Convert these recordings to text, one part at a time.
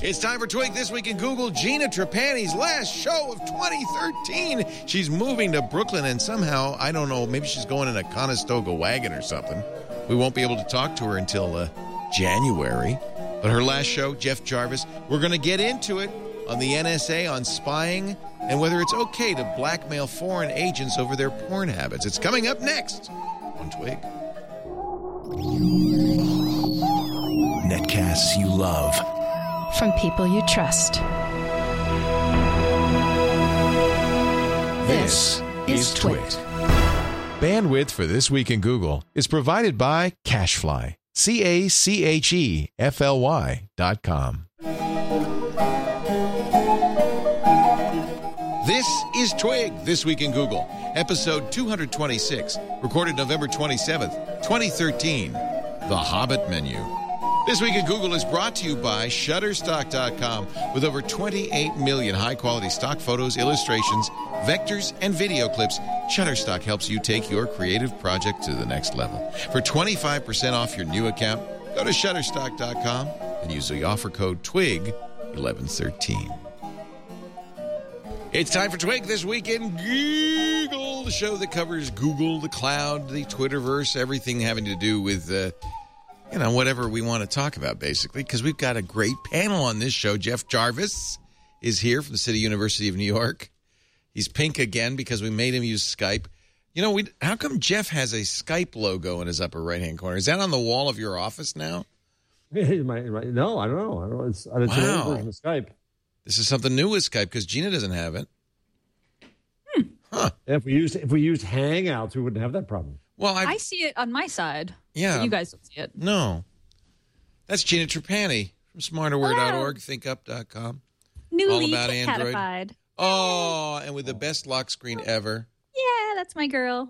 It's time for Twig This Week in Google. Gina Trapani's last show of 2013. She's moving to Brooklyn, and somehow, I don't know, maybe she's going in a Conestoga wagon or something. We won't be able to talk to her until January. But her last show, Jeff Jarvis, we're going to get into it on the NSA, on spying, and whether it's okay to blackmail foreign agents over their porn habits. It's coming up next on Twig. Netcasts you love. From people you trust. This is Twit. Bandwidth for This Week in Google is provided by CacheFly. CacheFly.com. This is Twig, This Week in Google, episode 226, recorded November 27th, 2013, The Hobbit Menu. This Week in Google is brought to you by Shutterstock.com. With over 28 million high-quality stock photos, illustrations, vectors, and video clips, Shutterstock helps you take your creative project to the next level. For 25% off your new account, go to Shutterstock.com and use the offer code TWIG1113. It's time for Twig This Week in Google, the show that covers Google, the cloud, the Twitterverse, everything having to do with, whatever we want to talk about, basically, because we've got a great panel on this show. Jeff Jarvis is here from the City University of New York. He's pink again because we made him use Skype. How come Jeff has a Skype logo in his upper right-hand corner? Is that on the wall of your office now? No, I don't know. It's an old version of Skype. This is something new with Skype because Gina doesn't have it. Huh. If we used Hangouts, we wouldn't have that problem. Well, I see it on my side. Yeah. You guys don't see it. No. That's Gina Trapani from smarterware.org, thinkup.com. Newly All about Android. Cat-ified. Oh, and with the best lock screen ever. Yeah, that's my girl.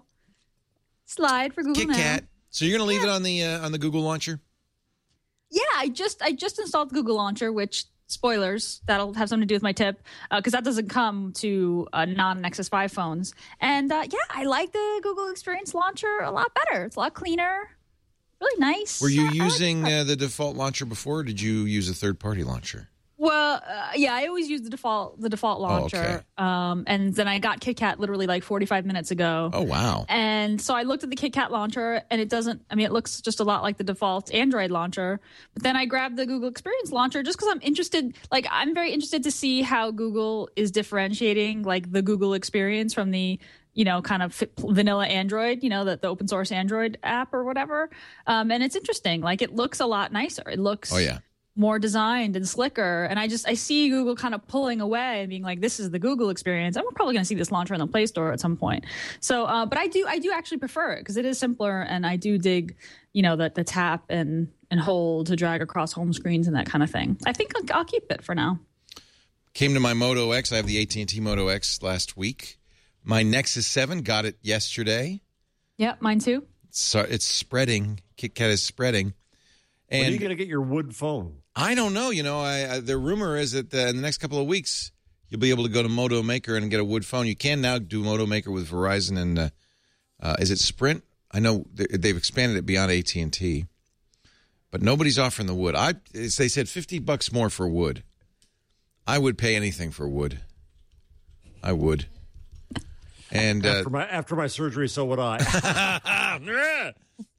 Slide for Google Kit now. Kat. So you're going to leave it on the Google launcher? Yeah, I just installed the Google launcher, which, spoilers, that'll have something to do with my tip, because that doesn't come to non-Nexus 5 phones. And I like the Google Experience launcher a lot better. It's a lot cleaner, really nice. Were you using the default launcher before, or did you use a third-party launcher? Well, I always use the default launcher. Oh, okay. And then I got KitKat literally like 45 minutes ago. Oh, wow. And so I looked at the KitKat launcher, and it looks just a lot like the default Android launcher. But then I grabbed the Google Experience launcher just because I'm interested. Like, I'm very interested to see how Google is differentiating like the Google experience from the kind of vanilla Android, the open source Android app or whatever. And it's interesting. Like, it looks a lot nicer. It looks more designed and slicker. And I see Google kind of pulling away and being like, this is the Google experience. And we're probably going to see this launcher in the Play Store at some point. So, but I do actually prefer it because it is simpler. And I do dig, the tap and hold to drag across home screens and that kind of thing. I think I'll keep it for now. Came to my Moto X. I have the AT&T Moto X last week. My Nexus 7 got it yesterday. Yep, mine too. So it's spreading. KitKat is spreading. And when are you going to get your wood phone? I don't know. The rumor is that in the next couple of weeks, you'll be able to go to Moto Maker and get a wood phone. You can now do Moto Maker with Verizon and is it Sprint? I know they've expanded it beyond AT&T, but nobody's offering the wood. They said $50 more for wood. I would pay anything for wood. I would. And after my surgery, so would I.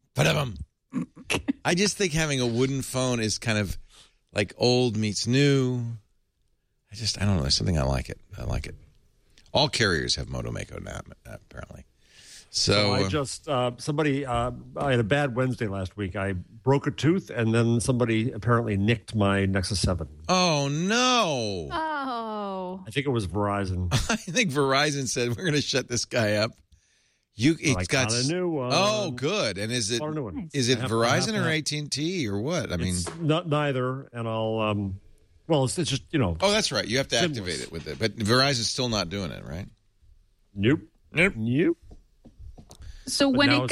I just think having a wooden phone is kind of like old meets new. I don't know. There's something I like it. All carriers have Moto Maker now, apparently. So I just I had a bad Wednesday last week. I broke a tooth, and then somebody apparently nicked my Nexus 7. Oh no! Oh, I think it was Verizon. I think Verizon said we're going to shut this guy up. It's got a new one. Oh, good. And is it Verizon or AT&T or what? I mean, it's not neither. And I'll it's just Oh, that's right. You have to activate it with it, but Verizon's still not doing it, right? Nope. So when it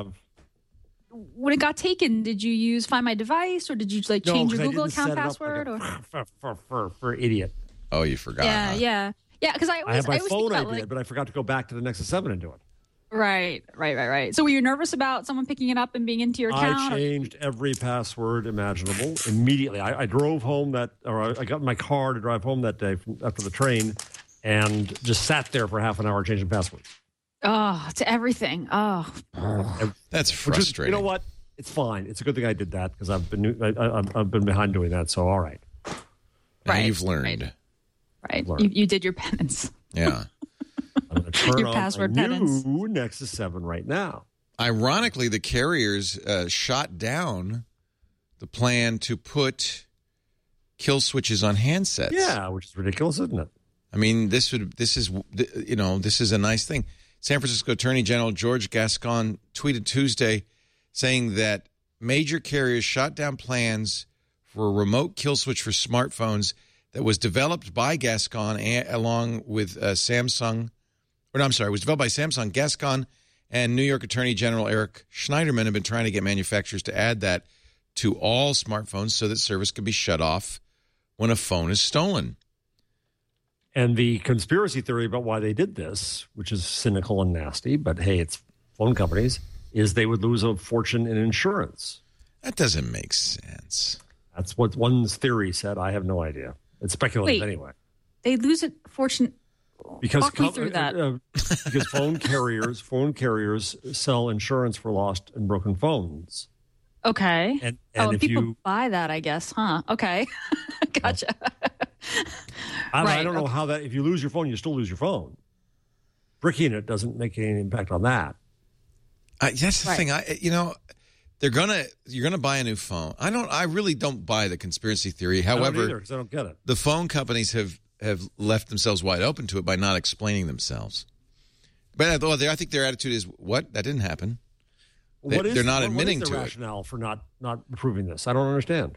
got taken, did you use Find My Device or did you change your Google account password? For idiot. Oh, you forgot. Yeah. Because I had my phone. I did, but I forgot to go back to the Nexus 7 and do it. Right. So were you nervous about someone picking it up and being into your account? I changed every password imaginable immediately. I drove home I got in my car to drive home that day after the train and just sat there for half an hour changing passwords. Oh, to everything. Oh. That's frustrating. You know what? It's fine. It's a good thing I did that because I've been behind doing that. So all right. Now Right. you've learned. Right. You did your penance. Yeah. I'm going to turn Your on password my penance. new Nexus 7 right now. Ironically, the carriers shot down the plan to put kill switches on handsets. Yeah, which is ridiculous, isn't it? I mean, this is a nice thing. San Francisco Attorney General George Gascon tweeted Tuesday saying that major carriers shot down plans for a remote kill switch for smartphones that was developed by Gascon along with Samsung. Or no, I'm sorry, it was developed by Samsung. Gascon and New York Attorney General Eric Schneiderman have been trying to get manufacturers to add that to all smartphones so that service can be shut off when a phone is stolen. And the conspiracy theory about why they did this, which is cynical and nasty, but hey, it's phone companies, is they would lose a fortune in insurance. That doesn't make sense. That's what one's theory said. I have no idea. It's speculative Wait. anyway. They lose a fortune. Because Walk me through that. Because phone carriers sell insurance for lost and broken phones. Okay. And and if people you, buy that, I guess, huh? Okay. Gotcha. I don't know how that. If you lose your phone, you still lose your phone. Bricking it doesn't make any impact on that. That's the thing. You're gonna buy a new phone. I really don't buy the conspiracy theory. I don't However, either, 'cause I don't get it. the phone companies have left themselves wide open to it by not explaining themselves. But I think their attitude is, "What? That didn't happen." They're not admitting what is to the it. rationale for not approving this? I don't understand.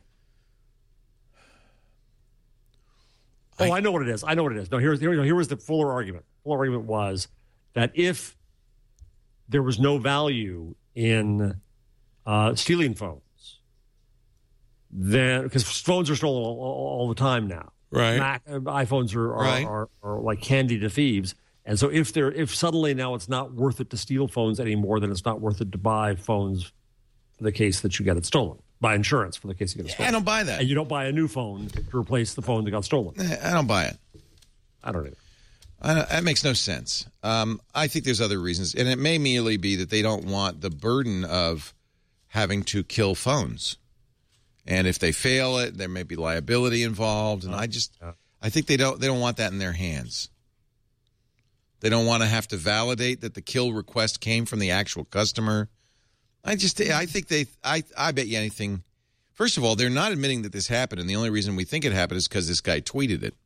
I know what it is. No, here was the fuller argument. Fuller argument was that if there was no value in stealing phones, then because phones are stolen all the time now, Right. iPhones are like candy to thieves. And so if suddenly now it's not worth it to steal phones anymore, then it's not worth it to buy phones for the case that you get it stolen. Buy insurance for the case you get it stolen. I don't buy that. And you don't buy a new phone to replace the phone that got stolen. I don't buy it. I don't either. That makes no sense. I think there's other reasons, and it may merely be that they don't want the burden of having to kill phones. And if they fail it, there may be liability involved. And I think they don't want that in their hands. They don't want to have to validate that the kill request came from the actual customer. I bet you anything. First of all, they're not admitting that this happened, and the only reason we think it happened is because this guy tweeted it.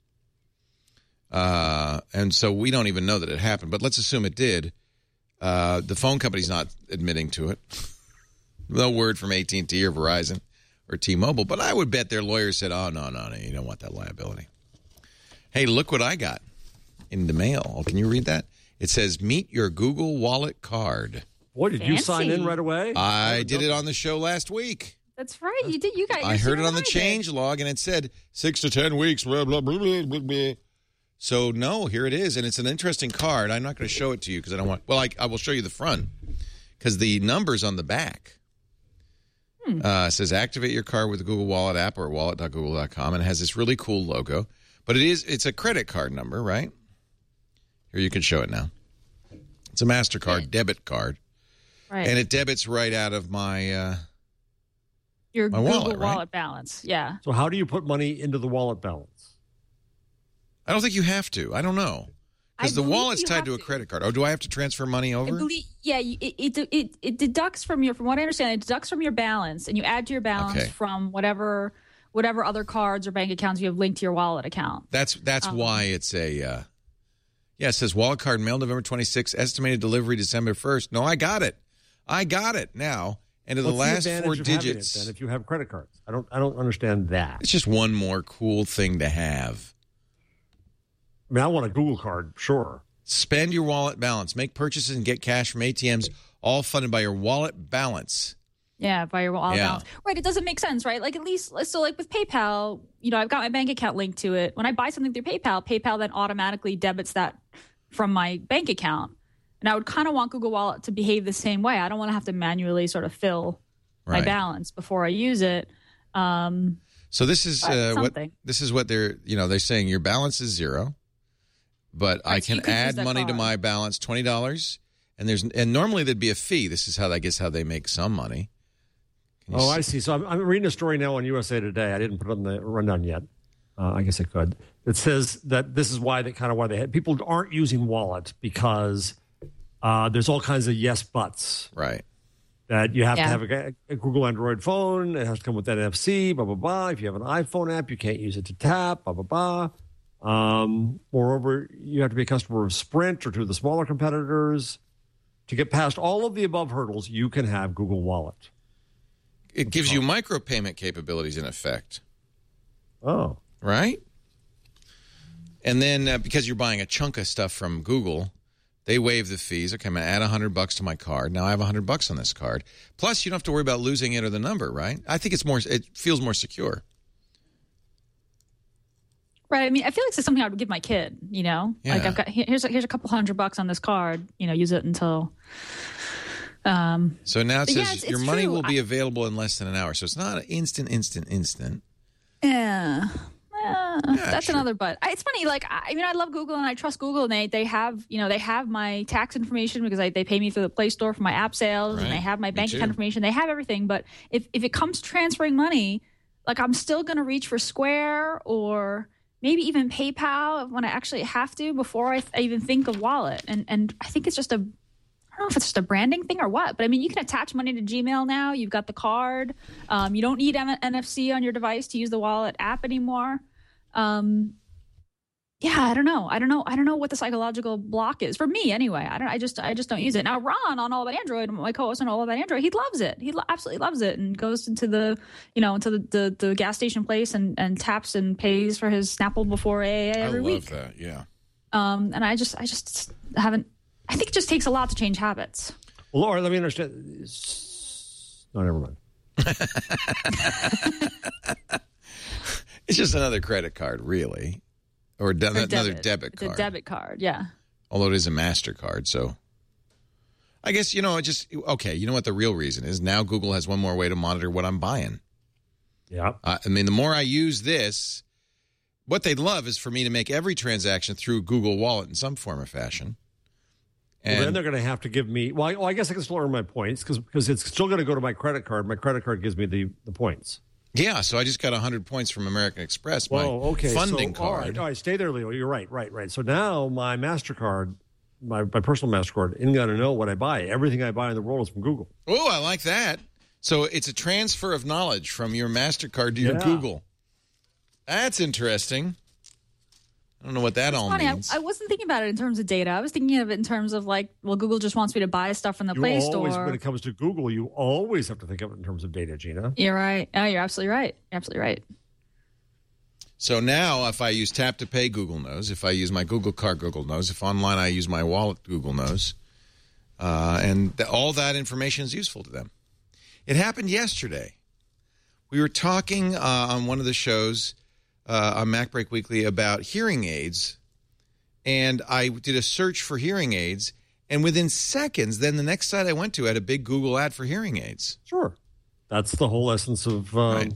And so we don't even know that it happened, but let's assume it did. The phone company's not admitting to it. No word from AT&T or Verizon or T-Mobile, but I would bet their lawyers said, oh, no, you don't want that liability. Hey, look what I got in the mail. Can you read that? It says, meet your Google Wallet card. Boy, did you sign in Fancy. right away? I did it on the show last week. That's right. You did. You got. I heard it on the change log, and it said 6 to 10 weeks. Blah, blah, blah, blah, blah, blah. So, no, here it is, and it's an interesting card. I'm not going to show it to you because I don't want. Well, I will show you the front because the number's on the back. It says activate your card with the Google Wallet app or wallet.google.com, and it has this really cool logo. But it's a credit card number, right? Here, you can show it now. It's a MasterCard debit card. Right. And it debits right out of my your my Google wallet, wallet right? balance. Yeah. So how do you put money into the wallet balance? I don't think you have to. I don't know. Because the believe wallet's you tied have to a to. credit card. Oh, do I have to transfer money over? I believe, yeah, it deducts from from what I understand, it deducts from your balance, and you add to your balance Okay. from whatever other cards or bank accounts you have linked to your wallet account. That's why it's a it says wallet card mailed November 26th, estimated delivery December 1st. No, I got it now. And to the last advantage four of having digits. it, then, if you have credit cards? I don't understand that. It's just one more cool thing to have. I mean, I want a Google card, sure. Spend your wallet balance. Make purchases and get cash from ATMs, all funded by your wallet balance. Yeah, by your wallet Yeah. balance. Right, it doesn't make sense, right? Like at least, so like with PayPal, I've got my bank account linked to it. When I buy something through PayPal then automatically debits that from my bank account. And I would kind of want Google Wallet to behave the same way. I don't want to have to manually sort of fill my balance before I use it. So this is what they're saying. Your balance is zero, but I can add money to my balance, $20, and normally there'd be a fee. This is how they make some money. I see. So I'm reading a story now on USA Today. I didn't put it on the rundown yet. I guess I could. It says that this is why people aren't using Wallet because there's all kinds of yes buts. Right. That you have to have a Google Android phone. It has to come with NFC, blah, blah, blah. If you have an iPhone app, you can't use it to tap, blah, blah, blah. Moreover, you have to be a customer of Sprint or two of the smaller competitors. To get past all of the above hurdles, you can have Google Wallet. It gives you micropayment capabilities in effect. Oh. Right? And then because you're buying a chunk of stuff from Google, they waive the fees. Okay, I'm going to add $100 to my card. Now I have $100 on this card. Plus, you don't have to worry about losing it or the number, right? I think it feels more secure. Right. I mean, I feel like it's something I would give my kid, Yeah. Like I've got, here's a couple $100 on this card, use it until. So now it says your money will be available in less than an hour. So it's not an instant. Yeah. That's another but. It's funny. Like, I love Google and I trust Google, and they have my tax information because they pay me through the Play Store for my app sales, and they have my bank account information. They have everything. But if it comes to transferring money, like I'm still going to reach for Square or maybe even PayPal when I actually have to before I even think of Wallet. And I think it's just I don't know if it's just a branding thing or what, but I mean, you can attach money to Gmail now. You've got the card. You don't need NFC on your device to use the Wallet app anymore. I don't know. I don't know what the psychological block is for me anyway. I just don't use it. Now, Ron on All About Android, my co-host on All About Android, he loves it. He absolutely loves it and goes into the gas station place and taps and pays for his Snapple before AA every week. I love that. Yeah. And I just haven't. I think it just takes a lot to change habits. Well, Laura, let me understand. No, never mind. It's just another credit card, really. Or another debit card. It's a debit card, yeah. Although it is a MasterCard, so. I guess, you know what the real reason is? Now Google has one more way to monitor what I'm buying. Yeah. The more I use this, what they'd love is for me to make every transaction through Google Wallet in some form or fashion. And then they're going to have to give me, I guess I can still earn my points because it's still going to go to my credit card. My credit card gives me the points. Yeah, so I just got 100 points from American Express, funding card. All right, stay there, Leo. You're right. So now my MasterCard, my personal MasterCard, isn't going to know what I buy. Everything I buy in the world is from Google. Oh, I like that. So it's a transfer of knowledge from your MasterCard to your Google. That's interesting. I don't know what that all means. I wasn't thinking about it in terms of data. I was thinking of it in terms of Google just wants me to buy stuff from the Play Store. When it comes to Google, you always have to think of it in terms of data, Gina. You're right. Oh, you're absolutely right. You're absolutely right. So now if I use Tap to Pay, Google knows. If I use my Google card, Google knows. If online I use my wallet, Google knows. All that information is useful to them. It happened yesterday. We were talking on one of the shows on MacBreak Weekly about hearing aids, and I did a search for hearing aids, and within seconds, then the next site I went to had a big Google ad for hearing aids. Sure. That's the whole essence of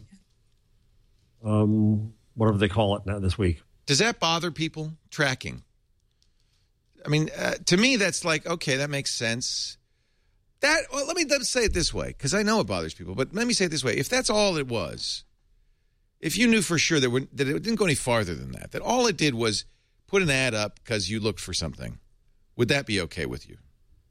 whatever they call it now this week. Does that bother people, tracking? I mean, to me, that's like, okay, that makes sense. Let me say it this way, because I know it bothers people, but let me say it this way. If that's all it was, if you knew for sure that it didn't go any farther than that all it did was put an ad up because you looked for something, would that be okay with you?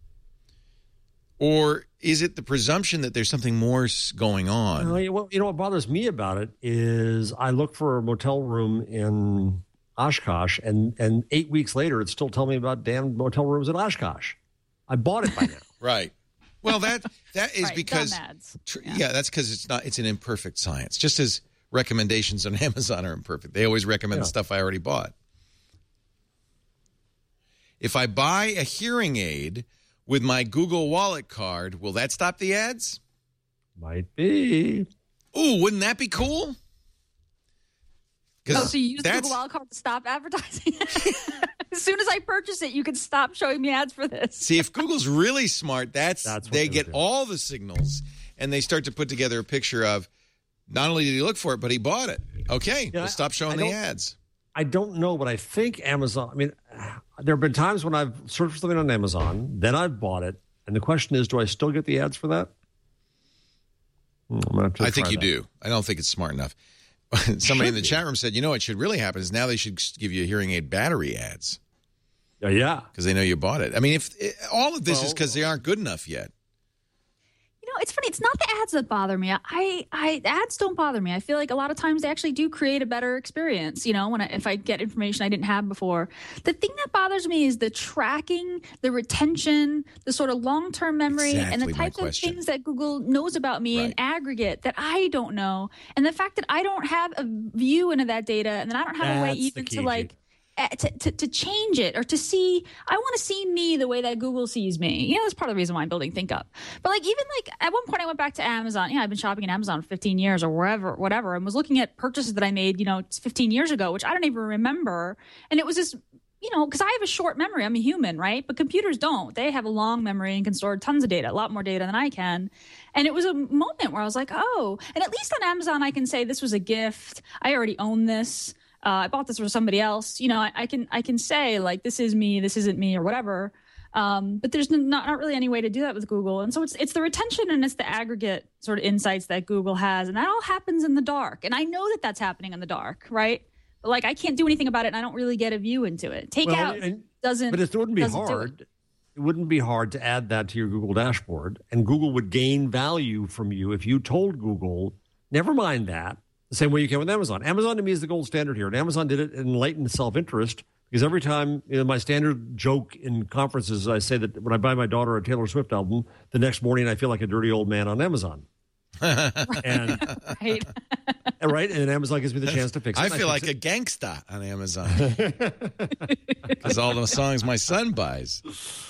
Or is it the presumption that there's something more going on? Well, what bothers me about it is I look for a motel room in Oshkosh, and 8 weeks later, it's still telling me about damn motel rooms in Oshkosh. I bought it by now. Right. Well, that is right, because that's because it's an imperfect science. Just as recommendations on Amazon are imperfect, they always recommend the stuff I already bought. If I buy a hearing aid with my Google Wallet card, will that stop the ads? Might be. Ooh, wouldn't that be cool? So you use the Google Wallet card to stop advertising? Is as soon as I purchase it, you can stop showing me ads for this. See, if Google's really smart, that's what they they get do. all the signals, and they start to put together a picture of not only did he look for it, but he bought it. Okay, Yeah, we'll stop showing the ads. I don't know, but I think Amazon. I mean, there have been times when I've searched for something on Amazon, then I've bought it, and the question is, do I still get the ads for that? I'm gonna have to I think try you that. do. I don't think it's smart enough. Somebody in the chat room said, what should really happen is now they should give you hearing aid battery ads Yeah. because they know you bought it. I mean, if all of this is because they aren't good enough yet. You know, it's funny. It's not the ads that bother me. Ads don't bother me. I feel like a lot of times they actually do create a better experience. You know, if I get information I didn't have before. The thing that bothers me is the tracking, the retention, the sort of long-term memory, and Exactly the my types of question. things that Google knows about me in aggregate that I don't know, and the fact that I don't have a view into that data, and then I don't have a way That's the even key, to like. To change it or to see, I want to see me the way that Google sees me. You know, that's part of the reason why I'm building ThinkUp. But like, even like at one point I went back to Amazon. I've been shopping at Amazon for 15 years or whatever, and was looking at purchases that I made, 15 years ago, which I don't even remember. And it was just, because I have a short memory. I'm a human, right? But computers don't. They have a long memory and can store tons of data, a lot more data than I can. And it was a moment where I was like, oh, and at least on Amazon, I can say this was a gift. I already own this. I bought this for somebody else. I can say like, this is me, this isn't me, or whatever. But there's not really any way to do that with Google. And so it's the retention and it's the aggregate sort of insights that Google has. And that all happens in the dark. And I know that that's happening in the dark, right? But like, I can't do anything about it and I don't really get a view into it. Doesn't. But it wouldn't be doesn't do hard. It wouldn't be hard to add that to your Google dashboard, and Google would gain value from you if you told Google, never mind that. The same way you can with Amazon. Amazon to me is the gold standard here. And Amazon did it in enlightened self-interest because every time, my standard joke in conferences, I say that when I buy my daughter a Taylor Swift album, the next morning I feel like a dirty old man on Amazon. And, Right. right? And Amazon gives me the chance to fix it. I feel like a gangsta on Amazon because all the songs my son buys.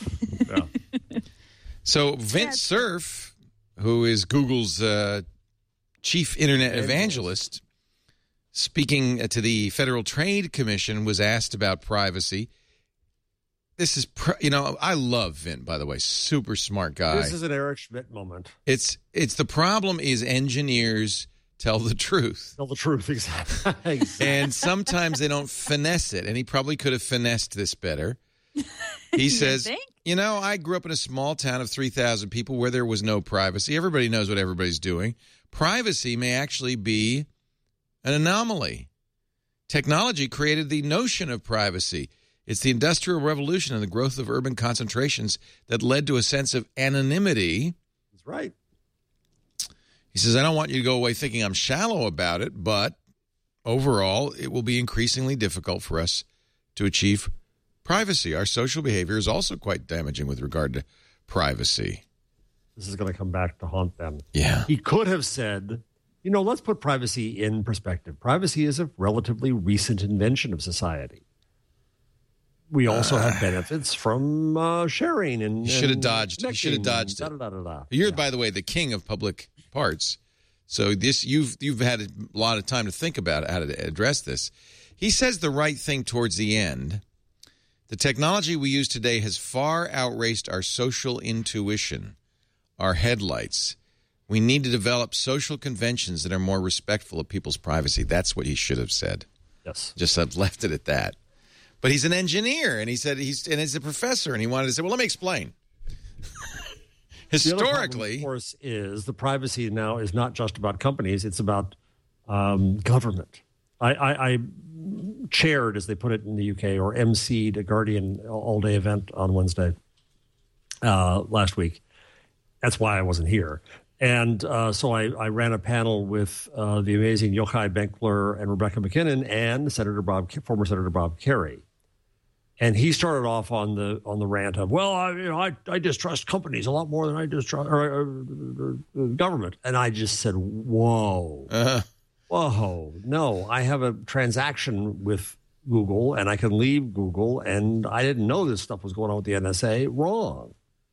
Yeah. So Vince Cerf, who is Google's chief internet evangelist, speaking to the Federal Trade Commission, was asked about privacy. This is, I love Vint, by the way, super smart guy. This is an Eric Schmidt moment. It's the problem is engineers tell the truth. Tell the truth, exactly. And sometimes they don't finesse it, and he probably could have finessed this better. He says, think? I grew up in a small town of 3,000 people where there was no privacy. Everybody knows what everybody's doing. Privacy may actually be an anomaly. Technology created the notion of privacy. It's the Industrial Revolution and the growth of urban concentrations that led to a sense of anonymity. That's right. He says, I don't want you to go away thinking I'm shallow about it, but overall, it will be increasingly difficult for us to achieve privacy. Our social behavior is also quite damaging with regard to privacy. This is going to come back to haunt them. Yeah. He could have said, let's put privacy in perspective. Privacy is a relatively recent invention of society. We also have benefits from sharing and You should have dodged. You should have dodged it. You're, by the way, the king of public parts. So you've had a lot of time to think about how to address this. He says the right thing towards the end. The technology we use today has far outraced our social intuition, our headlights. We need to develop social conventions that are more respectful of people's privacy. That's what he should have said. Yes. Just I've left it at that. But he's an engineer, and he said he's a professor, and he wanted to say, well, let me explain. The other problem, Historically, of course, is the privacy now is not just about companies; it's about government. I chaired, as they put it in the UK, or emceed a Guardian all-day event on Wednesday last week. That's why I wasn't here. And so I ran a panel with the amazing Yochai Benkler and Rebecca McKinnon and former Senator Bob Kerrey. And he started off on the rant of, well, I distrust companies a lot more than I distrust government. And I just said, whoa, whoa, no, I have a transaction with Google and I can leave Google, and I didn't know this stuff was going on with the NSA. Wrong.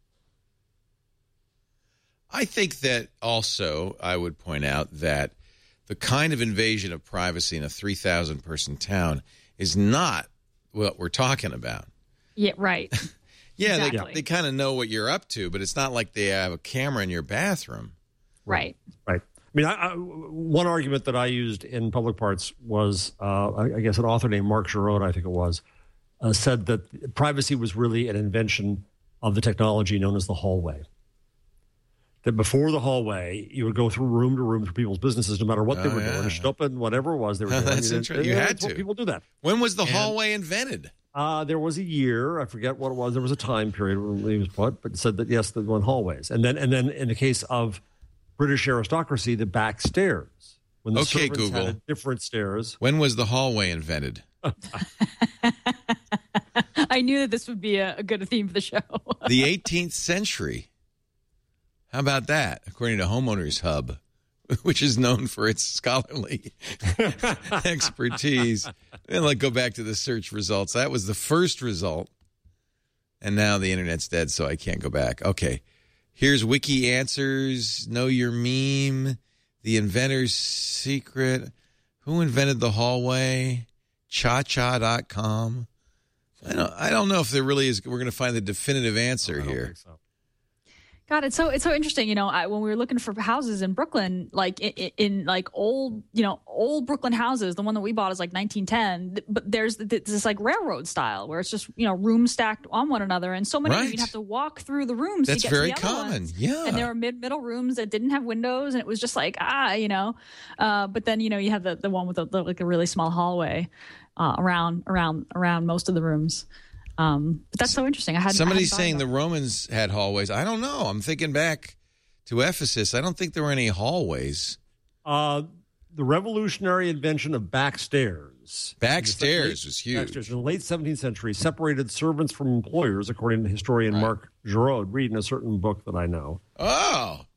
I think that also I would point out that the kind of invasion of privacy in a 3,000-person town is not what we're talking about. Yeah, right. Yeah, Exactly. they kind of know what you're up to, but it's not like they have a camera in your bathroom. Right. Right. I mean, one argument that I used in Public Parts was, I guess, an author named Mark Giraud, I think it was, said that privacy was really an invention of the technology known as the hallway. That before the hallway, you would go through room to room through people's businesses, no matter what they were doing, stopping, whatever it was they were doing. That's interesting. You had to. People do that. When was the hallway invented? There was a year, I forget what it was. There was a time period when it was put, but it said that yes, the one hallways, and then in the case of British aristocracy, the back stairs. When the servants Google. had different stairs. When was the hallway invented? I knew that this would be a good theme for the show. The 18th century. How about that? According to Homeowners Hub, which is known for its scholarly expertise. And go back to the search results. That was the first result. And now the internet's dead, so I can't go back. Okay. Here's Wiki Answers, Know Your Meme, The Inventor's Secret, Who Invented the Hallway, ChaCha.com. I don't know if there really is. We're going to find the definitive answer here. I don't think so. God, it's so interesting. When we were looking for houses in Brooklyn, in old Brooklyn houses, the one that we bought is 1910. But there's this railroad style where it's just rooms stacked on one another, and so many of you'd have to walk through the rooms. That's to get very to the other common. ones. Yeah, and there were middle rooms that didn't have windows, and it was just But then you have the one with a really small hallway around most of the rooms. But that's so interesting. Somebody's saying the Romans had hallways. I don't know. I'm thinking back to Ephesus. I don't think there were any hallways. The revolutionary invention of backstairs. Backstairs was huge. Backstairs in the late 17th century separated servants from employers, according to historian Mark Giraud, reading a certain book that I know. Oh.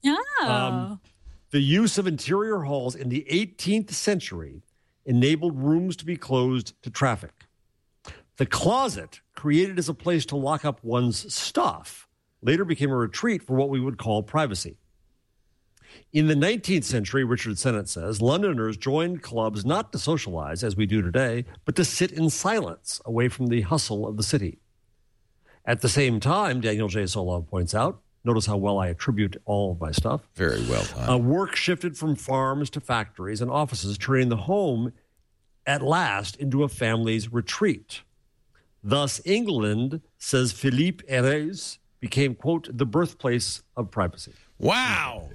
The use of interior halls in the 18th century enabled rooms to be closed to traffic. The closet, created as a place to lock up one's stuff, later became a retreat for what we would call privacy. In the 19th century, Richard Sennett says, Londoners joined clubs not to socialize, as we do today, but to sit in silence away from the hustle of the city. At the same time, Daniel J. Solove points out, notice how well I attribute all of my stuff. Very well done. Work shifted from farms to factories and offices, turning the home at last into a family's retreat. Thus, England, says Philippe Erez, became, quote, the birthplace of privacy. Wow.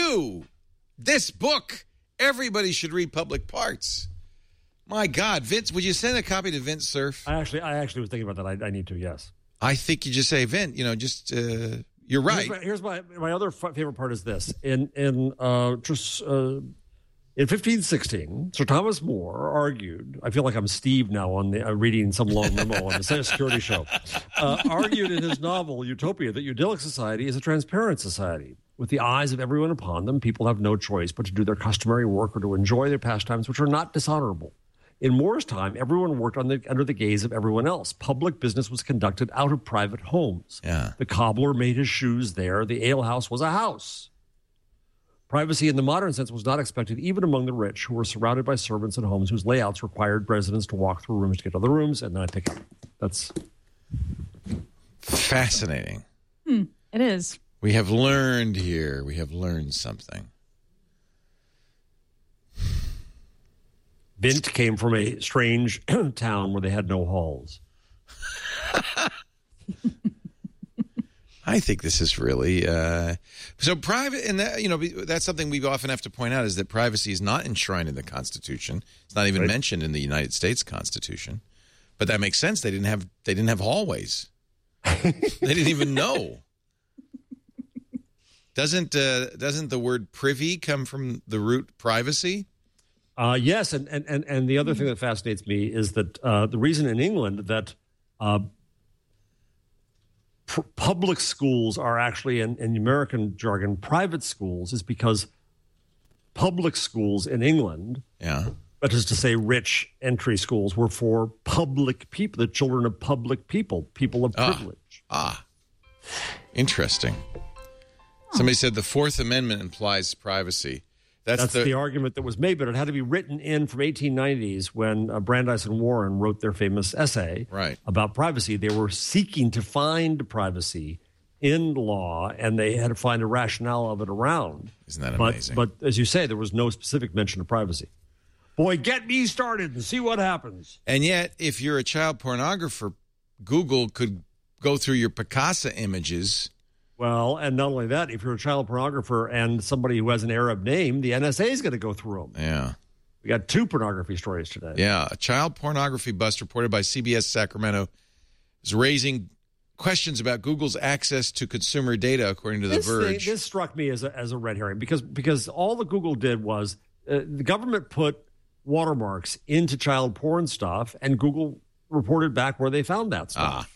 This book, everybody should read Public Parts. My God. Vince, would you send a copy to Vince Cerf? I actually was thinking about that. I need to, yes. I think you just say, Vince, you're right. Here's my other favorite part is this. In 1516, Sir Thomas More argued, I feel like I'm Steve now on reading some long memo on the Senate Security Show, argued in his novel Utopia that idyllic society is a transparent society. With the eyes of everyone upon them, people have no choice but to do their customary work or to enjoy their pastimes, which are not dishonorable. In More's time, everyone worked under the gaze of everyone else. Public business was conducted out of private homes. Yeah. The cobbler made his shoes there. The alehouse was a house. Privacy in the modern sense was not expected even among the rich, who were surrounded by servants and homes whose layouts required residents to walk through rooms to get to other rooms, and then I pick up. That's fascinating. It is. We have learned here. We have learned something. Vint came from a strange town where they had no halls. I think this is really so private, and that's something we often have to point out is that privacy is not enshrined in the Constitution. It's not even mentioned in the United States Constitution, but that makes sense. They didn't have hallways. They didn't even know. Doesn't the word privy come from the root privacy? Yes, and the other thing that fascinates me is that the reason in England that public schools are actually, in American jargon, private schools, is because public schools in England, that is to say rich entry schools, were for public people, the children of public people of privilege. Interesting. Somebody said the Fourth Amendment implies privacy. That's the argument that was made, but it had to be written in from 1890s when Brandeis and Warren wrote their famous essay about privacy. They were seeking to find privacy in law, and they had to find a rationale of it around. Isn't that amazing? But as you say, there was no specific mention of privacy. Boy, get me started and see what happens. And yet, if you're a child pornographer, Google could go through your Picasa images. Well, and not only that, if you're a child pornographer and somebody who has an Arab name, the NSA is going to go through them. Yeah. We got 2 pornography stories today. Yeah. A child pornography bust reported by CBS Sacramento is raising questions about Google's access to consumer data, according to The Verge. This struck me as a red herring because all that Google did was the government put watermarks into child porn stuff, and Google reported back where they found that stuff.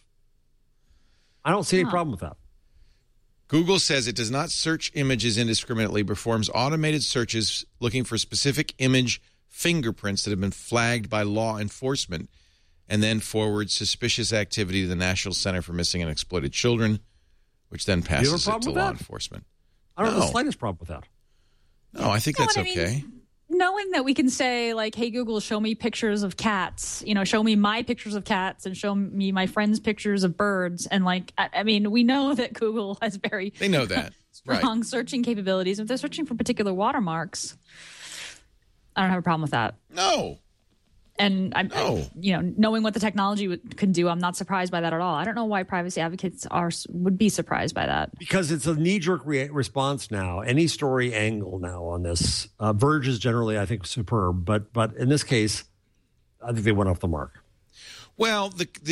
I don't see any problem with that. Google says it does not search images indiscriminately, performs automated searches looking for specific image fingerprints that have been flagged by law enforcement, and then forwards suspicious activity to the National Center for Missing and Exploited Children, which then passes it to law enforcement. I don't have the slightest problem with that. No, I think that's okay. Knowing that we can say, like, hey, Google, show me pictures of cats, show me my pictures of cats and show me my friends' pictures of birds. And, like, I mean, we know that Google has they know that. strong searching capabilities. If they're searching for particular watermarks, I don't have a problem with that. No. And knowing what the technology can do, I'm not surprised by that at all. I don't know why privacy advocates would be surprised by that. Because it's a knee-jerk response now. Any story angle now on this. Verge is generally, I think, superb, but in this case, I think they went off the mark. Well,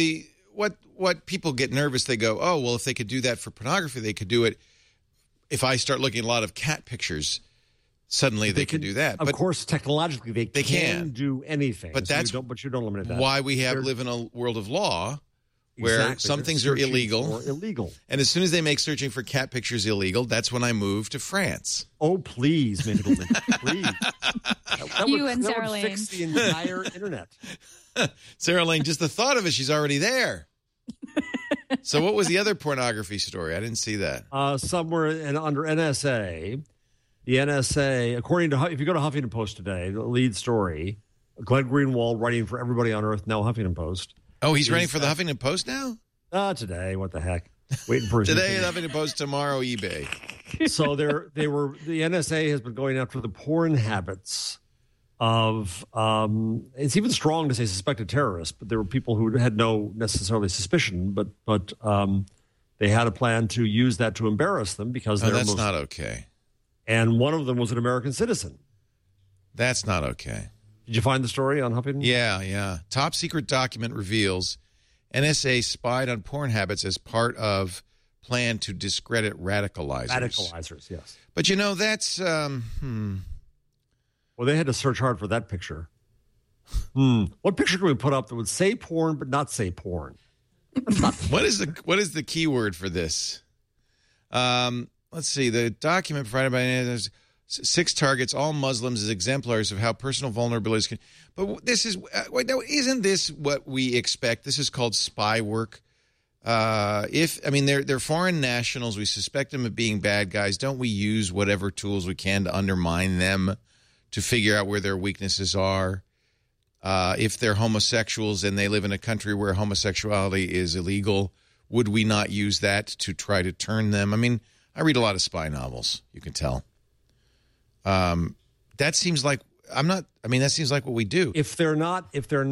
what people get nervous, they go, oh, well, if they could do that for pornography, they could do it. If I start looking at a lot of cat pictures, suddenly they can do that. Of course, technologically, they can do anything. But but you don't limit that. Why we live in a world of law where some things are illegal. And as soon as they make searching for cat pictures illegal, that's when I move to France. Oh, please, make it illegal. Please. That would Lane. Fix the entire internet. Sarah Lane, just the thought of it, she's already there. So what was the other pornography story? I didn't see that. Somewhere under NSA. The NSA, according to, if you go to Huffington Post today, the lead story, Glenn Greenwald writing for Everybody on Earth, now Huffington Post. Oh, he's writing for the Huffington Post now? Today, what the heck? Waiting for his today, Huffington Post, tomorrow, eBay. So the NSA has been going after the porn habits of, it's even strong to say suspected terrorists, but there were people who had no necessarily suspicion, but they had a plan to use that to embarrass them because that's not okay. And one of them was an American citizen. That's not okay. Did you find the story on Huffington? Yeah. Top secret document reveals NSA spied on porn habits as part of plan to discredit radicalizers. Radicalizers, yes. But that's... Well, they had to search hard for that picture. What picture can we put up that would say porn but not say porn? What is the key word for this? Let's see. The document provided by 6 targets all Muslims as exemplars of how personal vulnerabilities can. But this is isn't this what we expect? This is called spy work. They're foreign nationals. We suspect them of being bad guys. Don't we use whatever tools we can to undermine them, to figure out where their weaknesses are? If they're homosexuals and they live in a country where homosexuality is illegal, would we not use that to try to turn them? I mean, I read a lot of spy novels, you can tell. That seems like that seems like what we do. If they're not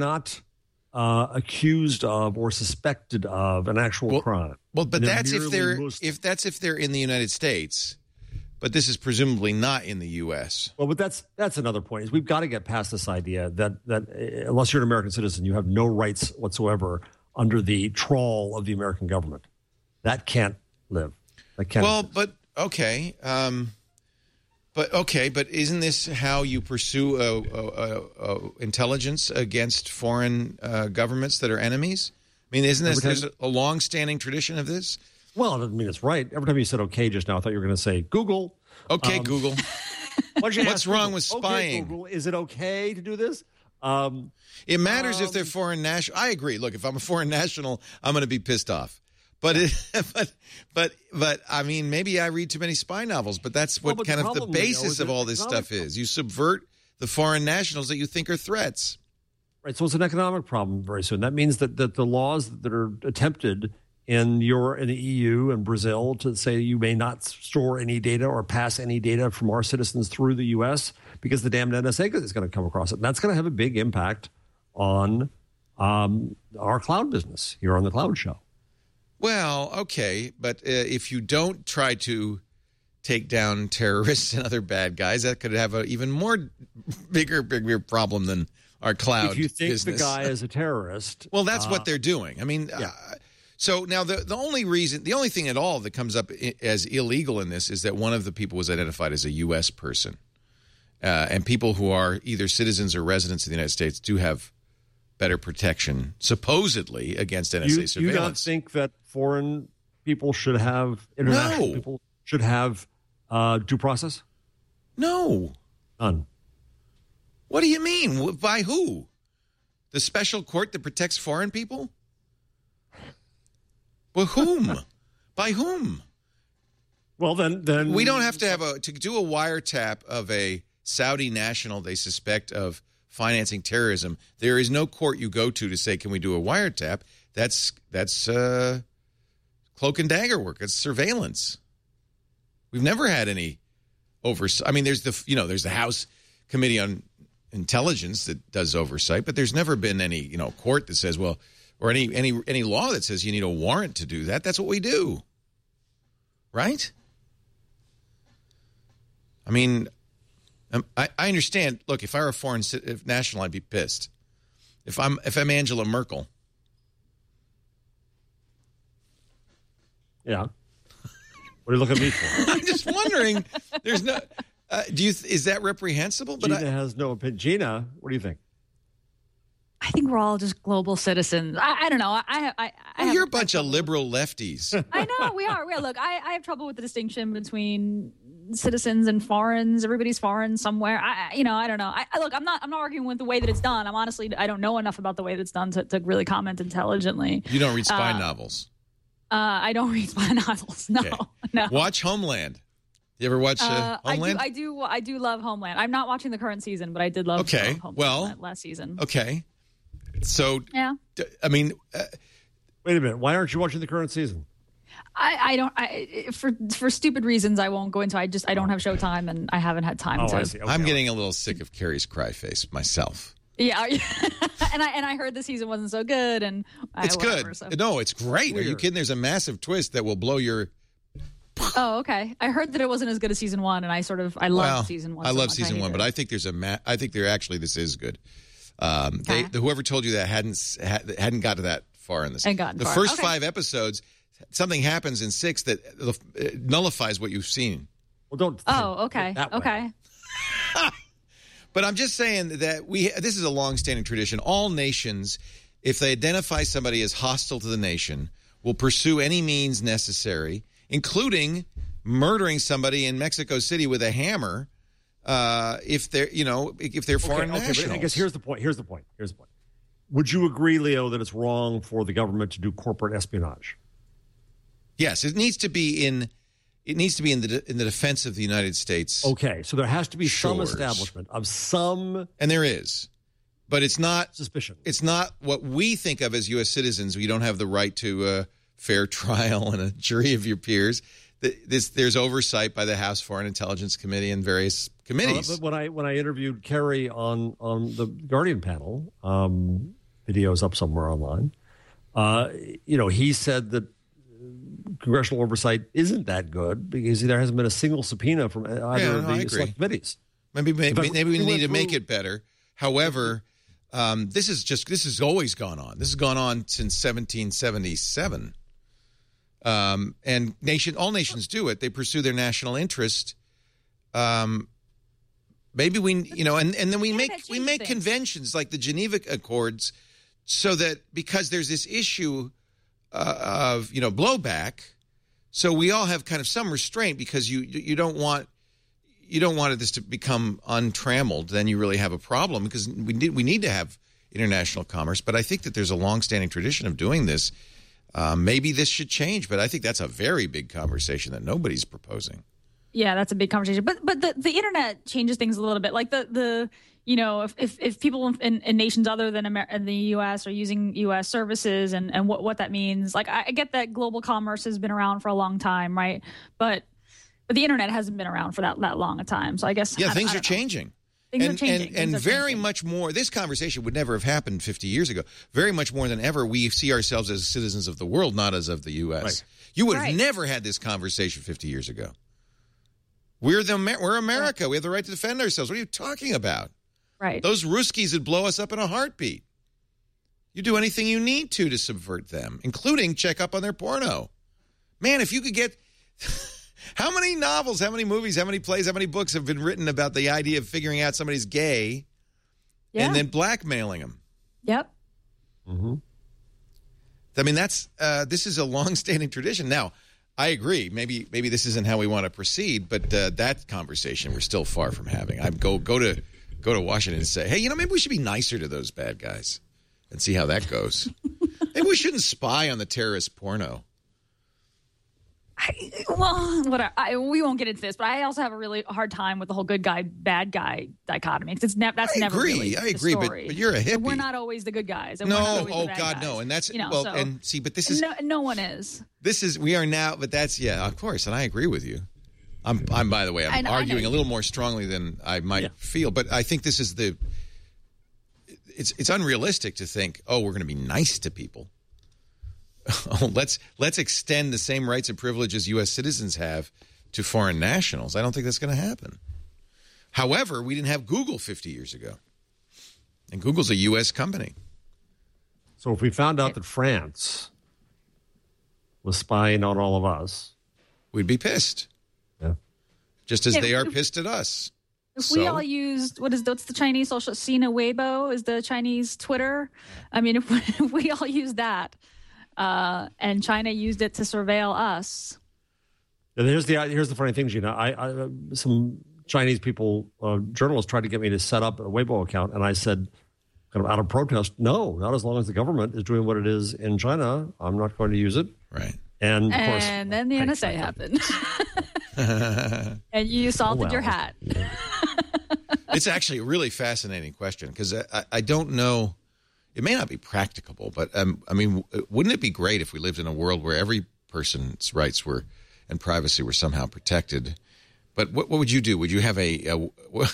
accused of or suspected of an actual crime. Well, but that's if they're in the United States. But this is presumably not in the U.S. Well, but that's another point. Is we've got to get past this idea that unless you're an American citizen, you have no rights whatsoever under the trawl of the American government. That can't live. That can't. Well, exist. But isn't this how you pursue intelligence against foreign governments that are enemies? I mean, there's a long-standing tradition of this? Well, it doesn't mean it's right. Every time you said okay just now, I thought you were going to say Google. Okay, Google. What's wrong with spying? Okay, Google, is it okay to do this? It matters if they're foreign national. I agree. Look, if I'm a foreign national, I'm going to be pissed off. But I mean, maybe I read too many spy novels, but that's what But kind the of the problem, basis of all this stuff is. You subvert the foreign nationals that you think are threats. Right. So it's an economic problem very soon. That means that the laws that are attempted in the EU and Brazil to say you may not store any data or pass any data from our citizens through the U.S. because the damned NSA is going to come across it. And that's going to have a big impact on our cloud business here on the Cloud Show. Well, okay, but if you don't try to take down terrorists and other bad guys, that could have an even more bigger problem than our cloud If you think business. the guy is a terrorist. Well, that's what they're doing. I mean, so now the only thing at all that comes up as illegal in this is that one of the people was identified as a U.S. person. And people who are either citizens or residents of the United States do have better protection, supposedly, against NSA surveillance. You don't think that foreign people should have, international people should have due process? No. None. What do you mean? By who? The special court that protects foreign people? Well, whom? By whom? Well, then We don't have to do a wiretap of a Saudi national they suspect of financing terrorism. There is no court you go to say, can we do a wiretap? That's cloak and dagger work. It's surveillance. We've never had any oversight. I mean, there's the House Committee on Intelligence that does oversight, but there's never been any, court that says, well, or any law that says you need a warrant to do that. That's what we do. Right? I mean, I understand. Look, if I were a foreign national, I'd be pissed. If I'm Angela Merkel. Yeah. What are you looking at me for? I'm just wondering. There's no. Is that reprehensible? But Gina has no opinion. Gina, what do you think? I think we're all just global citizens. I don't know. You're a bunch of liberal lefties. I know we are. Look, I have trouble with the distinction between citizens and foreigners. Everybody's foreign somewhere. I don't know. Look, I'm not arguing with the way that it's done. I don't know enough about the way that it's done to really comment intelligently. You don't read spy novels. I don't read spy novels. No, Okay. no. Watch Homeland. You ever watch Homeland? I do love Homeland. I'm not watching the current season, but I did love Homeland last season. Okay. So, yeah. I mean, wait a minute. Why aren't you watching the current season? I don't. For stupid reasons, I won't go into. I don't have Showtime, and I haven't had time to. I see. Okay. I'm getting a little sick of Carrie's cry face myself. Yeah, and I heard the season wasn't so good, and it's good. So. No, it's great. Weird. Are you kidding? There's a massive twist that will blow your. Oh, okay. I heard that it wasn't as good as season one, and I loved season one. I love season one, but I think there's I think this is good. Whoever told you that hadn't got to that far in this. The first 5 episodes, something happens in 6 that nullifies what you've seen. Well, don't. Oh, okay. Okay. But I'm just saying that this is a long-standing tradition. All nations, if they identify somebody as hostile to the nation, will pursue any means necessary, including murdering somebody in Mexico City with a hammer. If they're foreign nationals. But I guess here's the point. Would you agree, Leo, that it's wrong for the government to do corporate espionage? Yes, it needs to be in the defense of the United States. Okay, so there has to be some establishment of some, and there is, but it's not suspicion. It's not what we think of as U.S. citizens. We don't have the right to a fair trial and a jury of your peers. There's oversight by the House Foreign Intelligence Committee and various committees. But when I interviewed Kerry on the Guardian panel, video's up somewhere online. He said that congressional oversight isn't that good because there hasn't been a single subpoena from either of the select committees. Maybe we need to make it better. However, this has always gone on. This has gone on since 1777. And all nations do it. They pursue their national interest. Maybe and then we make conventions like the Geneva Accords, so that because there's this issue of blowback, so we all have kind of some restraint because you don't want this to become untrammeled. Then you really have a problem because we need to have international commerce. But I think that there's a longstanding tradition of doing this. Maybe this should change, but I think that's a very big conversation that nobody's proposing. Yeah, that's a big conversation. But the internet changes things a little bit. Like if people in nations other than in the U.S. are using U.S. services and what that means. Like I get that global commerce has been around for a long time, right? But the internet hasn't been around for that long a time. So I guess things are changing. Things are changing. And very much more. This conversation would never have happened 50 years ago. Very much more than ever, we see ourselves as citizens of the world, not as of the U.S. Right. You would have never had this conversation 50 years ago. We're America. We have the right to defend ourselves. What are you talking about? Right. Those Ruskies would blow us up in a heartbeat. You do anything you need to subvert them, including check up on their porno. Man, if you could get... How many novels, how many movies, how many plays, how many books have been written about the idea of figuring out somebody's gay and then blackmailing them? Yep. Mm-hmm. I mean, this is a long-standing tradition. Now, I agree. Maybe this isn't how we want to proceed, but that conversation we're still far from having. I go to Washington and say, hey, maybe we should be nicer to those bad guys and see how that goes. Maybe we shouldn't spy on the terrorist porno. We won't get into this, but I also have a really hard time with the whole good guy, bad guy dichotomy. Because that's never really I agree, but you're a hippie. And we're not always the good guys. And no, we're not God, guys. No. And that's, but this is... No one is. We are now, but that's, of course, and I agree with you. I'm by the way, I'm arguing a little more strongly than I might feel, but I think this is it's unrealistic to think, we're going to be nice to people. Let's extend the same rights and privileges U.S. citizens have to foreign nationals. I don't think that's going to happen. However, we didn't have Google 50 years ago. And Google's a U.S. company. So if we found out that France was spying on all of us, we'd be pissed. Yeah. Just as they are pissed at us. If we all used, what's the Chinese social, Sina Weibo is the Chinese Twitter. I mean, if we all use that, and China used it to surveil us. And here's the funny thing, Gina. I some Chinese people, journalists, tried to get me to set up a Weibo account, and I said, kind of out of protest, no, not as long as the government is doing what it is in China. I'm not going to use it. Right. And of course, then the NSA happened, and you salted your hat. It's actually a really fascinating question because I don't know. It may not be practicable, but I mean, wouldn't it be great if we lived in a world where every person's rights and privacy were somehow protected? But what would you do? Would you have a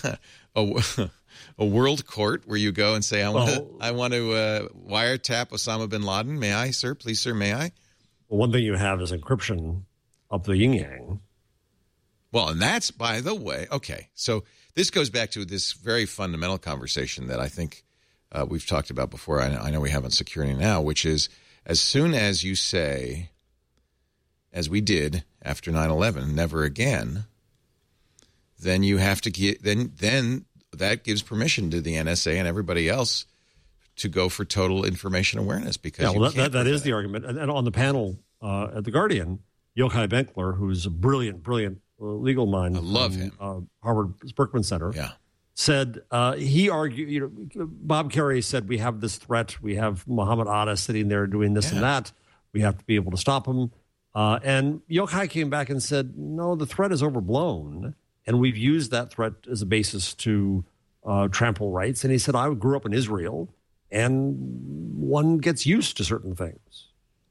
world court where you go and say, I want to wiretap Osama bin Laden? May I, sir? Please, sir, may I? Well, one thing you have is encryption of the yin-yang. Well, and that's, by the way, okay. So this goes back to this very fundamental conversation that I think we've talked about before. I know we have on Security Now, which is as soon as you say, as we did after 9/11, never again, then you have to get then that gives permission to the NSA and everybody else to go for total information awareness because that is the argument. And on the panel at The Guardian, Yochai Benkler, who's a brilliant legal mind, I love him, Harvard Berkman Center, said he argued. Bob Kerrey said we have this threat. We have Muhammad Atta sitting there doing this and that. We have to be able to stop him. And Yochai came back and said, no, the threat is overblown. And we've used that threat as a basis to trample rights. And he said, I grew up in Israel, and one gets used to certain things.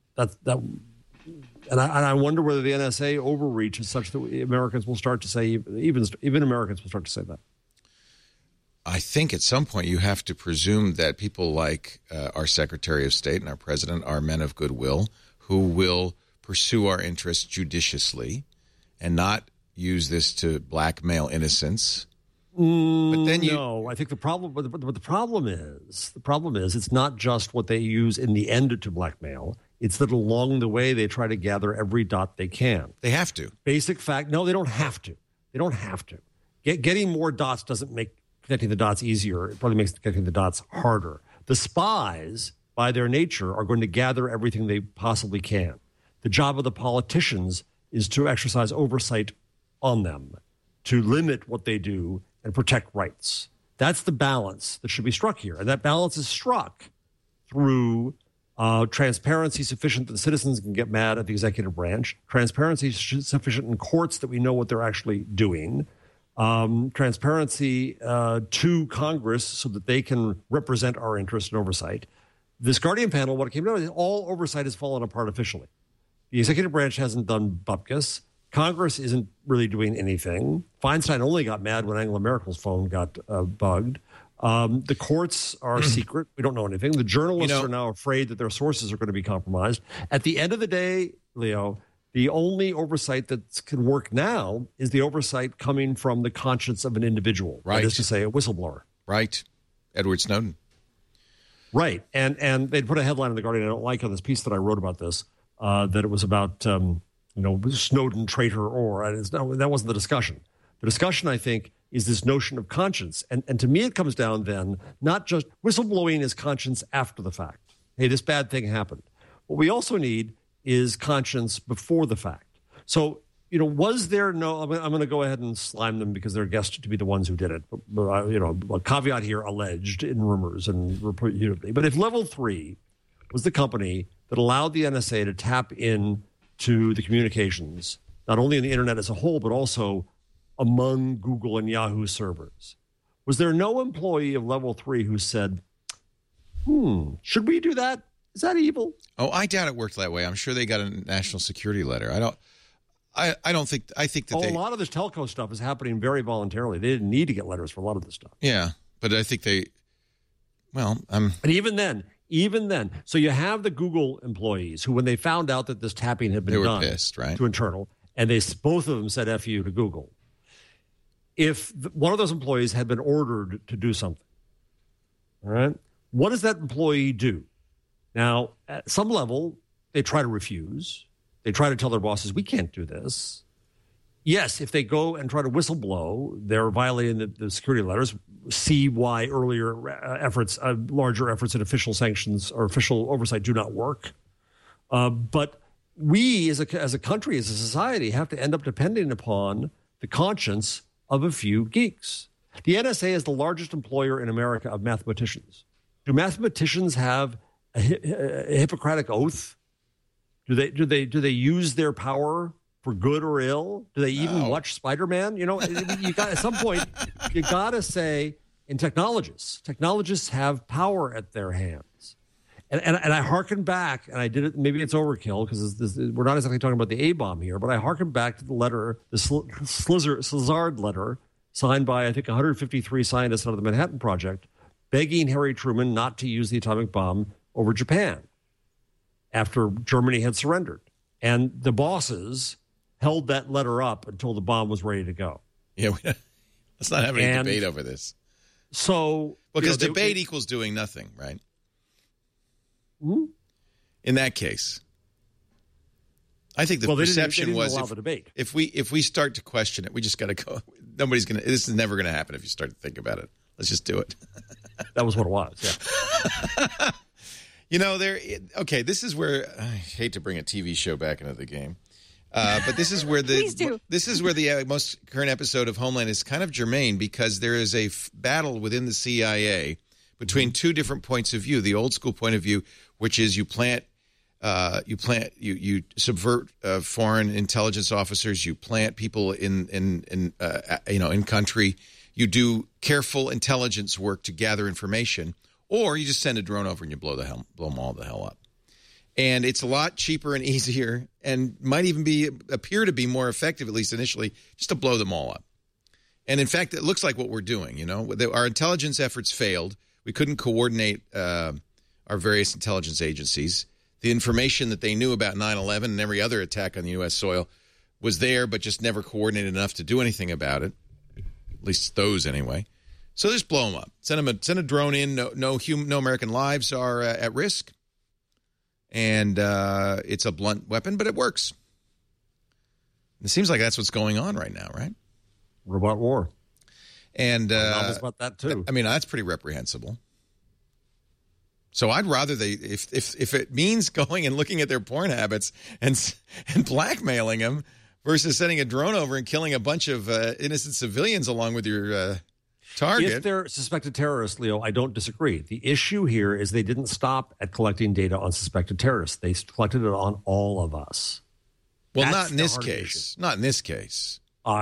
And I wonder whether the NSA overreach is such that Americans will start to say, even Americans will start to say that. I think at some point you have to presume that people like our Secretary of State and our President are men of goodwill who will pursue our interests judiciously and not use this to blackmail innocents. But then I think the problem is it's not just what they use in the end to blackmail. It's that along the way they try to gather every dot they can. They have to. Basic fact. No, they don't have to. They don't have to. Getting more dots doesn't make connecting the dots easier. It probably makes connecting the dots harder. The spies, by their nature, are going to gather everything they possibly can. The job of the politicians is to exercise oversight on them, to limit what they do and protect rights. That's the balance that should be struck here. And that balance is struck through Transparency sufficient that citizens can get mad at the executive branch. Transparency sufficient in courts that we know what they're actually doing. Transparency to Congress so that they can represent our interest and oversight. This Guardian panel, what it came down to is all oversight has fallen apart officially. The executive branch hasn't done bupkis. Congress isn't really doing anything. Feinstein only got mad when Angela Merkel's phone got bugged. The courts are secret. We don't know anything. The journalists are now afraid that their sources are going to be compromised. At the end of the day, Leo, the only oversight that can work now is the oversight coming from the conscience of an individual. Right. That is to say, a whistleblower. Right. Edward Snowden. Right. And they'd put a headline in The Guardian I don't like on this piece that I wrote about this, that it was about, Snowden, traitor, or. And that wasn't the discussion. The discussion, I think, is this notion of conscience. And to me, it comes down then, not just whistleblowing is conscience after the fact. Hey, this bad thing happened. What we also need is conscience before the fact. So, was there no, I'm going to go ahead and slime them because they're guessed to be the ones who did it. But a caveat here, alleged in rumors and repeatedly. But if Level 3 was the company that allowed the NSA to tap into the communications, not only in the internet as a whole, but also among Google and Yahoo servers, was there no employee of Level 3 who said, should we do that? Is that evil? Oh, I doubt it worked that way. I'm sure they got a national security letter. I think that a lot of this telco stuff is happening very voluntarily. They didn't need to get letters for a lot of this stuff. Yeah, but I think and even then, so you have the Google employees who, when they found out that this tapping had been done pissed, right? To internal, and both of them said F you to Google. If one of those employees had been ordered to do something, all right, what does that employee do? Now, at some level, they try to refuse. They try to tell their bosses, we can't do this. Yes, if they go and try to whistleblow, they're violating the security letters. See why earlier larger efforts at official sanctions or official oversight do not work. But we, as a country, as a society, have to end up depending upon the conscience of a few geeks. The NSA is the largest employer in America of mathematicians. Do mathematicians have a Hippocratic oath? Do they use their power for good or ill? Do they even watch Spider-Man? You got at some point you got to say, in technologists have power at their hands. And I hearken back, and I did it. Maybe it's overkill because we're not exactly talking about the A-bomb here, but I hearken back to the letter, the Slizard letter, signed by I think 153 scientists out of the Manhattan Project, begging Harry Truman not to use the atomic bomb over Japan after Germany had surrendered. And the bosses held that letter up until the bomb was ready to go. Yeah, let's not have any debate over this. So, because debate equals doing nothing, right? Hmm? In that case, I think the perception was if we start to question it, we just got to go. Nobody's going to. This is never going to happen if you start to think about it. Let's just do it. That was what it was. Yeah. This is where I hate to bring a TV show back into the game, but this is where the most current episode of Homeland is kind of germane because there is a battle within the CIA between two different points of view. The old school point of view, which is you subvert foreign intelligence officers, you plant people in country, you do careful intelligence work to gather information. Or you just send a drone over and you blow them all the hell up. And it's a lot cheaper and easier and might even appear to be more effective, at least initially, just to blow them all up. And in fact, it looks like what we're doing. Our intelligence efforts failed. We couldn't coordinate our various intelligence agencies. The information that they knew about 9/11 and every other attack on the U.S. soil was there, but just never coordinated enough to do anything about it. At least those anyway. So just blow them up. Send a drone in. No American lives are at risk, and it's a blunt weapon, but it works. It seems like that's what's going on right now, right? Robot war, and novels about that too. I mean, that's pretty reprehensible. So I'd rather if it means going and looking at their porn habits and blackmailing them versus sending a drone over and killing a bunch of innocent civilians along with your target. If they're suspected terrorists, Leo, I don't disagree. The issue here is they didn't stop at collecting data on suspected terrorists. They collected it on all of us. Well, That's not in the this hard case. issue. Not in this case.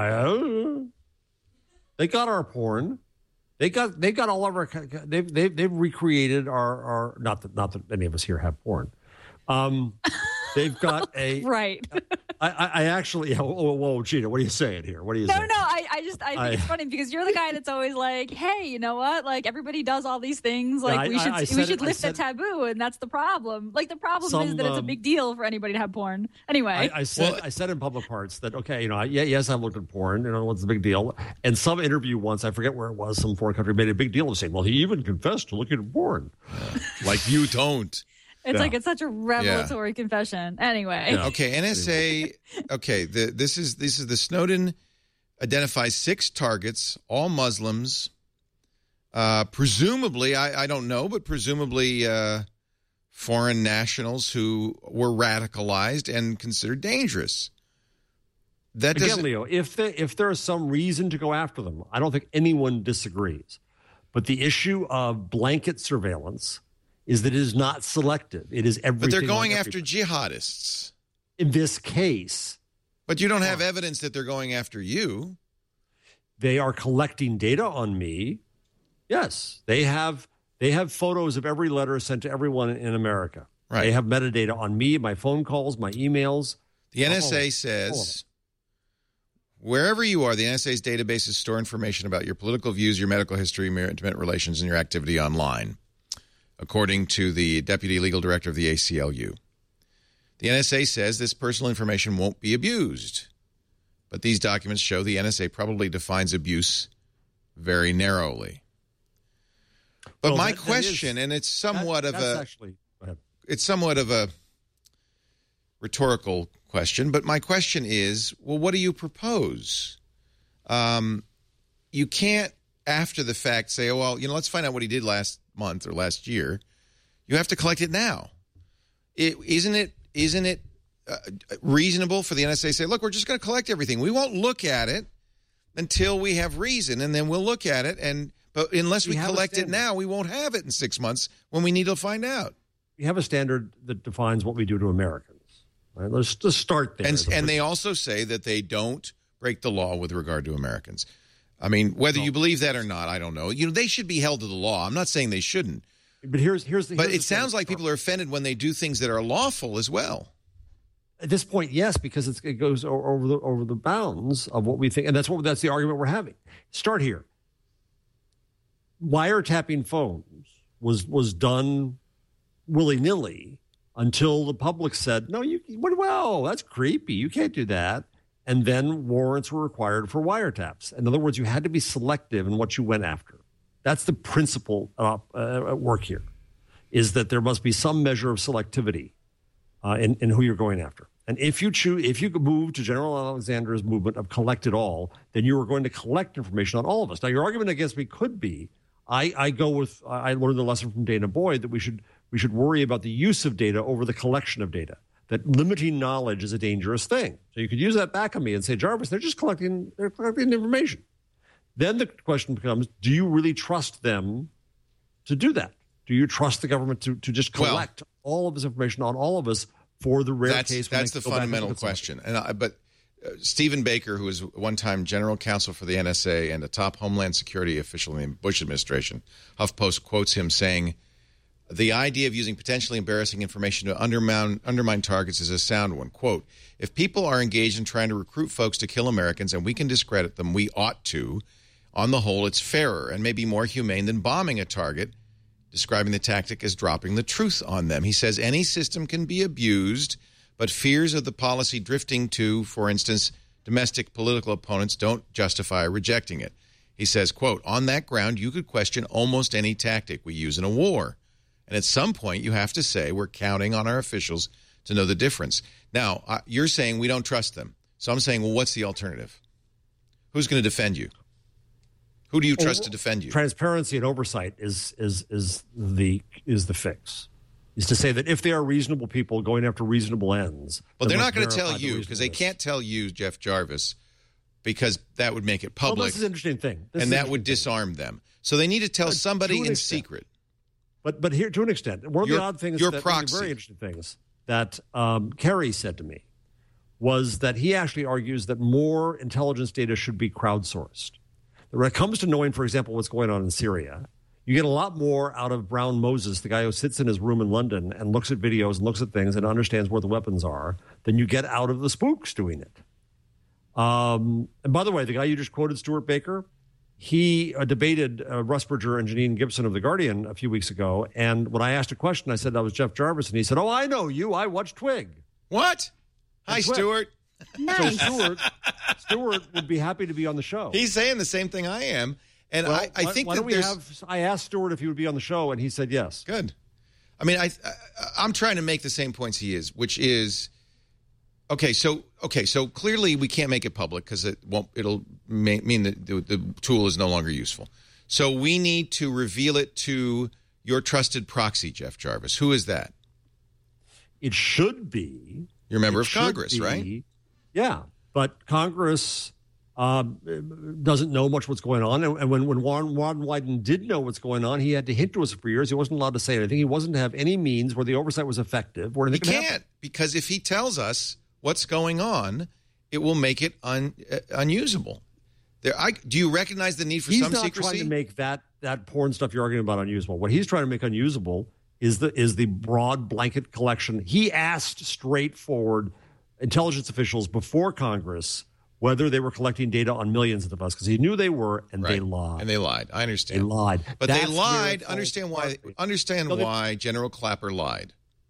They got our porn. They got all of our. They've recreated our. Not that any of us here have porn. They've got a Right. I actually. Whoa, Gina, what are you saying here? What are you saying? No. I think it's funny because you're the guy that's always like, hey, you know what? Like everybody does all these things. Like we should lift the taboo, and that's the problem. Like the problem is that it's a big deal for anybody to have porn. Anyway, I said in public parts that okay, yes, I've looked at porn. What's the big deal? And some interview once, I forget where it was, some foreign country made a big deal of saying, well, he even confessed to looking at porn. Like you don't. It's like it's such a revelatory confession. Anyway. Yeah. Okay, NSA. Okay, this is the Snowden identifies 6 targets, all Muslims. Presumably, I don't know, but presumably foreign nationals who were radicalized and considered dangerous. That Again, Leo, if there is some reason to go after them, I don't think anyone disagrees. But the issue of blanket surveillance is that it is not selective. It is everything. But they're going after jihadists. In this case. But you don't have evidence that they're going after you. They are collecting data on me. Yes. They have photos of every letter sent to everyone in America. Right. They have metadata on me, my phone calls, my emails. The NSA says wherever you are, the NSA's databases store information about your political views, your medical history, your intimate relations, and your activity online, according to the Deputy Legal Director of the ACLU. The NSA says this personal information won't be abused. But these documents show the NSA probably defines abuse very narrowly. But my question, and it's somewhat of a rhetorical question, but my question is, well, what do you propose? You can't, after the fact, say, oh, well, let's find out what he did last month or last year. You have to collect it now. Isn't it reasonable for the NSA to say, look, we're just going to collect everything. We won't look at it until we have reason, and then we'll look at it. But unless we collect it now, we won't have it in 6 months when we need to find out. We have a standard that defines what we do to Americans. Right? Let's just start there. And they also say that they don't break the law with regard to Americans. I mean, whether you believe that or not, I don't know. They should be held to the law. I'm not saying they shouldn't. But it sounds like people are offended when they do things that are lawful as well. At this point, yes, because it goes over the bounds of what we think, and that's the argument we're having. Start here. Wiretapping phones was done willy-nilly until the public said, "No, that's creepy. You can't do that." And then warrants were required for wiretaps. In other words, you had to be selective in what you went after. That's the principle at work here, is that there must be some measure of selectivity in who you're going after. And if you move to General Alexander's movement of collect it all, then you are going to collect information on all of us. Now, your argument against me could be, I learned the lesson from Dana Boyd that we should worry about the use of data over the collection of data. That limiting knowledge is a dangerous thing. So you could use that back on me and say, Jarvis, they're collecting information. Then the question becomes, do you really trust them to do that? Do you trust the government to just collect all of this information on all of us for the rare case? That's the fundamental question. But Stephen Baker, who was one time general counsel for the NSA and a top Homeland Security official in the Bush administration, HuffPost quotes him saying, the idea of using potentially embarrassing information to undermine targets is a sound one. Quote, if people are engaged in trying to recruit folks to kill Americans and we can discredit them, we ought to. On the whole, it's fairer and maybe more humane than bombing a target, describing the tactic as dropping the truth on them. He says any system can be abused, but fears of the policy drifting to, for instance, domestic political opponents don't justify rejecting it. He says, quote, on that ground, you could question almost any tactic we use in a war. And at some point, you have to say we're counting on our officials to know the difference. Now, you're saying we don't trust them. So I'm saying, well, what's the alternative? Who's going to defend you? Who do you trust to defend you? Transparency and oversight is the fix. Is to say that if they are reasonable people going after reasonable ends. Well, they're not going to tell you because they can't tell you, Jeff Jarvis, because that would make it public. Well, this is an interesting thing. And that would disarm them. So they need to tell somebody in secret. But here, to an extent, one of the odd things, very interesting things that Kerry said to me was that he actually argues that more intelligence data should be crowdsourced. When it comes to knowing, for example, what's going on in Syria, you get a lot more out of Brown Moses, the guy who sits in his room in London and looks at videos and looks at things and understands where the weapons are, than you get out of the spooks doing it. And by the way, the guy you just quoted, Stuart Baker, he debated Russ Berger and Janine Gibson of The Guardian a few weeks ago. And when I asked a question, I said that was Jeff Jarvis. And he said, "Oh, I know you. I watch Twig." What? Hi, Stuart. Nice. So Stuart would be happy to be on the show. He's saying the same thing I am. And I think I asked Stuart if he would be on the show, and he said yes. Good. I mean, I'm trying to make the same points he is, which is, okay, so clearly we can't make it public because it'll mean that the tool is no longer useful. So we need to reveal it to your trusted proxy, Jeff Jarvis. Who is that? It should be. You're a member of Congress, right? Yeah, but Congress doesn't know much what's going on. And when Ron Wyden did know what's going on, he had to hint to us for years. He wasn't allowed to say anything. He wasn't to have any means where the oversight was effective. He can't, because if he tells us what's going on, it will make it unusable. Do you recognize the need for some secrecy? He's not trying to make that porn stuff you're arguing about unusable. What he's trying to make unusable is the broad blanket collection. He asked straightforward intelligence officials before Congress whether they were collecting data on millions of us, because he knew they were, and they lied. And they lied. I understand. They lied. But they lied. Understand why General Clapper lied.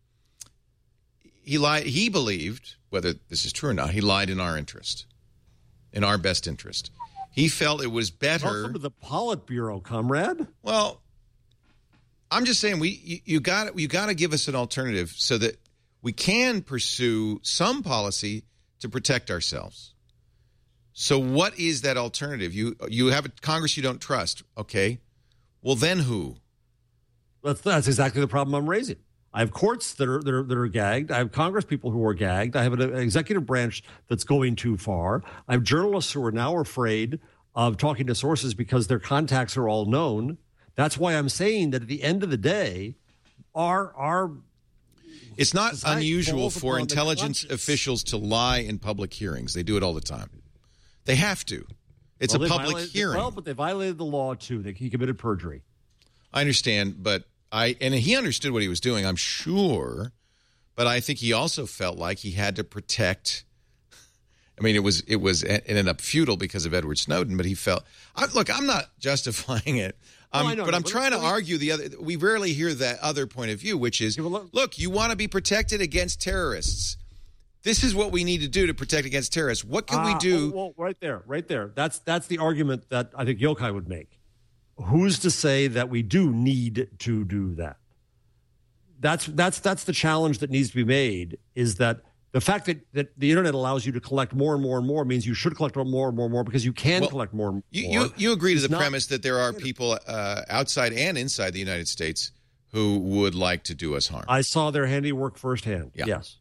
He lied. He believed, whether this is true or not, he lied in our interest, in our best interest. He felt it was better. Welcome to the Politburo, comrade. Well, I'm just saying you got to give us an alternative so that we can pursue some policy to protect ourselves. So what is that alternative? You have a Congress you don't trust. Okay. Well, then who? That's exactly the problem I'm raising. I have courts that are gagged. I have Congress people who are gagged. I have an executive branch that's going too far. I have journalists who are now afraid of talking to sources because their contacts are all known. That's why I'm saying that at the end of the day, our it's not unusual for intelligence officials to lie in public hearings. They do it all the time. They have to. It's a public hearing. Well, but they violated the law, too. He committed perjury. I understand, but he understood what he was doing, I'm sure, but I think he also felt like he had to protect. I mean, it ended up futile because of Edward Snowden, but he felt. Look, I'm not justifying it, but I'm trying to argue the other. We rarely hear that other point of view, which is, look, you want to be protected against terrorists. This is what we need to do to protect against terrorists. What can we do? Well, right there. That's the argument that I think Yochai would make. Who's to say that we do need to do that? That's the challenge that needs to be made, is that the fact that the internet allows you to collect more and more and more means you should collect more and more because you can collect more and more. You agree to the premise that there are people outside and inside the United States who would like to do us harm. I saw their handiwork firsthand. Yeah. Yes.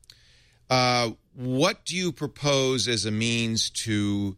What do you propose as a means to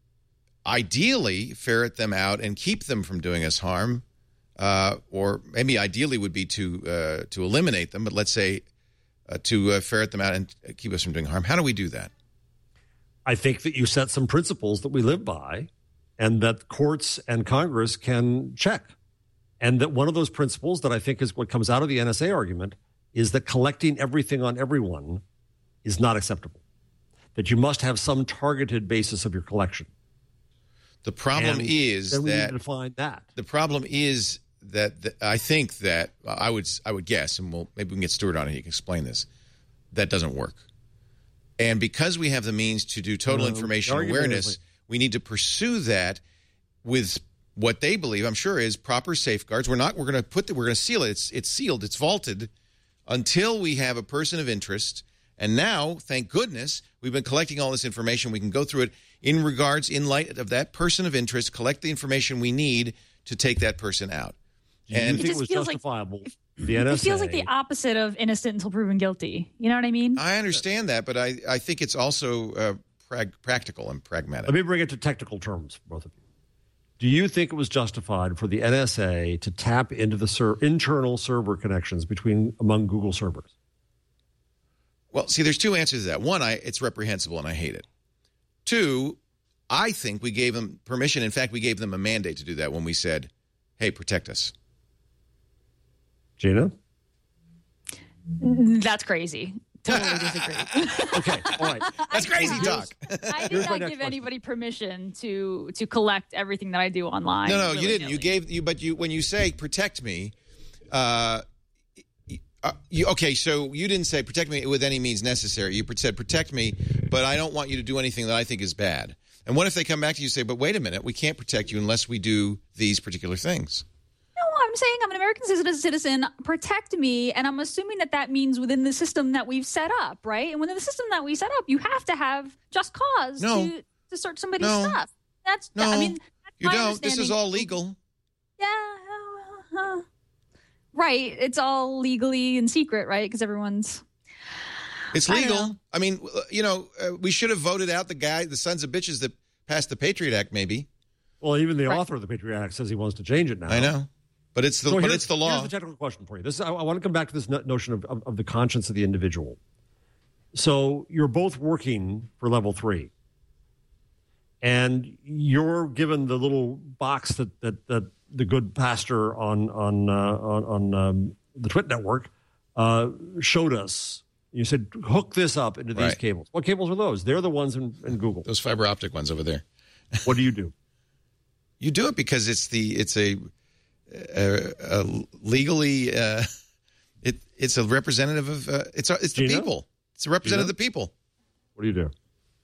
ideally ferret them out and keep them from doing us harm? Or maybe ideally would be to eliminate them, but let's say to ferret them out and keep us from doing harm. How do we do that? I think that you set some principles that we live by and that courts and Congress can check. And that one of those principles that I think is what comes out of the NSA argument is that collecting everything on everyone is not acceptable, that you must have some targeted basis of your collection. The problem is then we need to define that. The problem is that I think that I would guess, and maybe we can get Stuart on it. He can explain this. That doesn't work, and because we have the means to do total information awareness, we need to pursue that with what they believe, I'm sure, is proper safeguards. We're going to seal it. It's sealed. It's vaulted until we have a person of interest. And now, thank goodness, we've been collecting all this information. We can go through it in light of that person of interest, collect the information we need to take that person out. And it was justifiable. The NSA, it feels like the opposite of innocent until proven guilty. You know what I mean? I understand that, but I think it's also practical and pragmatic. Let me bring it to technical terms, both of you. Do you think it was justified for the NSA to tap into the internal server connections among Google servers? Well, see, there's two answers to that. One, it's reprehensible and I hate it. Two, I think we gave them permission. In fact, we gave them a mandate to do that when we said, hey, protect us. Gina? That's crazy. Totally disagree. Okay, all right. That's crazy talk. I did not give anybody permission to collect everything that I do online. No, you didn't. You gave when you say protect me, okay, so you didn't say protect me with any means necessary. You said protect me, but I don't want you to do anything that I think is bad. And what if they come back to you and say, but wait a minute, we can't protect you unless we do these particular things? No, I'm saying I'm an American citizen, protect me, and I'm assuming that means within the system that we've set up, right? And within the system that we set up, you have to have just cause to search somebody's stuff. You don't. This is all legal. Yeah. Right. It's all legally in secret, right? Because everyone's... It's legal. I mean, we should have voted out the sons of bitches that passed the Patriot Act, maybe. Well, even the author of the Patriot Act says he wants to change it now. I know. But it's the law. Here's the technical question for you. I want to come back to this notion of the conscience of the individual. So you're both working for level 3, and you're given the little box that the good pastor on the Twit network showed us. You said hook this up into these cables. What cables are those? They're the ones in Google. Those fiber optic ones over there. What do you do? You do it because it's a legally it's a representative of it's the people. It's a representative of the people. What do you do?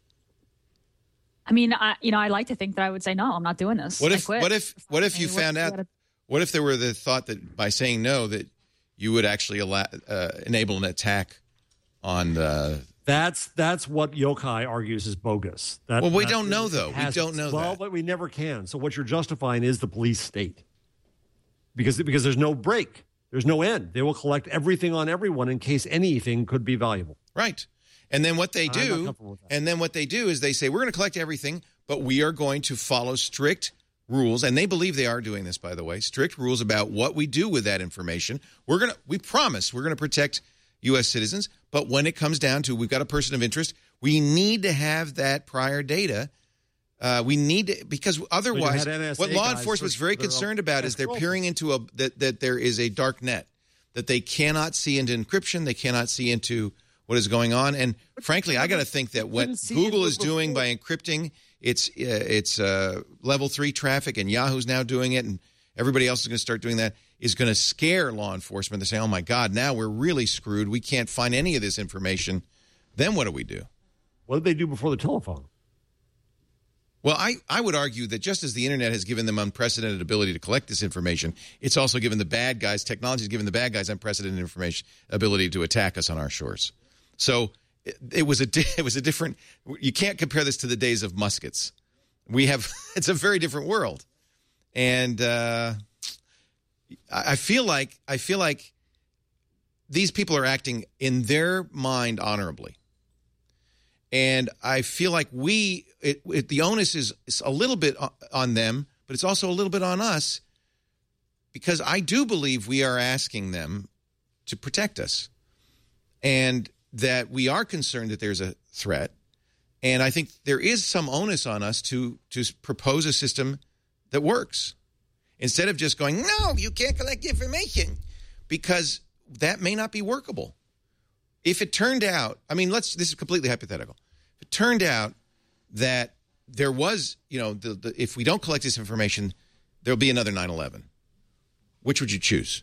I mean, I like to think that I would say no. I'm not doing this. What if you found out? What if there were the thought that by saying no that you would actually enable an attack on the? That's what Yochai argues is bogus. We don't know though. We don't know that. Well, but we never can. So what you're justifying is the police state. Because there's no break. There's no end. They will collect everything on everyone in case anything could be valuable. Right. And then what they do is they say, we're going to collect everything, but we are going to follow strict rules. And they believe they are doing this, by the way, strict rules about what we do with that information. We promise we're going to protect U.S. citizens. But when it comes down to we've got a person of interest, we need to have that prior data. We need to, because otherwise, what law enforcement is very concerned about is they're peering into that there is a dark net, that they cannot see into encryption, they cannot see into what is going on. And frankly, I got to think that what Google is doing by encrypting its level 3 traffic, and Yahoo's now doing it, and everybody else is going to start doing that, is going to scare law enforcement. They say, oh my God, now we're really screwed. We can't find any of this information. Then what do we do? What did they do before the telephone? Well, I would argue that just as the internet has given them unprecedented ability to collect this information, it's also given the bad guys, technology has given the bad guys unprecedented ability to attack us on our shores. So it was a different. You can't compare this to the days of muskets. It's a very different world, and I feel like these people are acting in their mind honorably. And I feel like the onus is a little bit on them, but it's also a little bit on us, because I do believe we are asking them to protect us, and that we are concerned that there's a threat. And I think there is some onus on us to propose a system that works, instead of just going, no, you can't collect information, because that may not be workable. If it turned out, this is completely hypothetical. If it turned out that there was, if we don't collect this information, there'll be another 9/11. Which would you choose?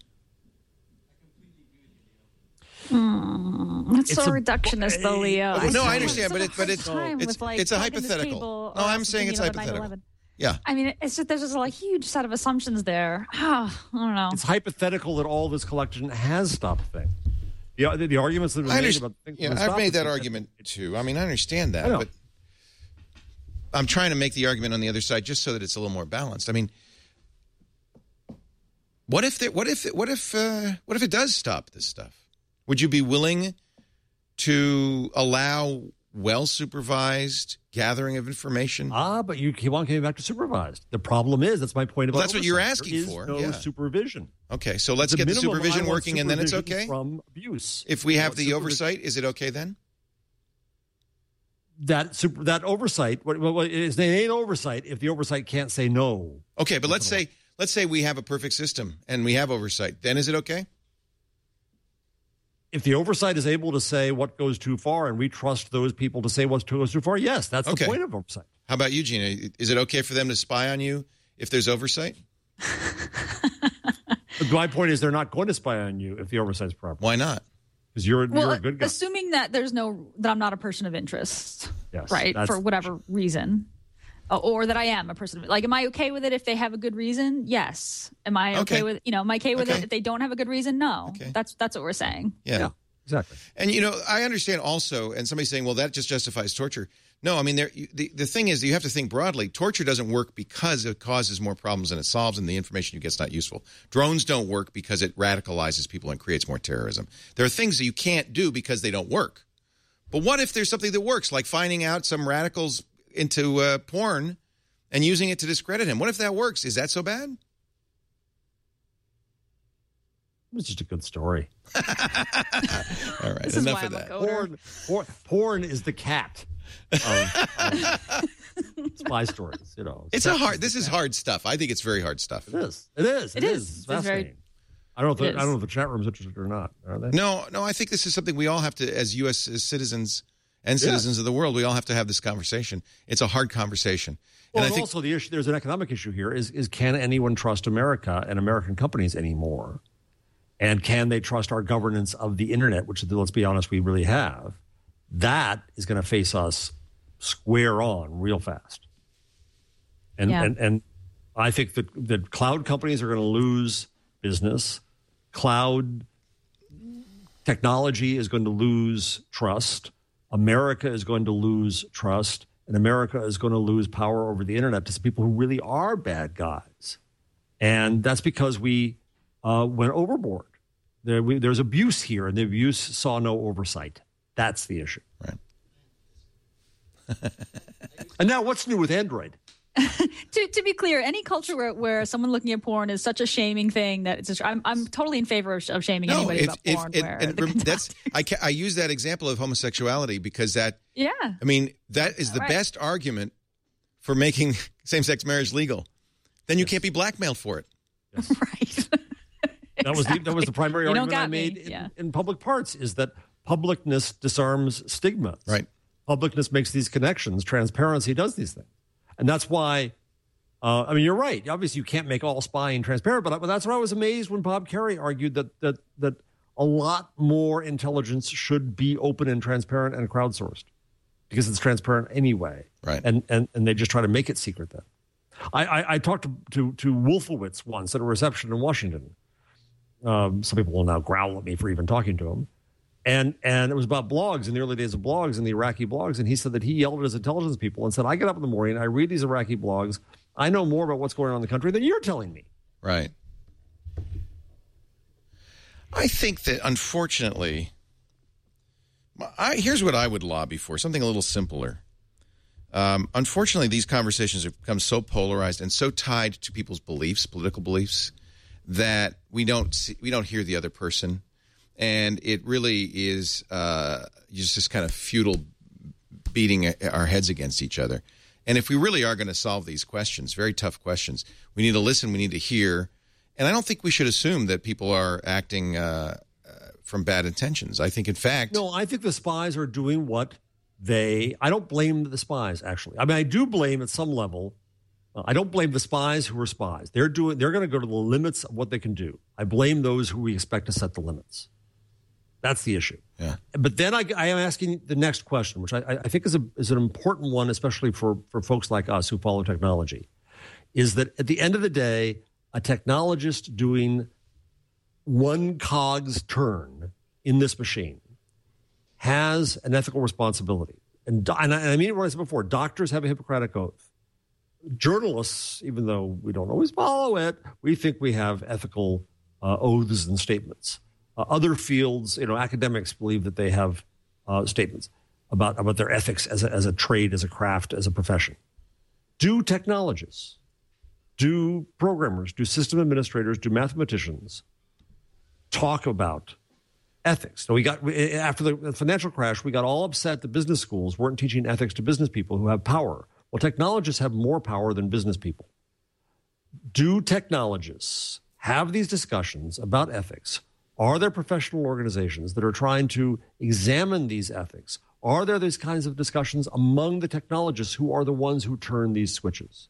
That's so reductionist, though, Leo. No, I understand, but it's a hypothetical. No, I'm saying it's hypothetical. Yeah. I mean, there's just a huge set of assumptions there. I don't know. It's hypothetical that all this collection has stopped things. The arguments that were made about things. Yeah, I've made that argument too. I understand that, but I'm trying to make the argument on the other side just so that it's a little more balanced. What if it does stop this stuff? Would you be willing to allow well-supervised gathering of information. But you keep on coming back to supervised. The problem is, that's my point about That's what you're oversight. asking there is for. No supervision. Okay, so let's get the supervision working, and then it's okay? From abuse. If we have the oversight, is it okay then? That oversight, it ain't oversight if the oversight can't say no. Okay, but let's say we have a perfect system and we have oversight. Then is it okay? If the oversight is able to say what goes too far, and we trust those people to say what goes too far, yes, that's the point of oversight. How about you, Gina? Is it okay for them to spy on you if there's oversight? My point is they're not going to spy on you if the oversight is proper. Why not? Because you're a good guy. Assuming that that I'm not a person of interest, yes, right, for whatever reason, or that I am a person of, like, am I okay with it if they have a good reason? Yes. Am I okay with am I okay with it if they don't have a good reason? No. Okay. That's what we're saying. Yeah, exactly. And I understand also, and somebody's saying, well, that just justifies torture. No, I mean, the thing is, you have to think broadly. Torture doesn't work because it causes more problems than it solves, and the information you get is not useful. Drones don't work because it radicalizes people and creates more terrorism. There are things that you can't do because they don't work. But what if there's something that works, like finding out some radicals into porn and using it to discredit him? What if that works? Is that so bad? It's just a good story. All right, this enough of that. Porn is the cat. Spy stories, This is hard stuff. I think it's very hard stuff. It is. It's fascinating. I don't know if the chat room's interested or not. Are they? No. I think this is something we all have to, as U.S. citizens and citizens of the world, we all have to have this conversation. It's a hard conversation. Well, and also the issue. There's an economic issue here. Is can anyone trust America and American companies anymore? And can they trust our governance of the internet, which, let's be honest, we really have? That is going to face us square on real fast. And I think that cloud companies are going to lose business. Cloud technology is going to lose trust. America is going to lose trust. And America is going to lose power over the internet to some people who really are bad guys. And that's because we went overboard. There's abuse here, and the abuse saw no oversight. That's the issue. Right. And now what's new with Android? To be clear, any culture where someone looking at porn is such a shaming thing that it's I'm totally in favor of shaming anybody about porn. I use that example of homosexuality because that is the best argument for making same-sex marriage legal. Then you can't be blackmailed for it. Yes. Right. That was the primary argument I made in public parts, is that publicness disarms stigmas. Right. Publicness makes these connections. Transparency does these things. And that's why, you're right. Obviously, you can't make all spying transparent, but that's why I was amazed when Bob Kerrey argued that a lot more intelligence should be open and transparent and crowdsourced, because it's transparent anyway. Right. And they just try to make it secret then. I talked to Wolfowitz once at a reception in Washington. Some people will now growl at me for even talking to him. And it was about blogs, in the early days of blogs and the Iraqi blogs. And he said that he yelled at his intelligence people and said, I get up in the morning, I read these Iraqi blogs. I know more about what's going on in the country than you're telling me. Right. I think that, unfortunately, here's what I would lobby for, something a little simpler. Unfortunately, these conversations have become so polarized and so tied to people's beliefs, political beliefs, that we don't hear the other person. And it really is just this kind of futile beating our heads against each other. And if we really are going to solve these questions, very tough questions, we need to listen, we need to hear. And I don't think we should assume that people are acting from bad intentions. I think, in fact... No, I think the spies are doing what I don't blame the spies, actually. I mean, I do blame at some level. I don't blame the spies who are spies. They're going to go to the limits of what they can do. I blame those who we expect to set the limits. That's the issue. Yeah. But then I am asking the next question, which I think is an important one, especially for folks like us who follow technology, is that at the end of the day, a technologist doing one cog's turn in this machine has an ethical responsibility. And I mean what I said before, doctors have a Hippocratic oath. Journalists, even though we don't always follow it, we think we have ethical oaths and statements. Other fields, academics believe that they have statements. about their ethics as a trade, as a craft, as a profession. Do technologists, do programmers, do system administrators, do mathematicians talk about ethics? So after the financial crash, we got all upset that business schools weren't teaching ethics to business people who have power. Well, technologists have more power than business people. Do technologists have these discussions about ethics? Are there professional organizations that are trying to examine these ethics? Are there these kinds of discussions among the technologists who are the ones who turn these switches?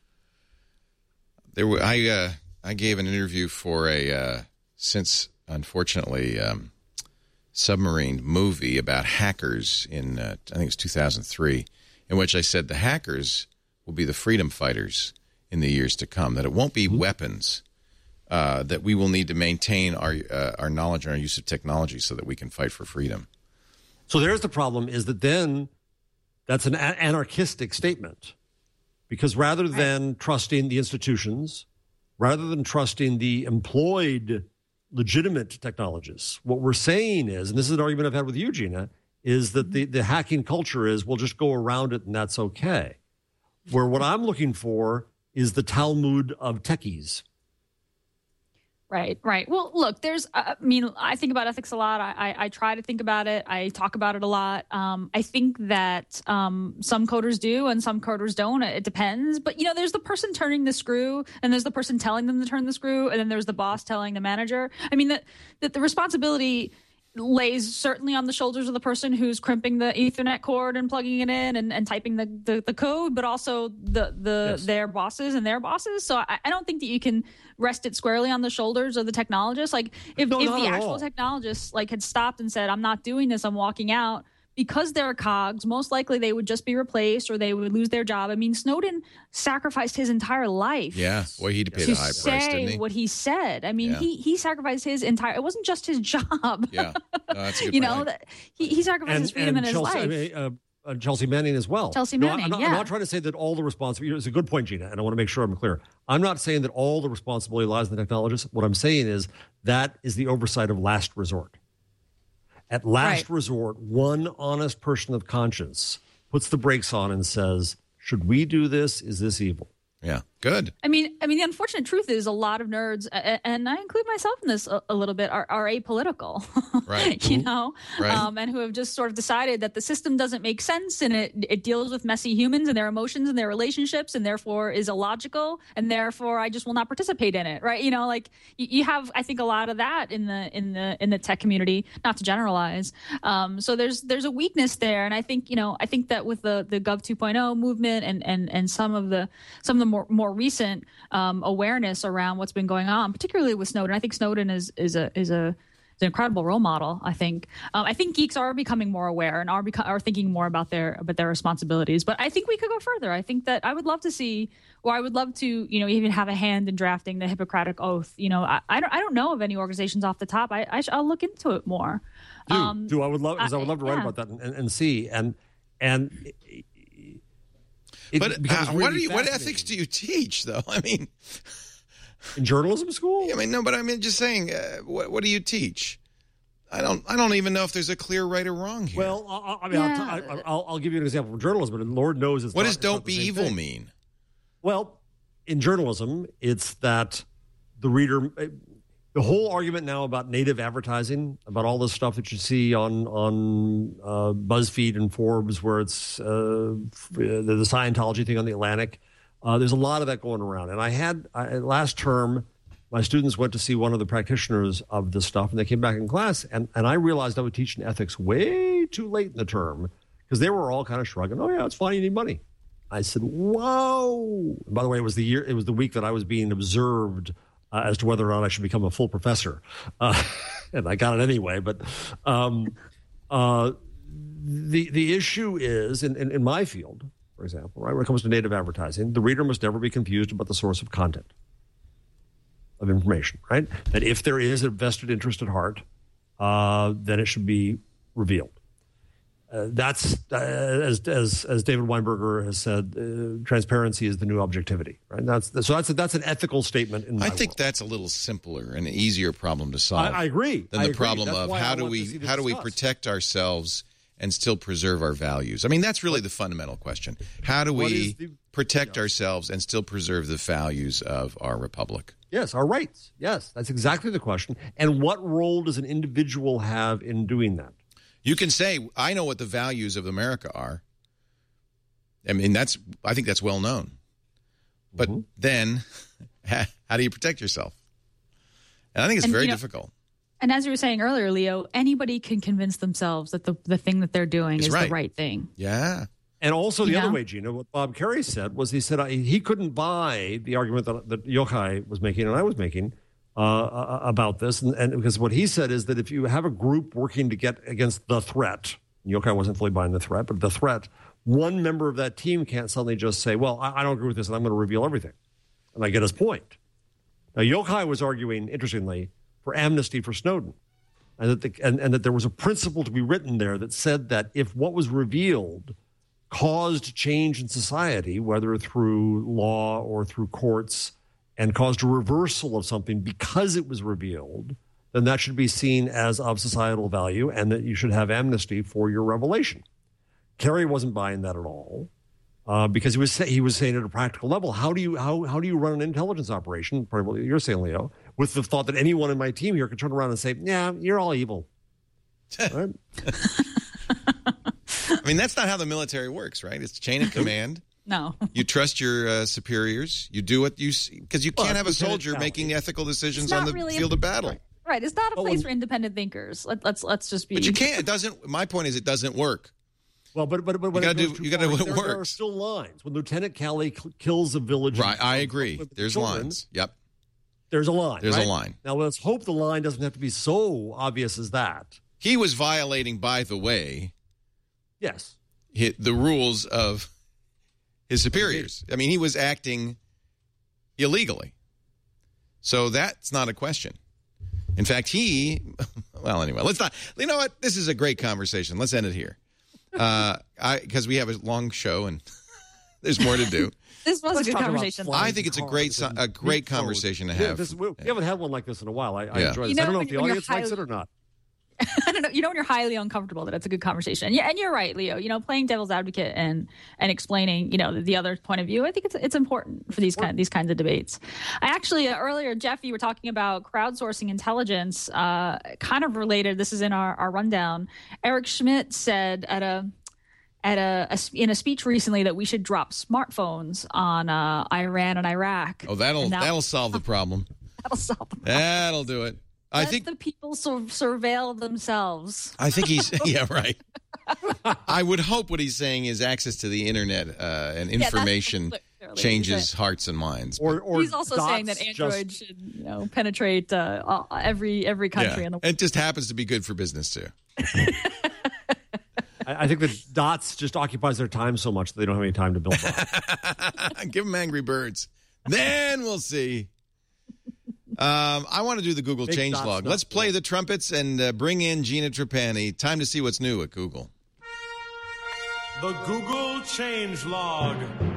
I gave an interview for a since unfortunately submarine movie about hackers in I think it was 2003, in which I said the hackers will be the freedom fighters in the years to come. That it won't be weapons. That we will need to maintain our knowledge and our use of technology so that we can fight for freedom. So there's the problem, is that then that's an anarchistic statement. Because rather than trusting the institutions, rather than trusting the employed legitimate technologists, what we're saying is, and this is an argument I've had with you, Gina, is that the hacking culture is we'll just go around it and that's okay. Where what I'm looking for is the Talmud of techies. Right. Well, look, I think about ethics a lot. I try to think about it. I talk about it a lot. I think that some coders do and some coders don't. It depends. But, there's the person turning the screw and there's the person telling them to turn the screw. And then there's the boss telling the manager. I mean, that the responsibility lays certainly on the shoulders of the person who's crimping the Ethernet cord and plugging it in and typing the code, but also their bosses and their bosses. So I don't think that you can rest it squarely on the shoulders of the technologists. Like if the actual technologists had stopped and said, I'm not doing this, I'm walking out, because they're cogs, most likely they would just be replaced or they would lose their job. I mean, Snowden sacrificed his entire life. Yeah, well, he paid a high price, didn't he? What he said. I mean, he sacrificed his entire. It wasn't just his job. Yeah, no, that's a good point. He sacrificed his freedom and his life. Chelsea Manning as well. Chelsea Manning, I'm not trying to say that all the responsibility. It's a good point, Gina, and I want to make sure I'm clear. I'm not saying that all the responsibility lies in the technologists. What I'm saying is that is the oversight of last resort. At last resort, one honest person of conscience puts the brakes on and says, should we do this? Is this evil? Yeah, good. I mean, the unfortunate truth is a lot of nerds, and I include myself in this a little bit, are apolitical, right? And who have just sort of decided that the system doesn't make sense, and it deals with messy humans and their emotions and their relationships, and therefore is illogical, and therefore I just will not participate in it, right? You have, I think, a lot of that in the tech community, not to generalize. So there's a weakness there, and I think that with the Gov 2.0 movement and some of the more recent awareness around what's been going on, particularly with Snowden. I think Snowden is an incredible role model. I think geeks are becoming more aware and are thinking more about their responsibilities. But I think we could go further. I think that I would love to see, or I would love to, even have a hand in drafting the Hippocratic Oath. I don't know of any organizations off the top. I'll look into it more. I would love to write about that and see What ethics do you teach, though? I mean, in journalism school? I mean, no, but I mean, just saying, what do you teach? I don't even know if there's a clear right or wrong here. Well, I'll give you an example from journalism, and Lord knows it's what not, does "don't be evil" thing. mean? Well, in journalism, it's that the reader. The whole argument now about native advertising, about all this stuff that you see on BuzzFeed and Forbes, where it's the Scientology thing on the Atlantic, there's a lot of that going around. And last term, my students went to see one of the practitioners of this stuff, and they came back in class, and I realized I was teaching ethics way too late in the term because they were all kind of shrugging. Oh yeah, it's fine, you need money. I said, whoa. And by the way, it was the week that I was being observed as to whether or not I should become a full professor. And I got it anyway. But the issue is, in my field, for example, right, when it comes to native advertising, the reader must never be confused about the source of content, of information, right? That if there is a vested interest at heart, then it should be revealed. That's as David Weinberger has said, transparency is the new objectivity, right? That's an ethical statement. I think that's a little simpler and an easier problem to solve. I agree. Than the problem of how do we protect ourselves and still preserve our values? I mean, that's really the fundamental question. How do we protect ourselves and still preserve the values of our republic? Yes, our rights. Yes, that's exactly the question. And what role does an individual have in doing that? You can say, I know what the values of America are. I mean, I think that's well known. But then, how do you protect yourself? And I think it's very difficult. And as you were saying earlier, Leo, anybody can convince themselves that the thing that they're doing is the right thing. Yeah. And also the other way, Gina, what Bob Kerrey said was he said he couldn't buy the argument that Yochai was making and I was making about this. And because what he said is that if you have a group working to get against the threat, Yochai wasn't fully buying the threat, but the threat, one member of that team can't suddenly just say, well, I don't agree with this and I'm going to reveal everything. And I get his point. Now, Yochai was arguing, interestingly, for amnesty for Snowden. And that there was a principle to be written there that said that if what was revealed caused change in society, whether through law or through courts, and caused a reversal of something because it was revealed, then that should be seen as of societal value and that you should have amnesty for your revelation. Kerry wasn't buying that at all. Because he was saying at a practical level, how do you run an intelligence operation? Probably what you're saying, Leo, with the thought that anyone in my team here could turn around and say, "Yeah, you're all evil." Right? I mean, that's not how the military works, right? It's chain of command. No, you trust your superiors. You do what you see, because you can't have a soldier making ethical decisions on the field of battle. Right, it's not a place for independent thinkers. Let's just be. But you can't. It doesn't. My point is, it doesn't work. Well, but you got to do what works. There are still lines. When Lieutenant Calley kills a village, right? I agree. There's lines. Yep. There's a line. There's a line. Now let's hope the line doesn't have to be so obvious as that. He was violating, by the way. Yes. The rules of his superiors. I mean, he was acting illegally. So that's not a question. In fact, well, anyway, let's not. You know what? This is a great conversation. Let's end it here. Because we have a long show and there's more to do. This was a good conversation. I think it's a great conversation to have. We haven't had one like this in a while. I enjoy this. I don't know if the audience likes it or not. I don't know. You know when you're highly uncomfortable that it's a good conversation. Yeah, and you're right, Leo. Playing devil's advocate and explaining, the other point of view. I think it's important for these kinds of debates. I actually earlier, Jeff, you were talking about crowdsourcing intelligence, kind of related. This is in our rundown. Eric Schmidt said in a speech recently that we should drop smartphones on Iran and Iraq. Oh, that'll solve the problem. That'll solve the problem. That'll do it. I think the people surveil themselves. I think he's right. I would hope what he's saying is access to the internet and information changes hearts and minds. Or he's also saying that Android should penetrate every country in the world. It just happens to be good for business too. I think the dots just occupies their time so much that they don't have any time to build up. Give them Angry Birds. Then we'll see. I want to do the Google changelog. Let's play the trumpets and bring in Gina Trapani. Time to see what's new at Google. The Google changelog.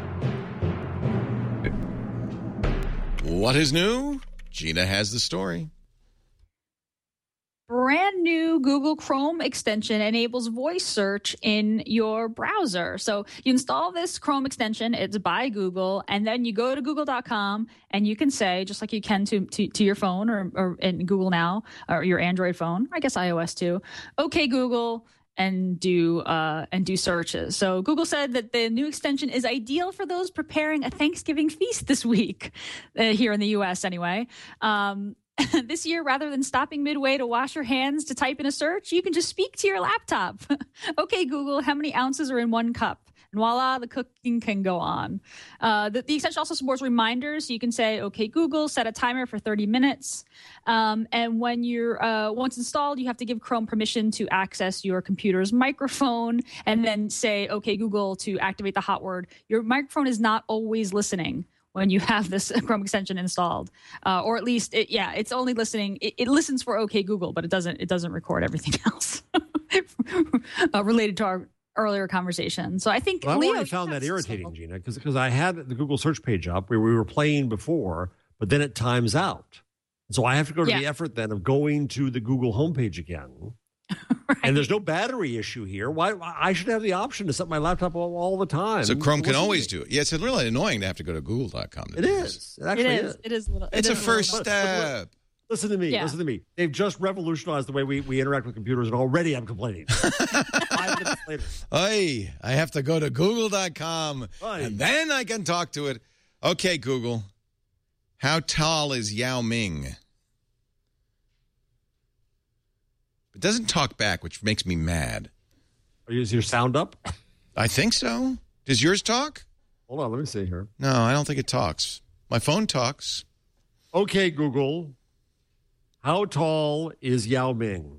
What is new? Gina has the story. Brand new Google Chrome extension enables voice search in your browser. So you install this Chrome extension, it's by Google, and then you go to google.com and you can say, just like you can to your phone or in Google Now or your Android phone, I guess iOS too, okay, Google, and do searches. So Google said that the new extension is ideal for those preparing a Thanksgiving feast this week, here in the U.S. anyway. This year, rather than stopping midway to wash your hands to type in a search, you can just speak to your laptop. Okay, Google, how many ounces are in 1 cup? And voila, the cooking can go on. The extension also supports reminders. So you can say, okay, Google, set a timer for 30 minutes. And when you're once installed, you have to give Chrome permission to access your computer's microphone and then say, okay, Google, to activate the hot word. Your microphone is not always listening when you have this Chrome extension installed, or at least, it's only listening. It listens for OK Google, but it doesn't record everything else related to our earlier conversation. So I think I've already found that irritating, Gina, because I had the Google search page up where we were playing before, but then it times out. So I have to go to the effort then of going to the Google homepage again And there's no battery issue here. Why I should have the option to set my laptop all the time. So Chrome can always do it. Yeah, it's really annoying to have to go to google.com. It is. It actually is. It is. It's a first step. Listen to me. Yeah. Listen to me. They've just revolutionized the way we interact with computers, and already I'm complaining. 5 minutes later. Oy, I have to go to google.com, Oy. and then I can talk to it. Okay, Google. How tall is Yao Ming? It doesn't talk back, which makes me mad. Is your sound up? I think so. Does yours talk? Hold on, let me see here. No, I don't think it talks. My phone talks. Okay, Google. How tall is Yao Ming?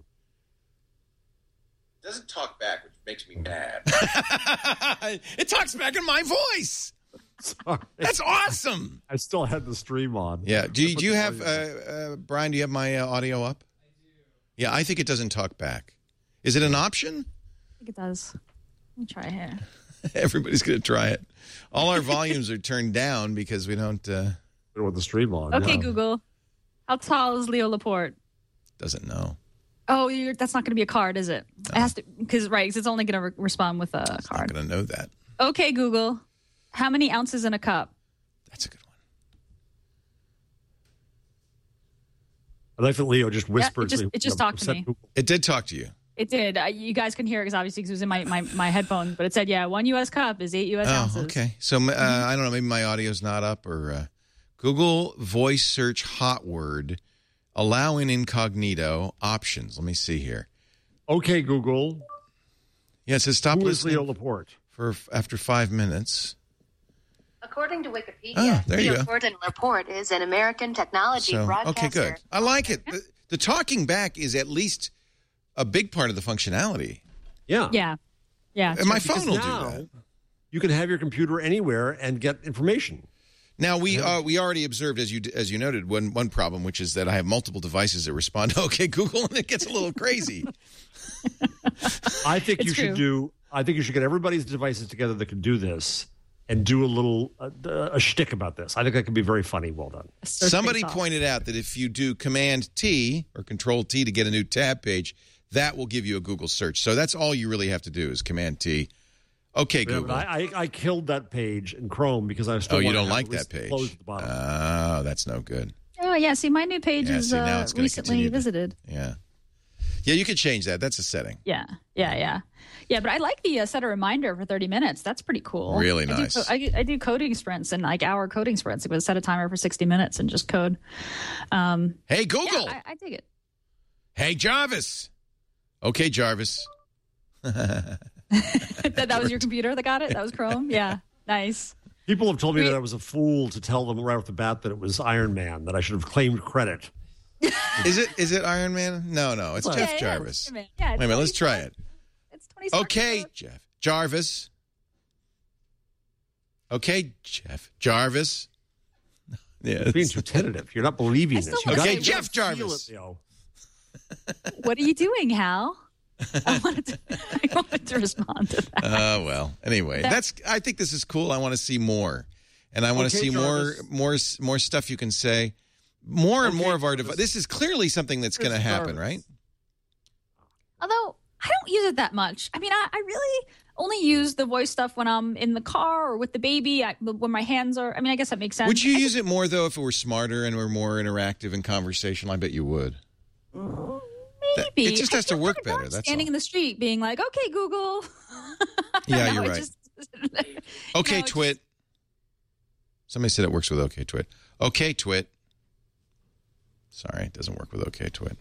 It doesn't talk back, which makes me mad. It talks back in my voice. Sorry. That's awesome. I still had the stream on. Yeah. Do you have, Brian, do you have my audio up? I do. Yeah, I think it doesn't talk back. Is it an option? I think it does. Let me try here. Everybody's going to try it. All our volumes are turned down because we don't. With the stream on. Okay, yeah. Google. How tall is Leo Laporte? Doesn't know. Oh, that's not going to be a card, is it? It has to, because it's only going to respond with a It's card. not going to know that. Okay, Google. How many ounces in a cup? That's a good one. I like that Leo just whispered. it just talked to me. Google. It did talk to you. It did. You guys couldn't hear it because it was in my headphones, but it said, 1 U.S. cup is 8 U.S. ounces. Oh, okay. So I don't know. Maybe my audio's not up or Google voice search hot word, allow in incognito options. Let me see here. Okay, Google. Yeah, it says stop Who is listening Leo Laporte? for after 5 minutes. According to Wikipedia, Oh, there you Leo go. Laporte is an American technology broadcaster. Okay, good. I like it. The talking back is at least a big part of the functionality. Yeah. Yeah. Yeah. And my Because phone will now do that. You can have your computer anywhere and get information. Now we already observed, as you noted, one problem, which is that I have multiple devices that respond to OK Google, and it gets a little crazy. I think It's you should true. I think you should get everybody's devices together that can do this and do a little a shtick about this. I think that could be very funny. Well done. Somebody pointed out that if you do Command T or Control T to get a new tab page, that will give you a Google search. So that's all you really have to do is Command T. Okay, Yeah, Google. but I killed that page in Chrome because I still Oh, you wanna don't have like at that least page? closed at the bottom. Oh, that's no good. Oh, yeah. See, my new page Yeah, is see, now it's gonna recently continue to- visited. Yeah. Yeah, you could change that. That's a setting. Yeah. But I like the set a reminder for 30 minutes. That's pretty cool. Really nice. I do coding sprints and like hour coding sprints. It would set a timer for 60 minutes and just code. Hey, Google. Yeah, I dig it. Hey, Jarvis. Okay, Jarvis. that was your computer that got it? That was Chrome? Yeah. Nice. People have told me that I was a fool to tell them right off the bat that it was Iron Man, that I should have claimed credit. Is it Iron Man? No, it's Well, Jeff Yeah, Jarvis. Yeah, Wait a minute, let's try it. It's 20 Okay, Jeff Jarvis. Okay, Jeff Jarvis. Yeah. Being too tentative. You're not believing I this. still You like Okay, it. Jeff gotta feel Jarvis. it, Leo. What are you doing, Hal? I wanted to respond to that. Well. Anyway, I think this is cool. I want to see more, and I want to Okay, see Jarvis. more stuff you can say. More and Okay, more of our Jarvis. device. This is clearly something that's going to happen, Jarvis. right? Although I don't use it that much. I mean, I really only use the voice stuff when I'm in the car or with the baby. When my hands are. I mean, I guess that makes sense. Would you use it more though if it were smarter and were more interactive and conversational? I bet you would. Maybe It just has to work better. That's standing all. in the street, being like, "Okay, Google." Yeah, No, you're it right. just- Okay, No, it Twit. Somebody said it works with OK Twit. Okay, Twit. Sorry, it doesn't work with OK Twit.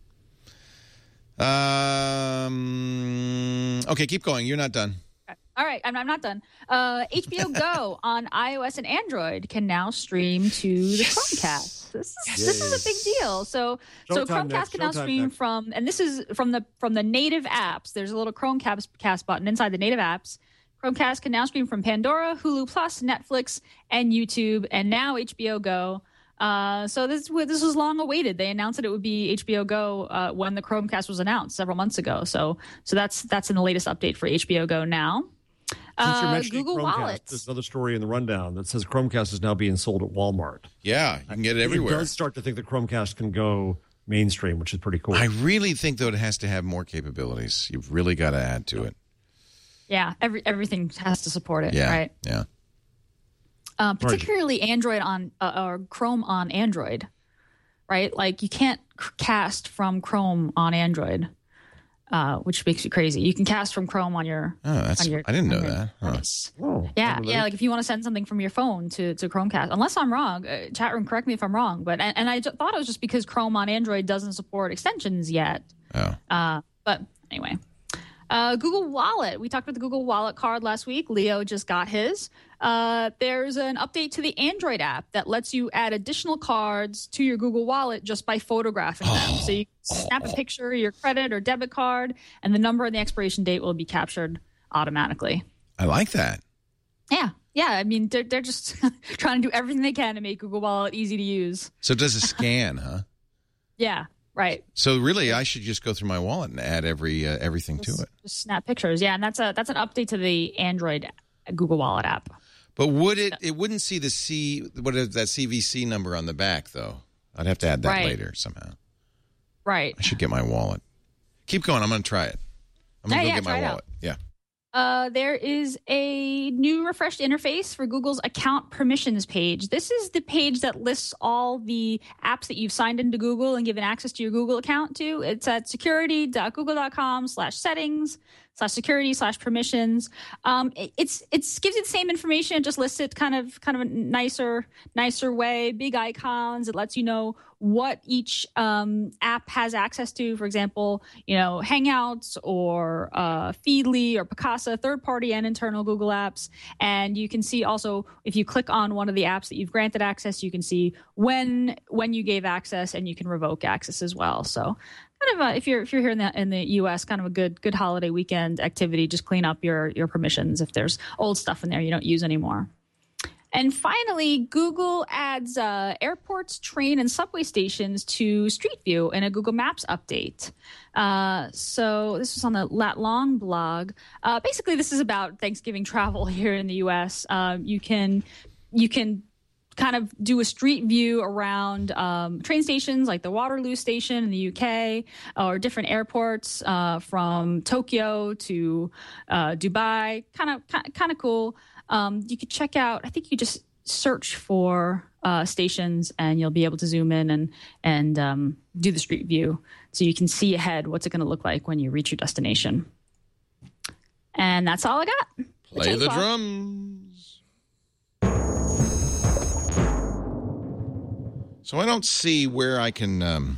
Okay, keep going. You're not done. All right, I'm not done. HBO Go on iOS and Android can now stream to the Chromecast. This is a big deal. So Showtime Chromecast next, can now Showtime stream next. from, and this is from the native apps. There's a little Chromecast button inside the native apps. Chromecast can now stream from Pandora, Hulu Plus, Netflix, and YouTube, and now HBO Go. So this was long awaited. They announced that it would be HBO Go when the Chromecast was announced several months ago. So that's in the latest update for HBO Go now. Since you're mentioning Google Chromecast, Wallet. there's another story in the rundown that says Chromecast is now being sold at Walmart. Yeah, you can get it everywhere. It does start to think that Chromecast can go mainstream, which is pretty cool. I really think, though, it has to have more capabilities. You've really got to add to it. Yeah, everything has to support it, Yeah, right? yeah. Particularly Android on or Chrome on Android, right? Like you can't cast from Chrome on Android, which makes you crazy. You can cast from Chrome on your. Oh, I didn't know that. Oh, Yeah. Like if you want to send something from your phone to Chromecast, unless I'm wrong, chat room, correct me if I'm wrong. But and I thought it was just because Chrome on Android doesn't support extensions yet. Oh. But anyway. Google Wallet. We talked about the Google Wallet card last week. Leo just got his. There's an update to the Android app that lets you add additional cards to your Google Wallet just by photographing them. So you can snap a picture of your credit or debit card, and the number and the expiration date will be captured automatically. I like that. Yeah. I mean, they're just trying to do everything they can to make Google Wallet easy to use. So it does a scan, huh? Yeah. Right. So really, I should just go through my wallet and add everything to it. Just snap pictures. Yeah, and that's an update to the Android Google Wallet app. But would it wouldn't see what is that CVC number on the back though? I'd have to add that later somehow. Right. I should get my wallet. Keep going. I'm going to try it. I'm going to go get my wallet. Yeah. There is a new refreshed interface for Google's account permissions page. This is the page that lists all the apps that you've signed into Google and given access to your Google account to. It's at security.google.com/settings/security/permissions. It gives you the same information. It just lists it kind of a nicer way, big icons. It lets you know what each app has access to. For example, Hangouts or Feedly or Picasa, third-party and internal Google apps. And you can see also, if you click on one of the apps that you've granted access, you can see when you gave access, and you can revoke access as well. So kind of if you're here in the U.S., kind of a good holiday weekend activity. Just clean up your permissions if there's old stuff in there you don't use anymore. And finally, Google adds airports, train, and subway stations to Street View in a Google Maps update. So this was on the Lat Long blog. Basically, this is about Thanksgiving travel here in the U.S. You can kind of do a street view around train stations like the Waterloo station in the UK, or different airports from Tokyo to Dubai. Kind of cool. You could check out, I think you just search for stations, and you'll be able to zoom in and do the street view, so you can see ahead what's it going to look like when you reach your destination. And that's all I got. Play the drums. So I don't see where I can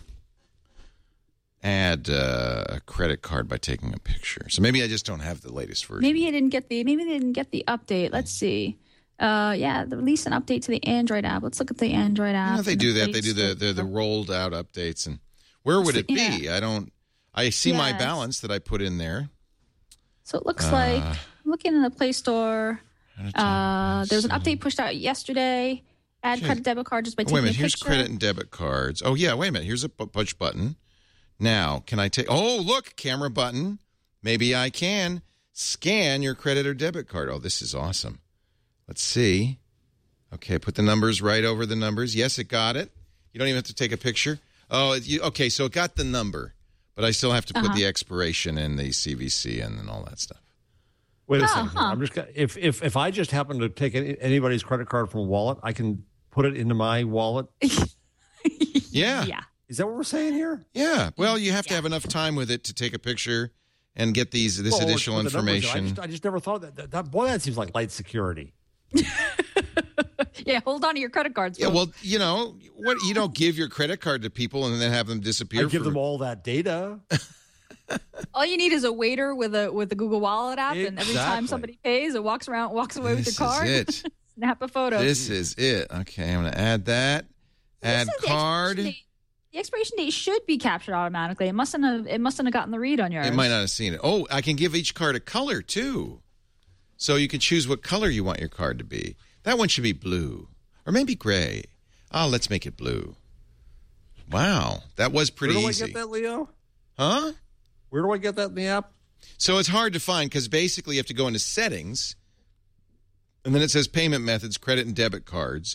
add a credit card by taking a picture. So maybe I just don't have the latest version. Maybe they didn't get the update. Let's see. They released an update to the Android app. Let's look at the Android app. They do that. They do the rolled out updates. And where would it be? I see my balance that I put in there. So it looks like, I'm looking in the Play Store. There's an update pushed out yesterday. Add credit debit card just by taking a picture. Wait a minute. Here's credit and debit cards. Oh, yeah. Wait a minute. Here's a push button. Now, can I take... Oh, look, camera button. Maybe I can scan your credit or debit card. Oh, this is awesome. Let's see. Okay, put the numbers right over the numbers. Yes, it got it. You don't even have to take a picture. Oh, okay, so it got the number, but I still have to put the expiration and the CVC and all that stuff. Wait a second. I'm just if I just happen to take anybody's credit card from a wallet, I can put it into my wallet. Yeah. Is that what we're saying here? Yeah. Well, you have to have enough time with it to take a picture and get this additional information. I just never thought that seems like light security. Yeah, hold on to your credit cards. Yeah, well, you don't give your credit card to people and then have them disappear. I give them all that data. All you need is a waiter with a Google Wallet app, and every time somebody pays, it walks away with your card. This is it. Snap a photo. This is it. Okay, I'm going to add that. Add card. The expiration date should be captured automatically. It mustn't have gotten the read on yours. It might not have seen it. Oh, I can give each card a color too, so you can choose what color you want your card to be. That one should be blue, or maybe gray. Oh, let's make it blue. Wow, that was pretty easy. Where do I get that, Leo? Huh? Where do I get that in the app? So it's hard to find because basically you have to go into settings, and then it says payment methods, credit and debit cards,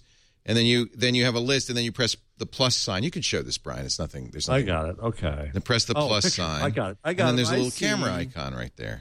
And then you have a list, and then you press the plus sign. You can show this, Brian. It's nothing. There's nothing. I got it. Okay. Then press the plus picture. sign. I got it. And then there's a little camera icon right there.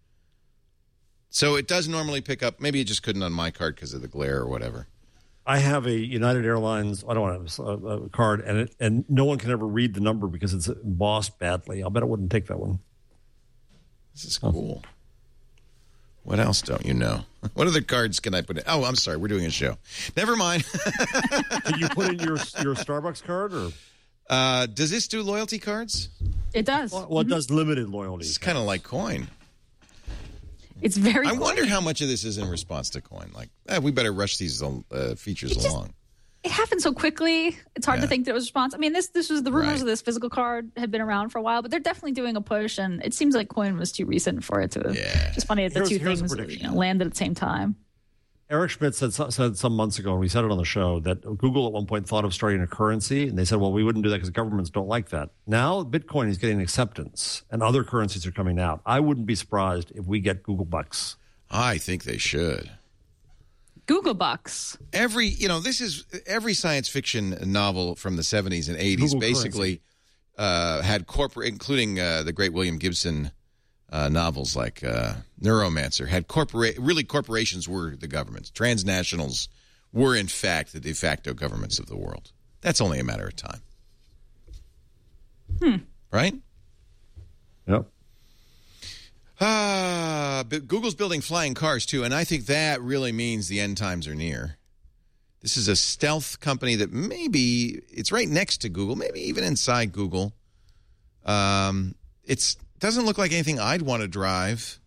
So it does normally pick up. Maybe it just couldn't on my card because of the glare or whatever. I have a United Airlines. I don't have a card, and no one can ever read the number because it's embossed badly. I'll bet it wouldn't take that one. This is cool. What else don't you know? What other cards can I put in? Oh, I'm sorry. We're doing a show. Never mind. Can you put in your Starbucks card? Or does this do loyalty cards? It does. Well, it does limited loyalty. It's kind of like Coin. It's very I wonder how much of this is in response to Coin. Like, we better rush these features along. It happened so quickly. It's hard to think that it was a response. I mean, this was the rumors of this physical card had been around for a while, but they're definitely doing a push, and it seems like Coin was too recent for it to. Yeah. It's funny that the two things landed at the same time. Eric Schmidt said some months ago, and we said it on the show, that Google at one point thought of starting a currency, and they said, well, we wouldn't do that because governments don't like that. Now Bitcoin is getting acceptance, and other currencies are coming out. I wouldn't be surprised if we get Google Bucks. I think they should. Google Bucks. Every science fiction novel from the 70s and 80s Google basically had including the great William Gibson novels like Neuromancer, had corporations were the governments. Transnationals were, in fact, the de facto governments of the world. That's only a matter of time. Right? Yep. But Google's building flying cars, too, and I think that really means the end times are near. This is a stealth company that maybe it's right next to Google, maybe even inside Google. It doesn't look like anything I'd want to drive.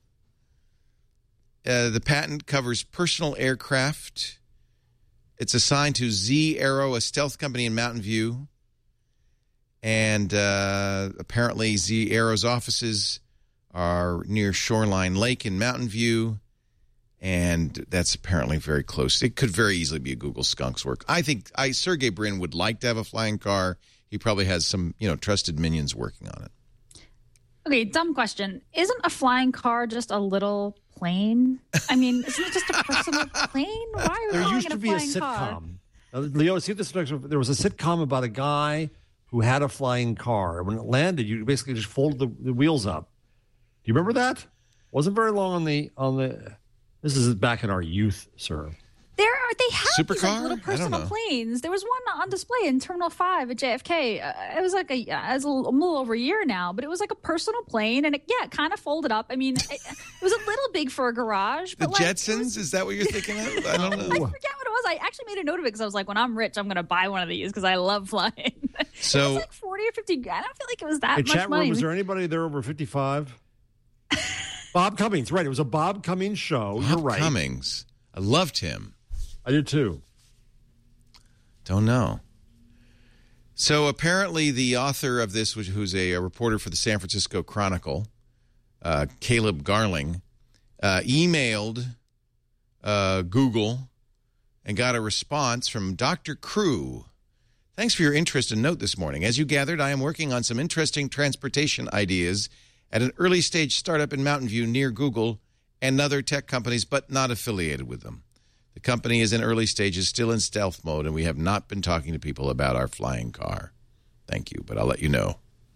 The patent covers personal aircraft. It's assigned to Z Aero, a stealth company in Mountain View. And apparently Z Aero's offices are near Shoreline Lake in Mountain View, and that's apparently very close. It could very easily be a Google Skunk's work. I think Sergey Brin would like to have a flying car. He probably has some, trusted minions working on it. Okay, dumb question. Isn't a flying car just a little plane? I mean, isn't it just a personal plane? Why are we There used to be a sitcom? Car? Now, Leo, see this next. There was a sitcom about a guy who had a flying car. When it landed, you basically just folded the wheels up. Do you remember that? Wasn't very long on the. This is back in our youth, sir. They have these Supercar? little personal planes. There was one on display in Terminal 5 at JFK. It was like a little over a year now, but it was like a personal plane, and it kind of folded up. I mean, it was a little big for a garage. But the Jetsons? Is that what you're thinking of? I don't know. I forget what it was. I actually made a note of it because I was like, when I'm rich, I'm going to buy one of these because I love flying. So it was like 40 or 50. I don't feel like it was that much chat room, money. Was there anybody there over 55? Bob Cummings, right. It was a Bob Cummings show. You're right. Cummings. I loved him. I did too. Don't know. So apparently the author of this, who's a reporter for the San Francisco Chronicle, Caleb Garling, emailed Google and got a response from Dr. Crew. Thanks for your interest and note this morning. As you gathered, I am working on some interesting transportation ideas at an early-stage startup in Mountain View near Google and other tech companies, but not affiliated with them. The company is in early stages, still in stealth mode, and we have not been talking to people about our flying car. Thank you, but I'll let you know.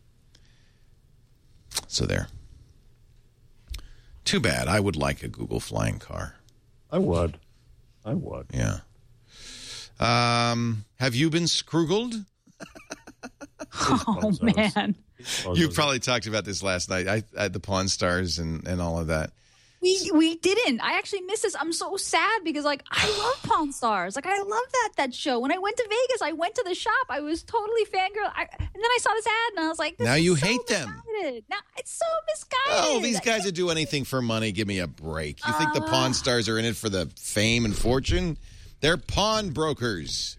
So there. Too bad. I would like a Google flying car. I would. Yeah. Have you been scroogled? Oh, man. You probably talked about this last night. The Pawn Stars and all of that. We didn't. I actually missed this. I'm so sad because, I love Pawn Stars. I love that show. When I went to Vegas, I went to the shop. I was totally fangirl. And then I saw this ad, and I was like, this now is you so hate misguided. them. Now it's so misguided. Oh, these guys would do anything for money. Give me a break. You think the Pawn Stars are in it for the fame and fortune? They're pawn brokers.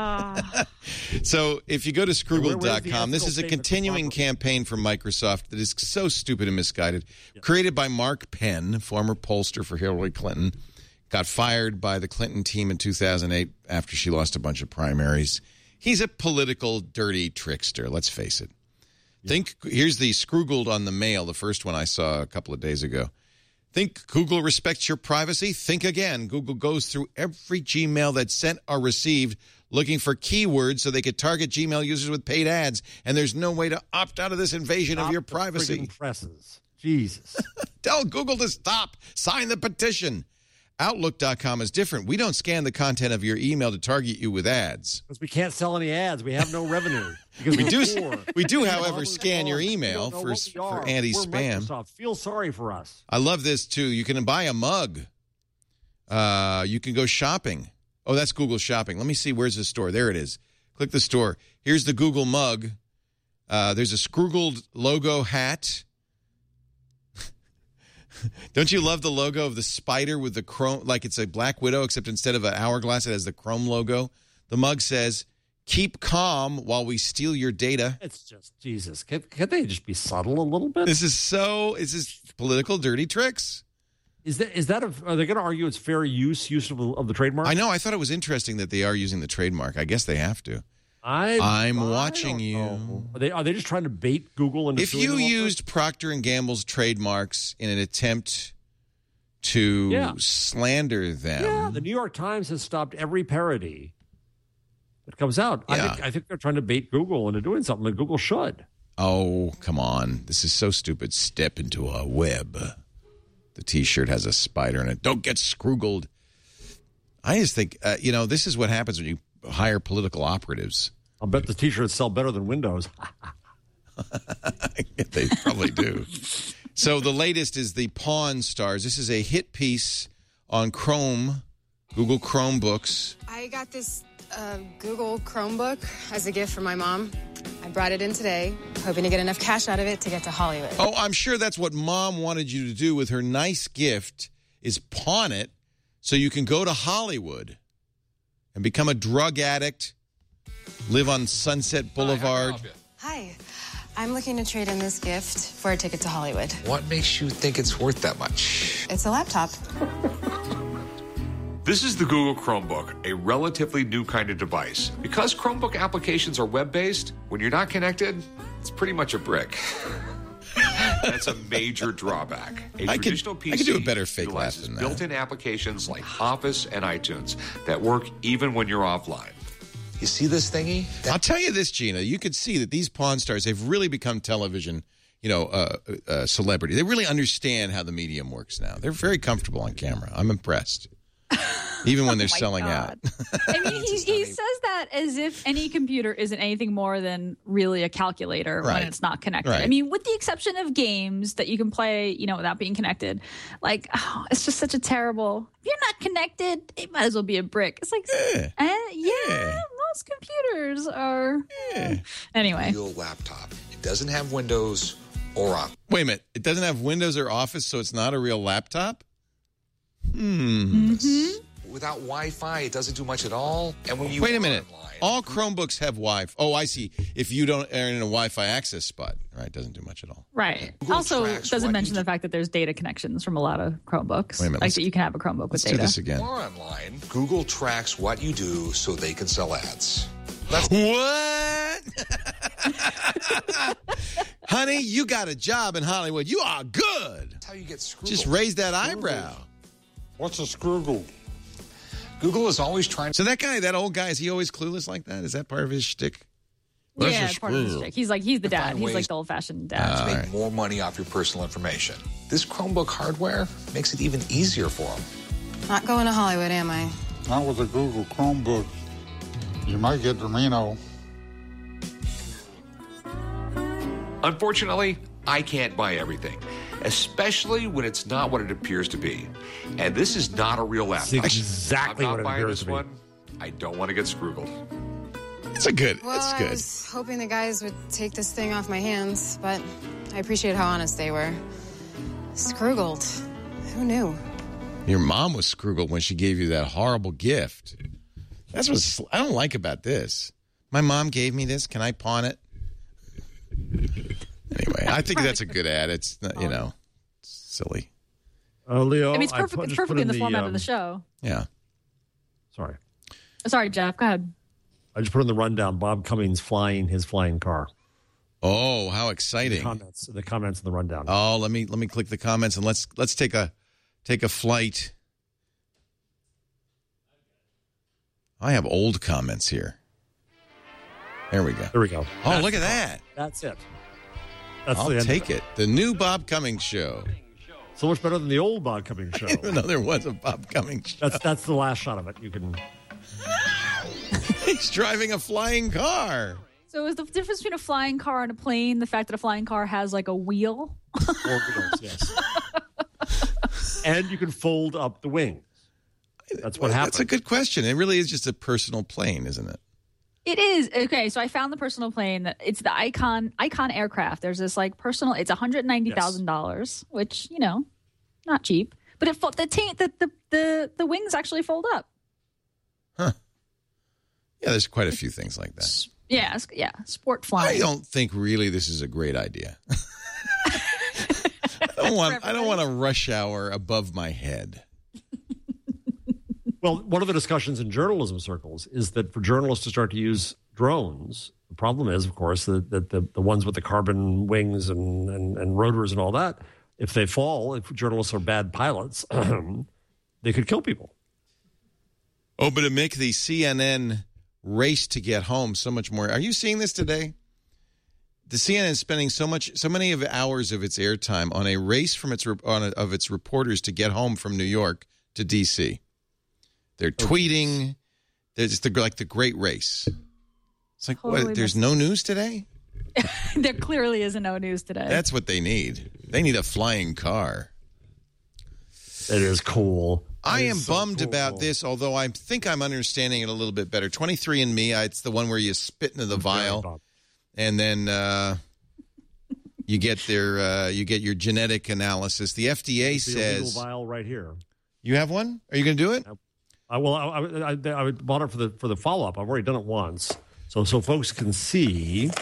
So if you go to Scroogle.com, this is a continuing campaign from Microsoft that is so stupid and misguided. Yep. Created by Mark Penn, former pollster for Hillary Clinton. Got fired by the Clinton team in 2008 after she lost a bunch of primaries. He's a political, dirty trickster, let's face it. Yep. Here's the Scroogled on the Mail, the first one I saw a couple of days ago. Think Google respects your privacy? Think again. Google goes through every Gmail that's sent or received looking for keywords so they could target Gmail users with paid ads. And there's no way to opt out of this invasion of your privacy. Presses. Jesus. Tell Google to stop. Sign the petition. Outlook.com is different. We don't scan the content of your email to target you with ads. Because we can't sell any ads. We have no revenue. Because we do, however, scan your email for anti-spam. Microsoft, feel sorry for us. I love this, too. You can buy a mug. You can go shopping. Oh, that's Google Shopping. Let me see. Where's the store? There it is. Click the store. Here's the Google mug. There's a Scroogled logo hat. Don't you love the logo of the spider with the chrome, like it's a Black Widow, except instead of an hourglass, it has the chrome logo? The mug says, "Keep calm while we steal your data." It's just, Jesus. Can they just be subtle a little bit? This is political dirty tricks. Are they going to argue it's fair use of the trademark? I know. I thought it was interesting that they are using the trademark. I guess they have to. I'm watching you. Are they just trying to bait Google into? If you used Procter & Gamble's trademarks in an attempt to slander them, the New York Times has stopped every parody that comes out. Yeah. I think they're trying to bait Google into doing something that Google should. Oh, come on! This is so stupid. Step into a web. The T-shirt has a spider in it. Don't get scroogled. I just think this is what happens when you hire political operatives. I'll bet the T-shirts sell better than Windows. They probably do. So the latest is the Pawn Stars. This is a hit piece on Chrome, Google Chromebooks. I got this Google Chromebook as a gift from my mom. I brought it in today, hoping to get enough cash out of it to get to Hollywood. Oh, I'm sure that's what Mom wanted you to do with her nice gift, is pawn it so you can go to Hollywood and become a drug addict, live on Sunset Boulevard. Hi, I'm looking to trade in this gift for a ticket to Hollywood. What makes you think it's worth that much? It's a laptop. This is the Google Chromebook, a relatively new kind of device. Because Chromebook applications are web-based, when you're not connected, it's pretty much a brick. That's a major drawback. Traditional PC I could do a better fake laugh utilizes than that. built-in applications like Office and iTunes that work even when you're offline. You see this thingy? I'll tell you this, Gina. You could see that these Pawn Stars have really become television, celebrity. They really understand how the medium works now. They're very comfortable on camera. I'm impressed. Even when they're selling out. I mean, he says that as if any computer isn't anything more than really a calculator when it's not connected. Right. I mean, with the exception of games that you can play, without being connected. Like, it's just such a terrible. If you're not connected, it might as well be a brick. It's like, most computers are. Anyway. Real laptop. It doesn't have Windows or Office. Wait a minute. It doesn't have Windows or Office, so it's not a real laptop? Without Wi-Fi, it doesn't do much at all. And when you Wait a minute. Online, All Chromebooks have Wi-Fi. Oh, I see. If you don't are in a Wi-Fi access spot, right, it doesn't do much at all. Right. Google Also, tracks doesn't what mention you the fact that there's data connections from a lot of Chromebooks. Wait a minute, Like that you can have a Chromebook with Let's do data. this again. More online, Google tracks what you do so they can sell ads. What? Honey, you got a job in Hollywood. You are good. That's how you get screwed. Just raise that eyebrow. What's a Scroogle? Google is always trying to So that old guy, is he always clueless like that? Is that part of his shtick? Yeah, it's part of the stick. He's the dad. find He's ways like the old-fashioned dad. make more money off your personal information. This Chromebook hardware makes it even easier for them. Not going to Hollywood, am I? Not with a Google Chromebook. You might get to Reno. Unfortunately, I can't buy everything, especially when it's not what it appears to be. And this is not a real laptop. It's exactly I'm what not it buying appears this to be. one. I don't want to get scroogled. It's good. Well, It's I good. was hoping the guys would take this thing off my hands, but I appreciate how honest they were. Scroogled. Who knew? Your mom was scroogled when she gave you that horrible gift. That's what I don't like about this. My mom gave me this. Can I pawn it? Anyway, I think that's a good ad. It's not, silly. Leo, I mean, it's perfect. It's perfect in the format of the show. Yeah. Sorry. Sorry, Jeff. Go ahead. I just put in the rundown. Bob Cummings flying his flying car. Oh, how exciting! The comments in the rundown. Oh, let me click the comments and let's take a take a flight. I have old comments here. There we go. There we go. Oh, look at that. That's it. I'll take it. The new Bob Cummings show. So much better than the old Bob Cummings show. Even though there was a Bob Cummings show. That's the last shot of it. You can. He's driving a flying car. So is the difference between a flying car and a plane the fact that a flying car has like a wheel? 4 wheels, yes. And you can fold up the wings. That's what happens. That's a good question. It really is just a personal plane, isn't it? It is. Okay, so I found the personal plane. It's the Icon aircraft. There's this like personal, it's $190,000, which, not cheap. But the wings actually fold up. Huh. Yeah, there's quite a few things like that. Yeah, sport flying. I don't think really this is a great idea. I don't want a rush hour above my head. Well, one of the discussions in journalism circles is that for journalists to start to use drones, the problem is, of course, that the ones with the carbon wings and rotors and all that, if they fall, if journalists are bad pilots, they could kill people. Oh, but it makes the CNN race to get home so much more. Are you seeing this today? The CNN is spending so many of hours of its airtime on a race of its reporters to get home from New York to D.C. They're tweeting. They're just like the great race. It's like, what? There's no news today? There clearly is no news today. That's what they need. They need a flying car. It is cool. I am bummed about this, although I think I'm understanding it a little bit better. 23andMe, it's the one where you spit into the vial, and then you get your genetic analysis. The FDA says the vial right here. You have one? Are you going to do it? I bought it for the follow up. I've already done it once, so folks can see.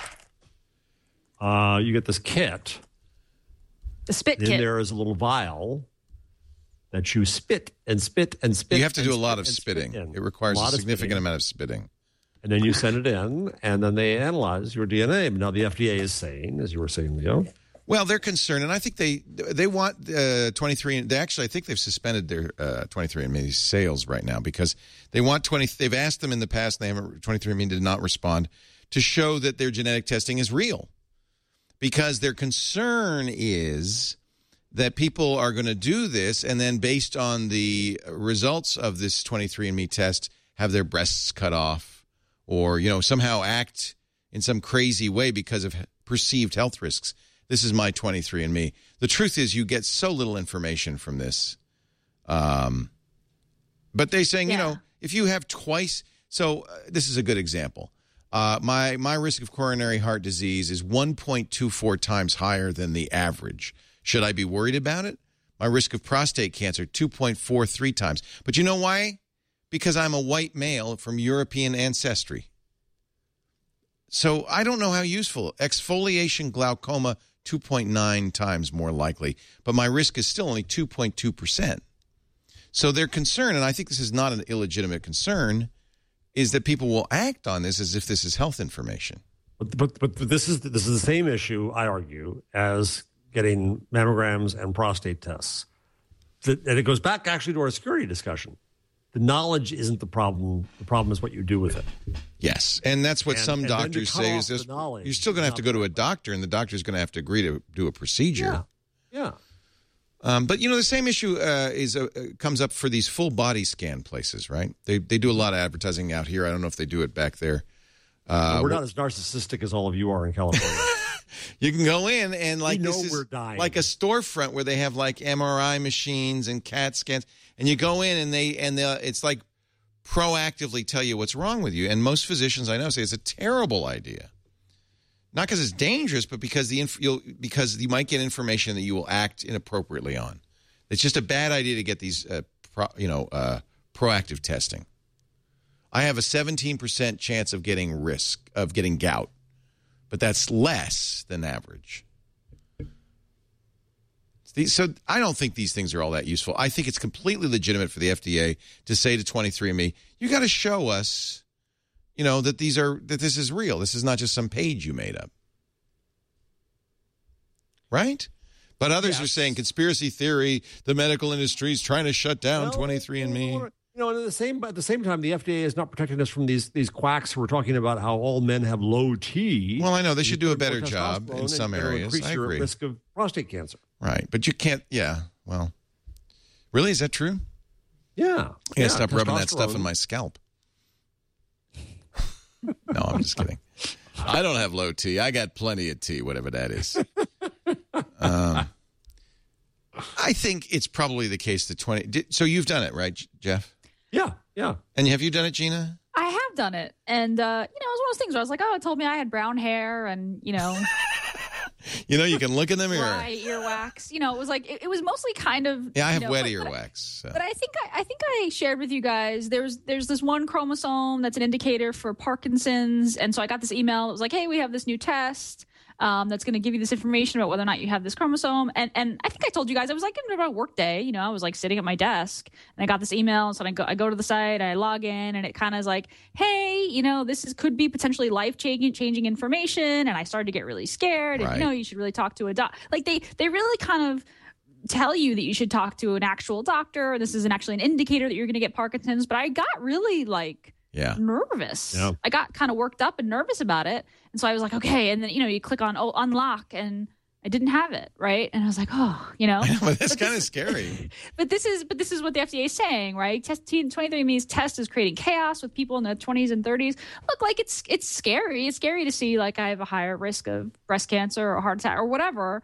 You get this kit. The spit kit. In there is a little vial that you spit and spit and spit. You have to do a lot of spitting. It requires a significant amount of spitting. And then you send it in, and then they analyze your DNA. Now, the FDA is saying, as you were saying, Leo. Well, they're concerned, and I think they want 23. I think they've suspended their 23andMe sales right now because they want 20. They've asked them in the past, and 23andMe did not respond to show that their genetic testing is real, because their concern is that people are going to do this, and then based on the results of this 23andMe test, have their breasts cut off, or somehow act in some crazy way because of perceived health risks. This is my 23andMe. The truth is, you get so little information from this. But they're saying, if you have twice. So this is a good example. My risk of coronary heart disease is 1.24 times higher than the average. Should I be worried about it? My risk of prostate cancer, 2.43 times. But you know why? Because I'm a white male from European ancestry. So I don't know how useful. Exfoliation glaucoma, 2.9 times more likely. But my risk is still only 2.2%. So their concern, and I think this is not an illegitimate concern, is that people will act on this as if this is health information. But this is the same issue, I argue, as getting mammograms and prostate tests. And it goes back actually to our security discussion. The knowledge isn't the problem. The problem is what you do with it. Yes, and that's what some doctors say. Is this, you're still going to have to go to a doctor, and the doctor's going to have to agree to do a procedure. Yeah. But the same issue comes up for these full body scan places, right? They do a lot of advertising out here. I don't know if they do it back there. We're not as narcissistic as all of you are in California. You can go in and we're dying. Like a storefront where they have like MRI machines and CAT scans, and you go in and it's like proactively tell you what's wrong with you. And most physicians I know say it's a terrible idea, not because it's dangerous, but because because you might get information that you will act inappropriately on. It's just a bad idea to get these proactive testing. I have a 17% chance of getting gout, but that's less than average. So I don't think these things are all that useful. I think it's completely legitimate for the FDA to say to 23andMe, you got to show us, that this is real. This is not just some page you made up. Right? But others are saying conspiracy theory, the medical industry is trying to shut down 23andMe. At the same time, the FDA is not protecting us from these quacks who are talking about how all men have low T. Well, I know they should do a better job in some areas. Increase I your agree. risk of prostate cancer. Right, but you can't. Yeah, well, really, is that true? Yeah, I gotta stop rubbing that stuff on my scalp. No, I'm just kidding. I don't have low T. I got plenty of T, whatever that is. I think it's probably the case that 20. So you've done it, right, Jeff? Yeah. And have you done it, Gina? I have done it. And, it was one of those things where I was like, it told me I had brown hair and, you can look in the mirror. Dry earwax. It was like, it was mostly kind of. Yeah, I have wet earwax. So. But I think I shared with you guys, there's this one chromosome that's an indicator for Parkinson's. And so I got this email. It was like, hey, we have this new test. That's going to give you this information about whether or not you have this chromosome. And I think I told you guys, I was like in about a work day, I was like sitting at my desk and I got this email. So I go to the site, I log in and it kind of is like, hey, this could be potentially life-changing information. And I started to get really scared. Right. And, you should really talk to a doc. Like they really kind of tell you that you should talk to an actual doctor. This is actually an indicator that you're going to get Parkinson's. But I got really nervous. Yeah. I got kind of worked up and nervous about it. And so I was like, okay. And then, you click on unlock and I didn't have it. Right. And I was like, I know, that's kind of scary. But this is what the FDA is saying, right? 23andMe's test is creating chaos with people in their 20s and 30s. Look, like it's scary. It's scary to see like I have a higher risk of breast cancer or heart attack or whatever.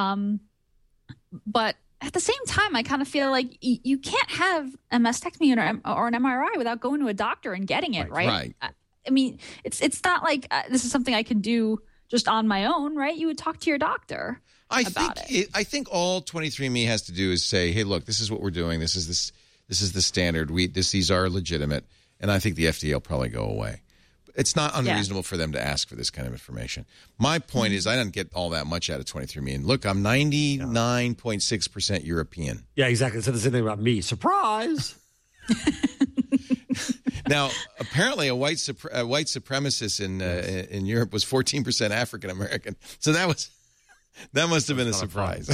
But at the same time, I kind of feel like you can't have a mastectomy or an MRI without going to a doctor and getting it, right? Right. I mean, it's not like this is something I can do just on my own, right? You would talk to your doctor about it. I think all 23andMe has to do is say, hey, look, this is what we're doing. This is the standard. These are legitimate. And I think the FDA will probably go away. It's not unreasonable for them to ask for this kind of information. My point is I didn't get all that much out of 23andMe. And look, I'm 99.6% European. Yeah, exactly. It said the same thing about me. Surprise! Now, apparently a white supremacist in Europe was 14% African American. So that must have been a surprise.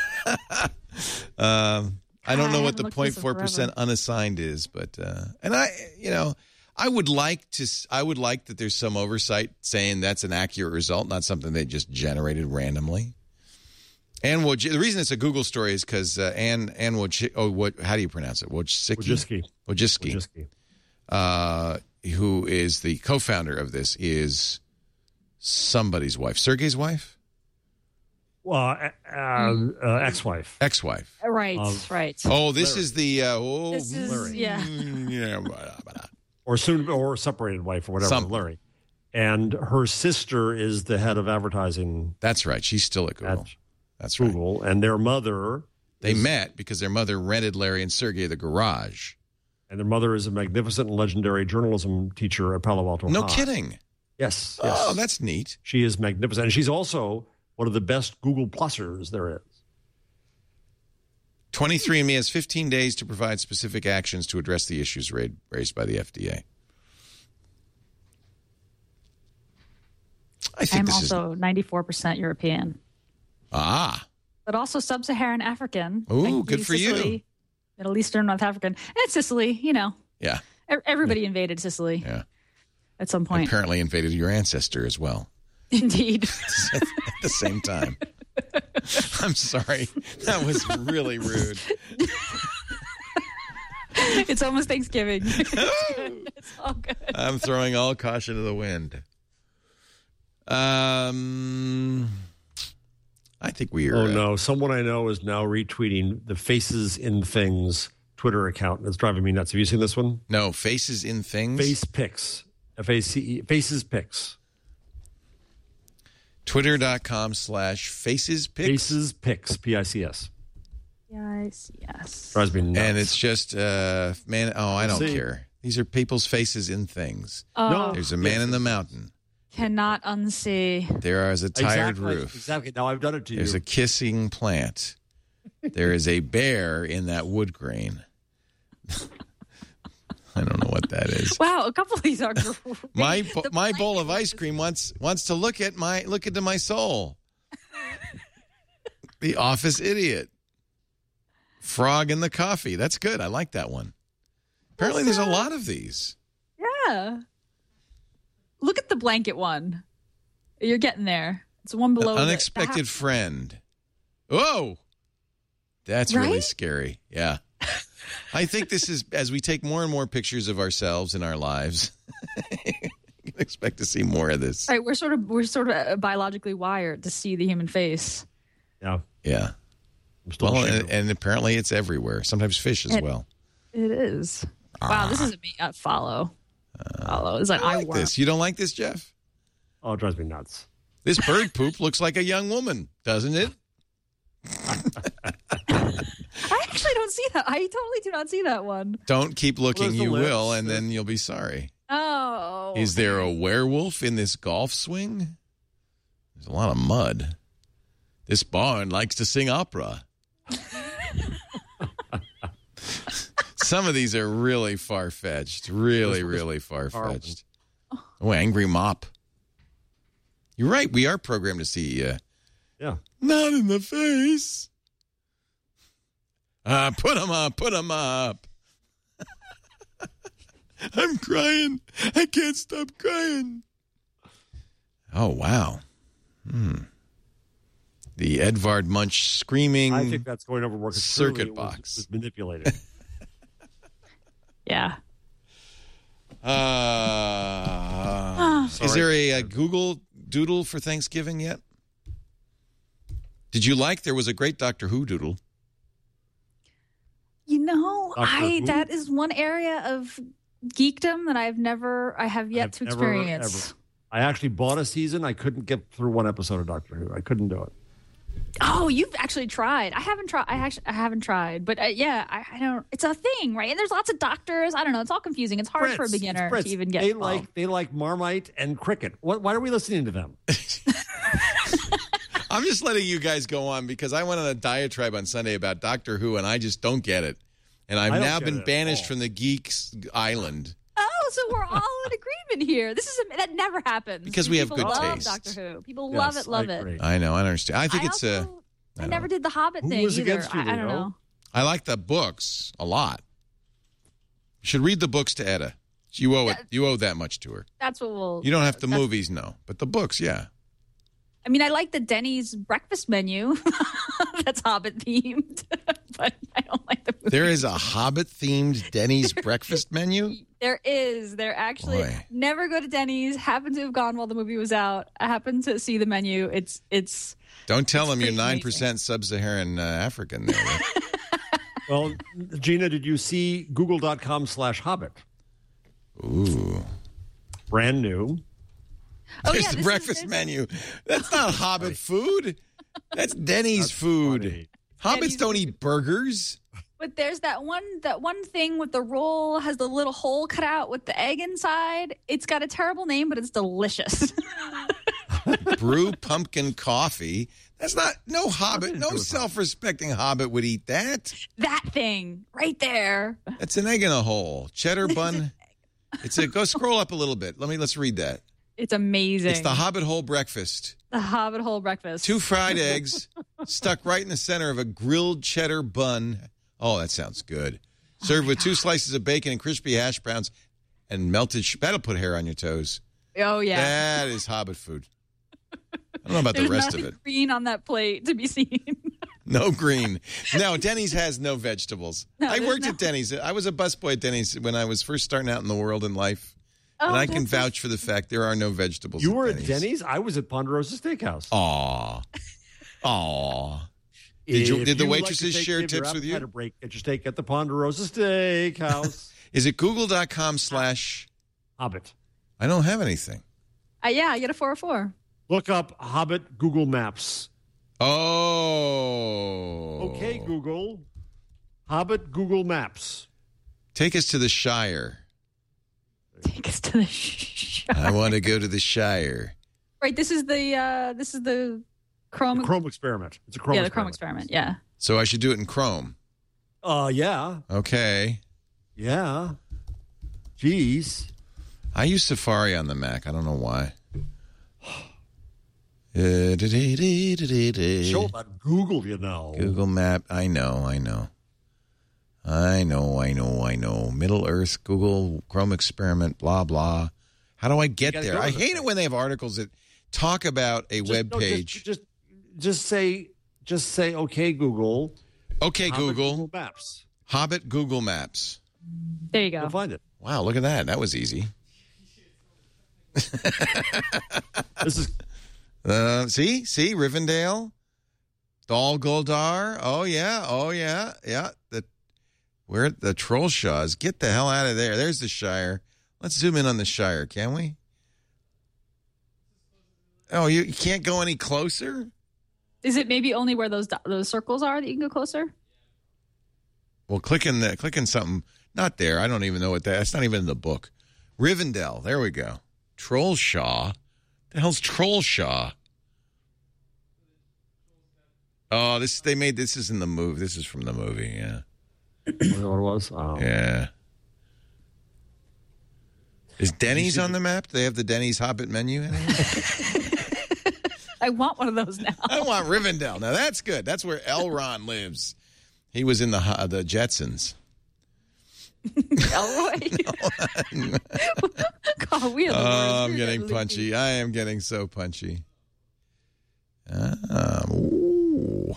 I don't know what the 0.4% unassigned is, but I would like that there's some oversight saying that's an accurate result, not something they just generated randomly. And the reason it's a Google story is because Anne how do you pronounce it? Wojcicki, who is the co-founder of this, is somebody's wife, Sergey's wife. Well, ex-wife. Ex-wife. Right. Oh, this is the Larry. Yeah. Or separated wife or whatever, Something. Larry. And her sister is the head of advertising. That's right. She's still at Google. That's right. Google. And their mother. They met because their mother rented Larry and Sergey the garage. And their mother is a magnificent and legendary journalism teacher at Palo Alto High. No kidding. Yes. Oh, that's neat. She is magnificent. And she's also one of the best Google Plusers there is. 23andMe has 15 days to provide specific actions to address the issues raised by the FDA. I'm also 94% European. Ah. But also sub-Saharan African. Ooh, good for Sicily, you. Middle Eastern, North African. And Sicily, Yeah. Everybody invaded Sicily. Yeah. At some point. Apparently invaded your ancestor as well. Indeed. At the same time. I'm sorry. That was really rude. It's almost Thanksgiving. It's all good. I'm throwing all caution to the wind. I think we are. Oh, no. Someone I know is now retweeting the Faces in Things Twitter account. It's driving me nuts. Have you seen this one? No, Faces in Things? Face Pics. F-A-C-E. Faces Pics. Twitter.com/FacesPics. Faces Pics. P-I-C-S. Yes. Drives me nuts. And it's just, I don't care. These are people's faces in things. No. There's a man in the mountain. Cannot unsee. There is a tired roof. Exactly. Now I've done it to you. There's a kissing plant. There is a bear in that wood grain. I don't know what that is. Wow, a couple of these are great. My bowl of ice cream wants to look into my soul. The Office Idiot. Frog in the Coffee. That's good. I like that one. Apparently, there's a lot of these. Yeah. Look at the blanket one. You're getting there. It's one below. Unexpected Friend. Whoa. That's really scary. Yeah. I think this is, as we take more and more pictures of ourselves in our lives, you can expect to see more of this. Right, we're sort of biologically wired to see the human face. Yeah. Yeah. Well, and apparently it's everywhere. Sometimes fish as well. It is. Wow, this is a follow. Follow. It's like I like this. You don't like this, Jeff? Oh, it drives me nuts. This bird poop looks like a young woman, doesn't it? I actually don't see that. I totally do not see that one. Don't keep looking. You will, and then you'll be sorry. Oh. Is there a werewolf in this golf swing? There's a lot of mud. This barn likes to sing opera. Some of these are really far-fetched. Really far-fetched. Oh, Angry Mop. You're right. We are programmed to see yeah. Not in the face. Put them up. I'm crying. I can't stop crying. Oh, wow. The Edvard Munch screaming. I think that's going over circuit box. Was manipulated. Yeah. Is there a Google Doodle for Thanksgiving yet? Did you there was a great Doctor Who Doodle? That is one area of geekdom that I have yet to experience. I actually bought a season. I couldn't get through one episode of Doctor Who. I couldn't do it. Oh, you've actually tried. I haven't tried. I haven't tried. But I don't. It's a thing, right? And there's lots of doctors. I don't know. It's all confusing. It's hard for a beginner to even get. They like Marmite and Cricket. Why are we listening to them? I'm just letting you guys go on because I went on a diatribe on Sunday about Doctor Who, and I just don't get it. And I've now been banished from the Geeks Island. Oh, so we're all in agreement here. That never happens. Because we have good taste. Doctor Who. People love it. I know. I understand. I think I never did the Hobbit thing either. I don't know. I like the books a lot. You should read the books to Etta. You owe it. You owe that much to her. That's what we'll. You don't have the movies, no, but the books, yeah. I mean, I like the Denny's breakfast menu. That's Hobbit themed, but I don't like the movies. There is a Hobbit themed Denny's breakfast menu? There is. There actually never go to Denny's. Happened to have gone while the movie was out. I happened to see the menu. It's. Don't tell them you're 9% sub-Saharan African there. Well, Gina, did you see google.com/Hobbit? Ooh. Brand new. There's the breakfast menu. That's not Hobbit food. That's Denny's food. Funny. Hobbits don't eat burgers. But there's that one thing with the roll has the little hole cut out with the egg inside. It's got a terrible name, but it's delicious. Brew pumpkin coffee. That's not no Hobbit. No self-respecting Hobbit would eat that. That thing right there. That's an egg in a hole. Cheddar bun. Go scroll up a little bit. Let's read that. It's amazing. It's the Hobbit Hole breakfast. The Hobbit Hole breakfast. 2 fried eggs stuck right in the center of a grilled cheddar bun. Oh, that sounds good. Served with 2 slices of bacon and crispy hash browns and melted. That'll put hair on your toes. Oh, yeah. That is Hobbit food. I don't know about the rest of it. There's green on that plate to be seen. No green. No, Denny's has no vegetables. No, I worked at Denny's. I was a busboy at Denny's when I was first starting out in the world in life. And I can vouch for the fact there are no vegetables. You were at Denny's? I was at Ponderosa Steakhouse. Aw. Did the waitresses share tips with you? Had a break at your steak at the Ponderosa Steakhouse. Is it google.com/Hobbit? I don't have anything. Yeah, I get a 404. Look up Hobbit Google Maps. Oh. Okay, Google. Hobbit Google Maps. Take us to the Shire. Take us to the Shire. I want to go to the Shire. Right, this is the Chrome. The Chrome experiment. It's a Chrome experiment. The Chrome experiment, yeah. So I should do it in Chrome. Yeah. Okay. Yeah. Jeez. I use Safari on the Mac. I don't know why. Show about Google, you know. Google Map. I know. Middle Earth, Google, Chrome experiment, blah, blah. How do I get there? I hate it when they have articles that talk about a web page. Just say, okay, Google. Okay, Google Maps. Hobbit Google Maps. There you go. You'll find it. Wow, look at that. That was easy. This is... See, Rivendell, Dol Guldur. Oh yeah. We're at the Trollshaws. Get the hell out of there. There's the Shire. Let's zoom in on the Shire, can we? Oh, you can't go any closer? Is it maybe only where those circles are that you can go closer? Well, click in something. Not there. I don't even know what that's not even in the book. Rivendell. There we go. Trollshaw. The hell's Trollshaw? Oh, this is in the movie. This is from the movie, yeah. What it was? Oh. Yeah. Is Denny's on the map? Do they have the Denny's Hobbit menu in it? I want one of those now. I want Rivendell. Now that's good. That's where Elrond lives. He was in the Jetsons. Elroy? God, we are the worst. I'm getting punchy. I am getting so punchy. Ooh.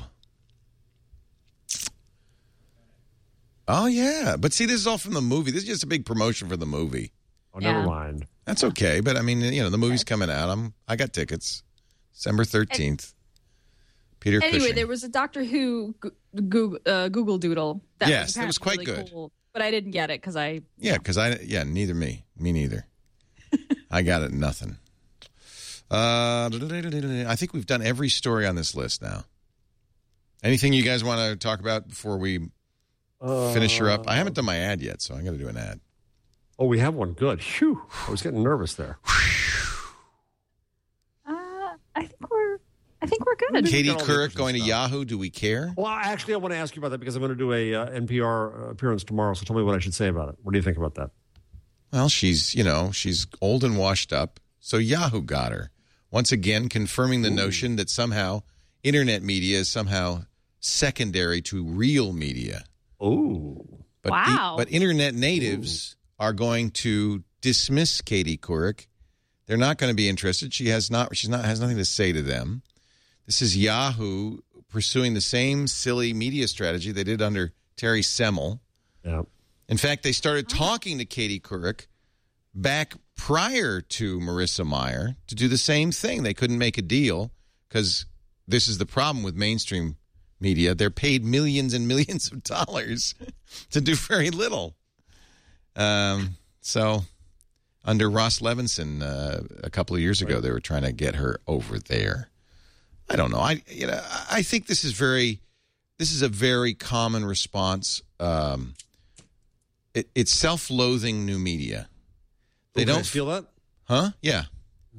Oh, yeah. But see, this is all from the movie. This is just a big promotion for the movie. Oh, never mind. That's okay. But, I mean, the movie's coming out. I got tickets. December 13th. Peter Cushing. Anyway, there was a Doctor Who Google Doodle. That was quite really good. Cool, but I didn't get it because I... neither me. Me neither. I got it, nothing. I think we've done every story on this list now. Anything you guys want to talk about before we finish her up? I haven't done my ad yet, so I'm going to do an ad. Oh, we have one. Good. Phew. I was getting nervous there. I think we're good. Katie Couric going to Yahoo. Do we care? Well, actually, I want to ask you about that because I'm going to do a NPR appearance tomorrow. So tell me what I should say about it. What do you think about that? Well, she's old and washed up. So Yahoo got her. Once again, confirming the notion that somehow internet media is somehow secondary to real media. Oh. But internet natives are going to dismiss Katie Couric. They're not going to be interested. She has nothing to say to them. This is Yahoo pursuing the same silly media strategy they did under Terry Semel. Yeah. In fact, they started talking to Katie Couric back prior to Marissa Mayer to do the same thing. They couldn't make a deal because this is the problem with mainstream media. They're paid millions and millions of dollars to do very little. So under Ross Levinson a couple of years ago, they were trying to get her over there. I don't know. I think this is a very common response. It's self-loathing new media. They don't feel that, huh? Yeah.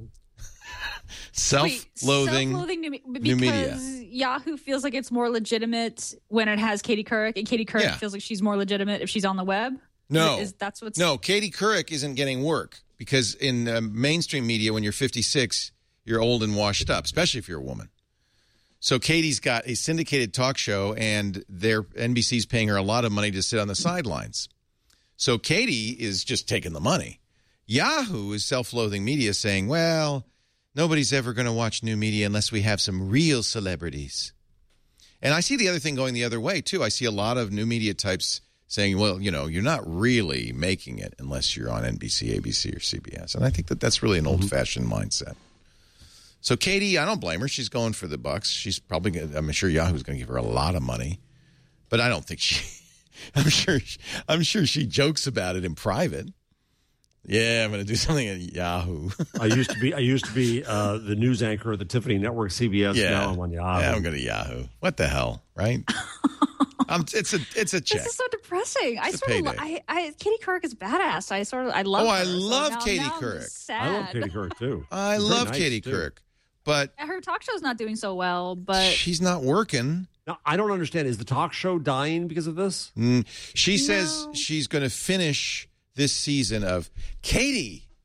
Self-loathing new media. Because Yahoo feels like it's more legitimate when it has Katie Couric, and Katie Couric feels like she's more legitimate if she's on the web. No, Katie Couric isn't getting work because in mainstream media, when you're 56, you're old and washed up, especially if you're a woman. So Katie's got a syndicated talk show, and NBC's paying her a lot of money to sit on the sidelines. So Katie is just taking the money. Yahoo is self-loathing media saying, well, nobody's ever going to watch new media unless we have some real celebrities. And I see the other thing going the other way, too. I see a lot of new media types saying, well, you're not really making it unless you're on NBC, ABC, or CBS. And I think that's really an old-fashioned mindset. So Katie, I don't blame her. She's going for the bucks. She's probably I'm sure Yahoo's going to give her a lot of money. But I don't think I'm sure she jokes about it in private. Yeah, I'm going to do something at Yahoo. I used to be the news anchor at the Tiffany Network, CBS. Yeah. Now I'm on Yahoo. Yeah, I'm going to Yahoo. What the hell, right? It's a check. This is so depressing. Katie Couric is badass. I love her. I love Katie Couric. I love Katie Couric too. I love Katie Couric. But her talk show's not doing so well, but she's not working. Now, I don't understand. Is the talk show dying because of this? She says she's going to finish this season of Katie.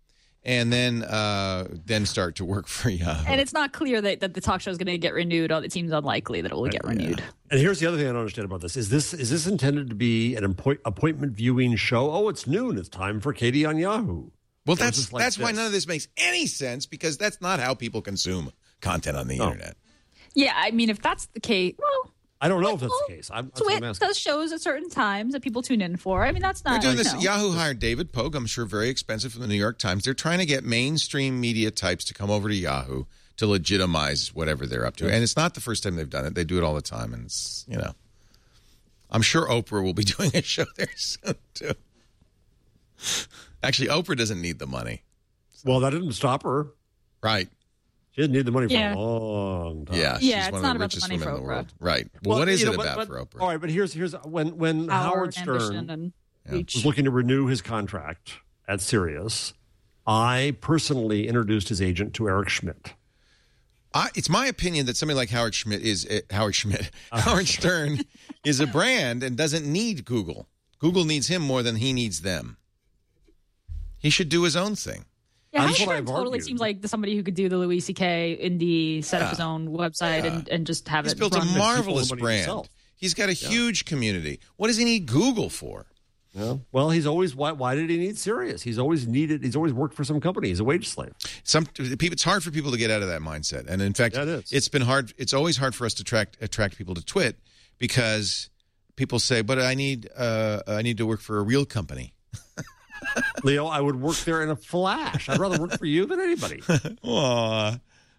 and then start to work for Yahoo. And it's not clear that the talk show is going to get renewed. It seems unlikely that it will get renewed. And here's the other thing I don't understand about this. Is this intended to be an appointment viewing show? Oh, it's noon. It's time for Katie on Yahoo. Well, that's why none of this makes any sense, because that's not how people consume content on the internet. Yeah, I mean, if that's the case, well, I don't know if that's the case. Twit does shows at certain times that people tune in for. I mean, that's not. They're doing this. Yahoo hired David Pogue, I'm sure very expensive, from the New York Times. They're trying to get mainstream media types to come over to Yahoo to legitimize whatever they're up to. And it's not the first time they've done it. They do it all the time. And it's, I'm sure Oprah will be doing a show there soon, too. Actually, Oprah doesn't need the money. Well, that didn't stop her. Right. She didn't need the money for a long time. Yeah, she's one of the richest women in the world. Right. Well, what is it about for Oprah? All right, but here's when Howard Stern was looking to renew his contract at Sirius, I personally introduced his agent to Eric Schmidt. It's my opinion that somebody like Howard Stern is a brand and doesn't need Google. Google needs him more than he needs them. He should do his own thing. Yeah, Howard Stern totally seems like somebody who could do the Louis C.K. indie, set up his own website and just have He's it built run. a marvelous brand. He's got a huge community. What does he need Google for? Yeah. Well, he's always why did he need Sirius? He's always worked for some company. He's a wage slave. It's hard for people to get out of that mindset. And in fact, it's been hard. It's always hard for us to attract people to Twit, because people say, "But I need to work for a real company." Leo, I would work there in a flash. I'd rather work for you than anybody. Aww.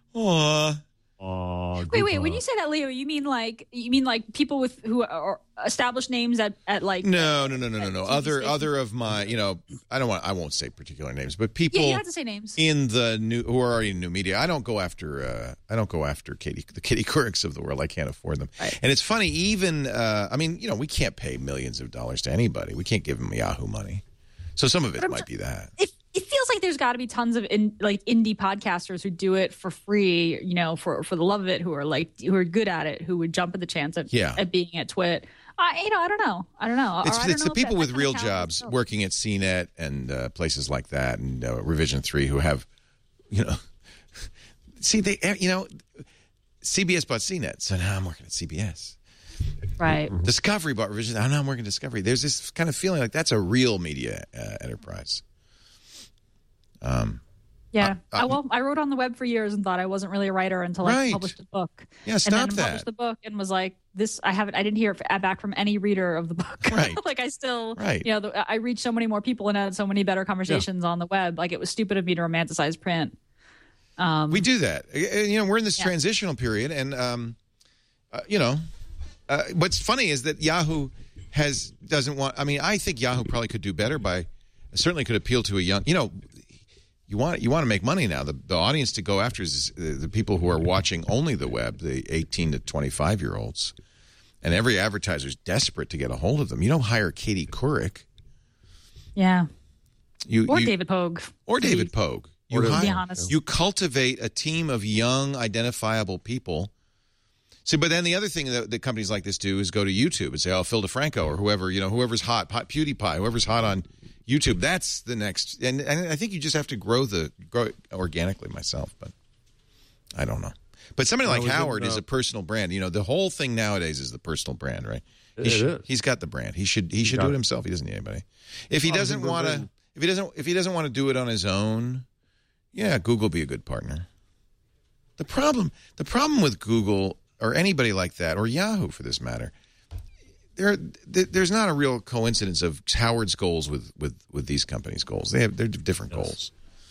Wait. When you say that, Leo, you mean like people who are established names at like No. Other of my, I won't say particular names, but people. Yeah, you have to say names in the who are already in new media. I don't go after the Katie Courics of the world. I can't afford them. Right. And it's funny, even we can't pay millions of dollars to anybody. We can't give them Yahoo money. So some of it might be that. It feels like there's got to be tons of indie podcasters who do it for free, for the love of it, who are good at it, who would jump at the chance at being at Twit. I don't know. It's the people with real jobs working at CNET and places like that, and Revision 3 who have, see, they, CBS bought CNET, so now I'm working at CBS. Right. Discovery bought Revision. Now I'm working at Discovery. There's this kind of feeling like that's a real media enterprise. Yeah. I wrote on the web for years and thought I wasn't really a writer until I published a book. Yeah, stop and then that. Published the book and was like, I didn't hear it back from any reader of the book. Right. Like I still, I reached so many more people and had so many better conversations on the web. Like it was stupid of me to romanticize print. We do that. We're in this transitional period, and what's funny is that Yahoo doesn't want. I mean, I think Yahoo probably could do better certainly could appeal to a young. You want to make money now. The audience to go after is the people who are watching only the web, the 18 to 25-year-olds, and every advertiser is desperate to get a hold of them. You don't hire Katie Couric. Yeah. David Pogue. Or David Pogue. To be honest. You cultivate a team of young, identifiable people. See, but then the other thing that companies like this do is go to YouTube and say, "Oh, Phil DeFranco or whoever, whoever's hot, PewDiePie, whoever's hot on YouTube, that's the next." And I think you just have to grow organically myself, but I don't know. But somebody like Howard is a personal brand. The whole thing nowadays is the personal brand, right? He's got the brand. He should do it himself. He doesn't need anybody. If he doesn't want to do it on his own, yeah, Google be a good partner. The problem with Google, or anybody like that, or Yahoo for this matter, there's not a real coincidence of Howard's goals with these companies' goals. They're different goals.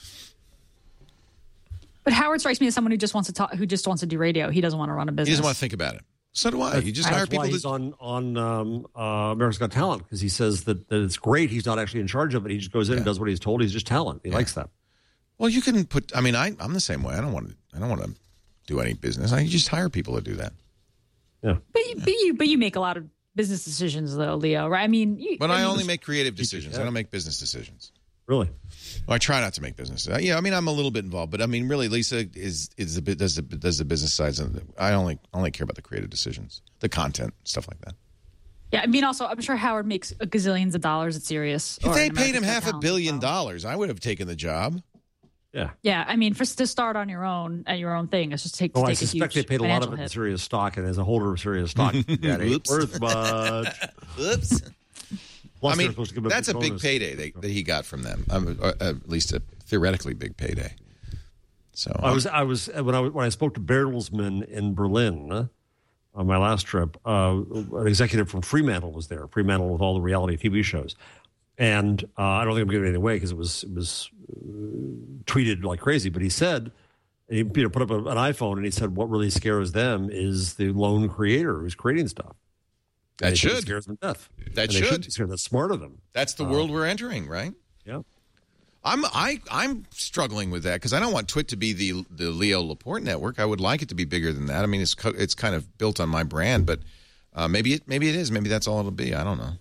But Howard strikes me as someone who just wants to talk, who just wants to do radio. He doesn't want to run a business. He doesn't want to think about it. So do I. You just hire people. He's on America's Got Talent, because he says that it's great. He's not actually in charge of it. He just goes in and does what he's told. He's just talent. He likes that. Well, you can put. I mean, I'm the same way. I don't want to do any business. I just hire people to do that. Yeah. But you make a lot of business decisions, though, Leo. Right? I mean, I only make creative decisions. I don't make business decisions. Really? Well, I try not to make business. Yeah, I mean, I'm a little bit involved, but I mean, really, Lisa does the business sides, and I only care about the creative decisions, the content, stuff like that. Yeah, I mean, also, I'm sure Howard makes gazillions of dollars at Sirius. If they paid him $500 million, I would have taken the job. Yeah, I mean, to start on your own at your own thing, it's just take a huge I suspect they paid a lot of it in Sirius stock, and as a holder of Sirius stock, that ain't worth much. Oops. Plus, I mean, that's a big payday that he got from them. At least a theoretically big payday. So when I spoke to Bertelsmann in Berlin on my last trip, an executive from Fremantle was there. Fremantle with all the reality TV shows, and I don't think I'm giving anything away because it was tweeted like crazy. But he said, he put up an iPhone and he said, what really scares them is the lone creator who's creating stuff. That should scares them to death. That should scare the smart of them. That's the world we're entering, right? Yeah. I'm struggling with that because I don't want Twit to be the Leo Laporte network. I would like it to be bigger than that. I mean, it's kind of built on my brand, but maybe it is. Maybe that's all it'll be. I don't know.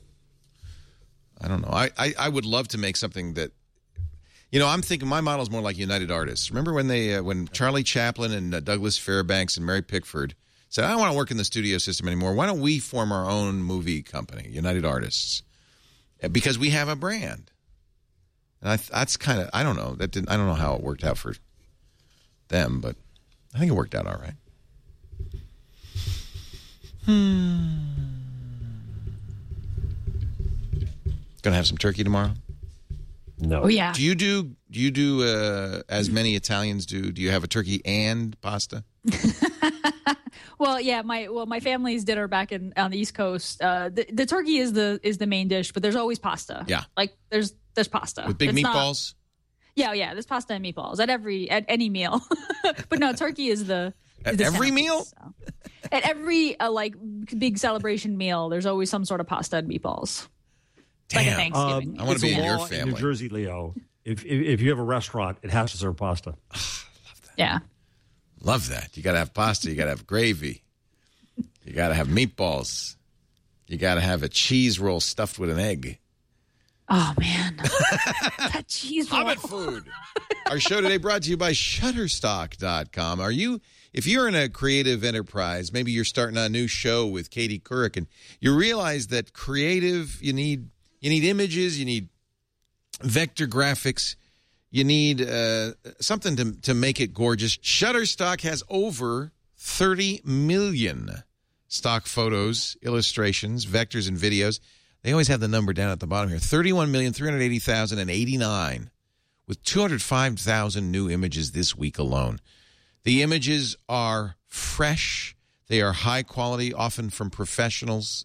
I would love to make something that, I'm thinking my model is more like United Artists. Remember when Charlie Chaplin and Douglas Fairbanks and Mary Pickford said, I don't want to work in the studio system anymore. Why don't we form our own movie company, United Artists? Because we have a brand. And that's kind of, I don't know. I don't know how it worked out for them, but I think it worked out all right. Gonna have some turkey tomorrow? No. Oh yeah. Do you do as many Italians do? Do you have a turkey and pasta? Well, yeah. My family's dinner back on the East Coast. The turkey is the main dish, but there's always pasta. Yeah. Like there's pasta with big meatballs. Yeah. There's pasta and meatballs at any meal. But no, turkey is the every meal. So. At every like big celebration meal, there's always some sort of pasta and meatballs. Damn. Like a Thanksgiving. I want to be in your family. In New Jersey, Leo, if you have a restaurant, it has to serve pasta. Love that. Yeah. Love that. You got to have pasta. You got to have gravy. You got to have meatballs. You got to have a cheese roll stuffed with an egg. Oh, man. That cheese roll. Hobbit food. Our show today brought to you by Shutterstock.com. If you're in a creative enterprise, maybe you're starting a new show with Katie Couric, and you realize that creative, you need images, you need vector graphics, you need something to make it gorgeous. Shutterstock has over 30 million stock photos, illustrations, vectors, and videos. They always have the number down at the bottom here. 31,380,089 with 205,000 new images this week alone. The images are fresh. They are high quality, often from professionals,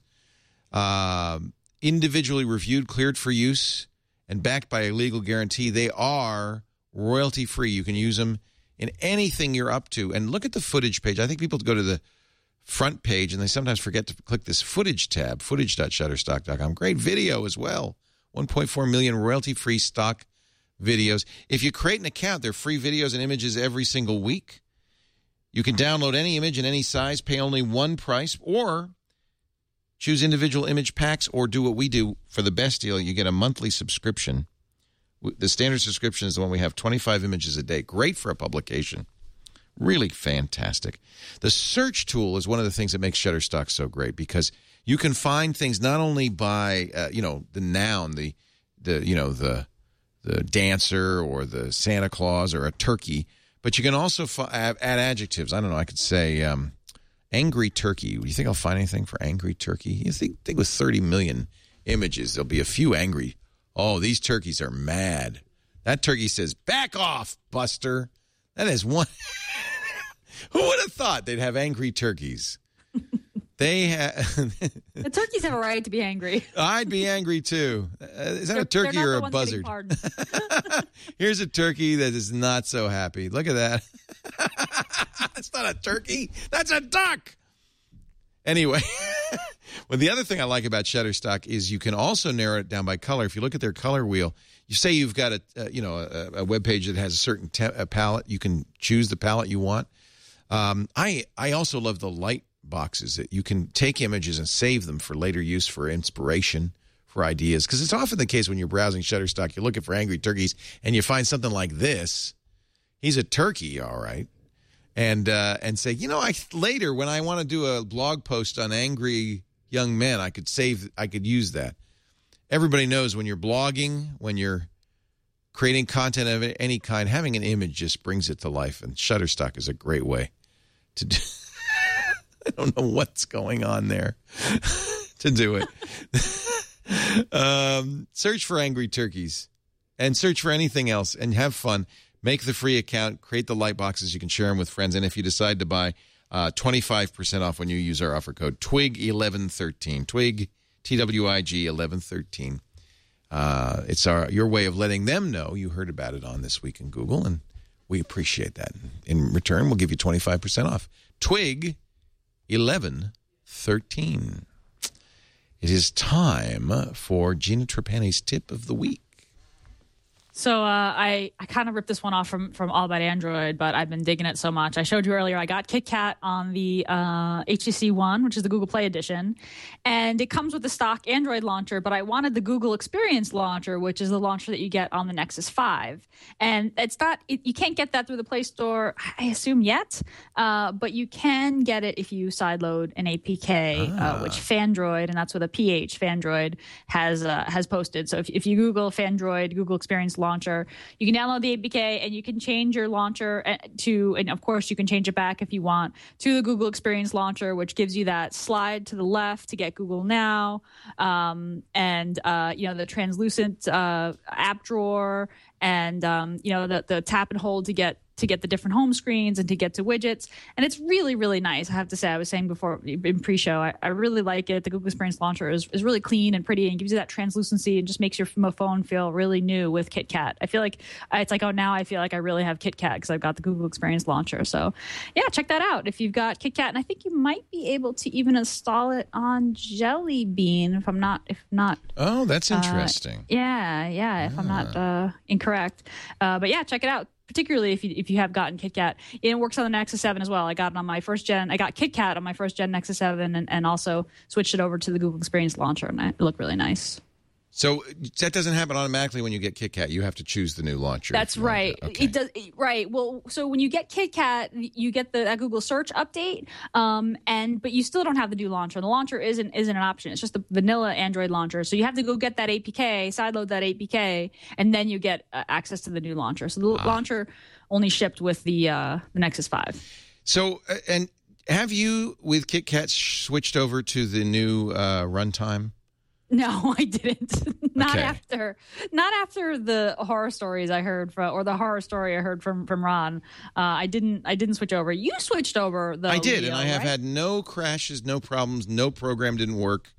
individually reviewed, cleared for use, and backed by a legal guarantee. They are royalty-free. You can use them in anything you're up to. And look at the footage page. I think people go to the front page, and they sometimes forget to click this footage tab, footage.shutterstock.com. Great video as well. 1.4 million royalty-free stock videos. If you create an account, there are free videos and images every single week. You can download any image in any size, pay only one price, or choose individual image packs, or do what we do for the best deal. You get a monthly subscription. The standard subscription is the one we have, 25 images a day. Great for a publication. Really fantastic. The search tool is one of the things that makes Shutterstock so great, because you can find things not only by the noun, the dancer or the Santa Claus or a turkey, but you can also add adjectives. I don't know. I could say angry turkey. Do you think I'll find anything for angry turkey? You think with 30 million images, there'll be a few angry. Oh, these turkeys are mad. That turkey says, "Back off, Buster." That is one. Who would have thought they'd have angry turkeys? The turkeys have a right to be angry. I'd be angry too. Is that a turkey or a buzzard? Here's a turkey that is not so happy. Look at that. That's not a turkey. That's a duck. Anyway, well, the other thing I like about Shutterstock is you can also narrow it down by color. If you look at their color wheel, you say you've got a web page that has a certain palette. You can choose the palette you want. I also love the light boxes that you can take images and save them for later use, for inspiration, for ideas. Because it's often the case when you're browsing Shutterstock, you're looking for angry turkeys, and you find something like this. He's a turkey, all right. And say, later when I want to do a blog post on angry young men, I could use that. Everybody knows when you're blogging, when you're creating content of any kind, having an image just brings it to life. And Shutterstock is a great way to do. I don't know what's going on there to do it. Search for Angry Turkeys and search for anything else and have fun. Make the free account, create the light boxes. You can share them with friends. And if you decide to buy 25% off when you use our offer code TWIG1113, TWIG, TWIG 1113. It's your way of letting them know you heard about it on This Week in Google, and we appreciate that. In return, we'll give you 25% off. TWIG 1113. It is time for Gina Trapani's tip of the week. So I kind of ripped this one off from All About Android, but I've been digging it so much. I showed you earlier I got KitKat on the HTC One, which is the Google Play Edition, and it comes with the stock Android launcher, but I wanted the Google Experience launcher, which is the launcher that you get on the Nexus 5. And it's not you can't get that through the Play Store, I assume, yet, but you can get it if you sideload an APK, which Fandroid, and that's with a PH, Fandroid, has posted. So if you Google Fandroid, Google Experience launcher, you can download the APK and you can change your launcher and of course you can change it back if you want to the Google Experience launcher, which gives you that slide to the left to get Google Now, and the translucent app drawer, and the tap and hold to get the different home screens and to get to widgets. And it's really, really nice. I have to say, I was saying before in pre-show, I really like it. The Google Experience Launcher is really clean and pretty and gives you that translucency and just makes your phone feel really new with KitKat. I feel like it's like, now I feel like I really have KitKat because I've got the Google Experience Launcher. So yeah, check that out if you've got KitKat. And I think you might be able to even install it on Jelly Bean if not. Oh, that's interesting. If I'm not incorrect. But yeah, check it out. Particularly if you have gotten KitKat. It works on the Nexus 7 as well. I got it on my first gen. I got KitKat on my first gen Nexus 7 and also switched it over to the Google Experience Launcher, and it looked really nice. So that doesn't happen automatically when you get KitKat. You have to choose the new launcher. That's right. Okay. It does. Right. Well, so when you get KitKat, you get the Google Search update, but you still don't have the new launcher. The launcher isn't an option. It's just the vanilla Android launcher. So you have to go get that APK, sideload that APK, and then you get access to the new launcher. So the launcher only shipped with the Nexus 5. So and have you with KitKat switched over to the new runtime? No, I didn't. Not after the horror stories I heard the horror story I heard from Ron. I didn't switch over. You switched over though. I did, Leo, and I have right? had no crashes, no problems, no program didn't work.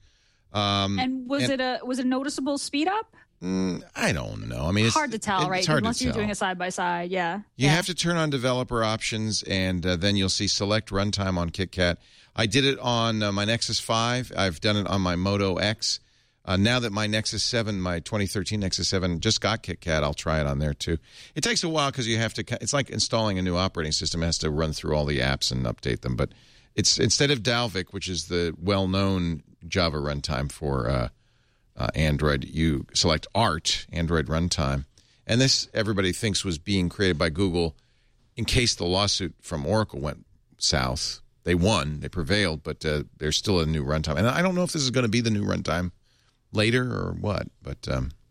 And was it a noticeable speed up? I don't know. I mean, it's hard to tell, right? Hard Unless to you're tell. doing a side by side, yeah. You have to turn on developer options, and then you'll see select runtime on KitKat. I did it on my Nexus 5. I've done it on my Moto X. Now that my Nexus 7, my 2013 Nexus 7 just got KitKat, I'll try it on there too. It takes a while because you have to. It's like installing a new operating system. It has to run through all the apps and update them. But it's instead of Dalvik, which is the well-known Java runtime for Android, you select ART, Android Runtime. And this, everybody thinks, was being created by Google in case the lawsuit from Oracle went south. They won. They prevailed, but there's still a new runtime. And I don't know if this is going to be the new runtime later or what. But,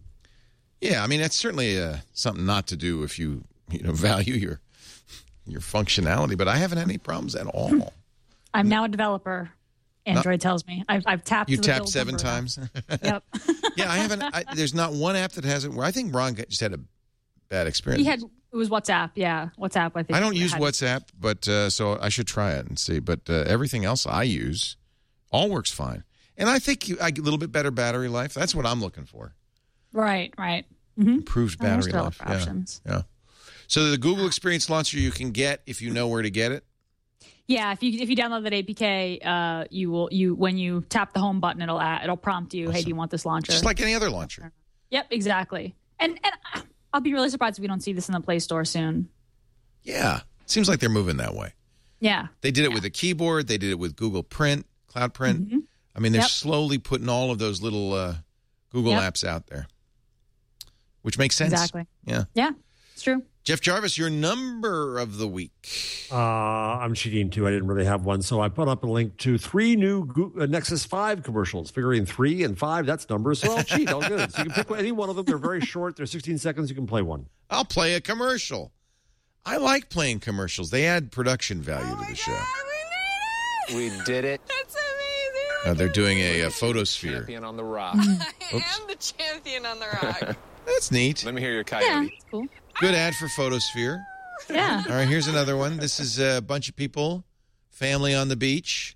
yeah, I mean, that's certainly something not to do if you value your functionality. But I haven't had any problems at all. I'm now a developer. Android tells me I've tapped. You tapped 7 times. Yep. Yeah, I haven't. There's not one app that hasn't. Where I think Ron just had a bad experience. It was WhatsApp. Yeah, WhatsApp. I think I don't use WhatsApp, but so I should try it and see. But everything else I use all works fine, and I think I get a little bit better battery life. That's what I'm looking for. Right. Mm-hmm. Improved battery life. Options. Yeah. So the Google Experience Launcher you can get if you know where to get it. Yeah, if you download that APK, when you tap the home button, it'll prompt you, awesome. Hey, do you want this launcher? Just like any other launcher. Yep, exactly. And I'll be really surprised if we don't see this in the Play Store soon. Yeah, seems like they're moving that way. Yeah, they did it with the keyboard. They did it with Google Print, Cloud Print. Mm-hmm. I mean, they're slowly putting all of those little Google apps out there, which makes sense. Exactly. Yeah. Yeah. It's true. Jeff Jarvis, your number of the week. I'm cheating too. I didn't really have one, so I put up a link to 3 new Nexus 5 commercials, figuring 3 and 5, that's numbers, so I'll cheat. All good. So you can pick any one of them. They're very short. They're 16 seconds. You can play one. I'll play a commercial. I like playing commercials. They add production value to the show. God, we did it. That's amazing. They're doing a photosphere. Champion on the rock. I am the champion on the rock. That's neat. Let me hear your coyote. Yeah, it's cool. Good ad for Photosphere. Yeah. All right, here's another one. This is a bunch of people, family on the beach.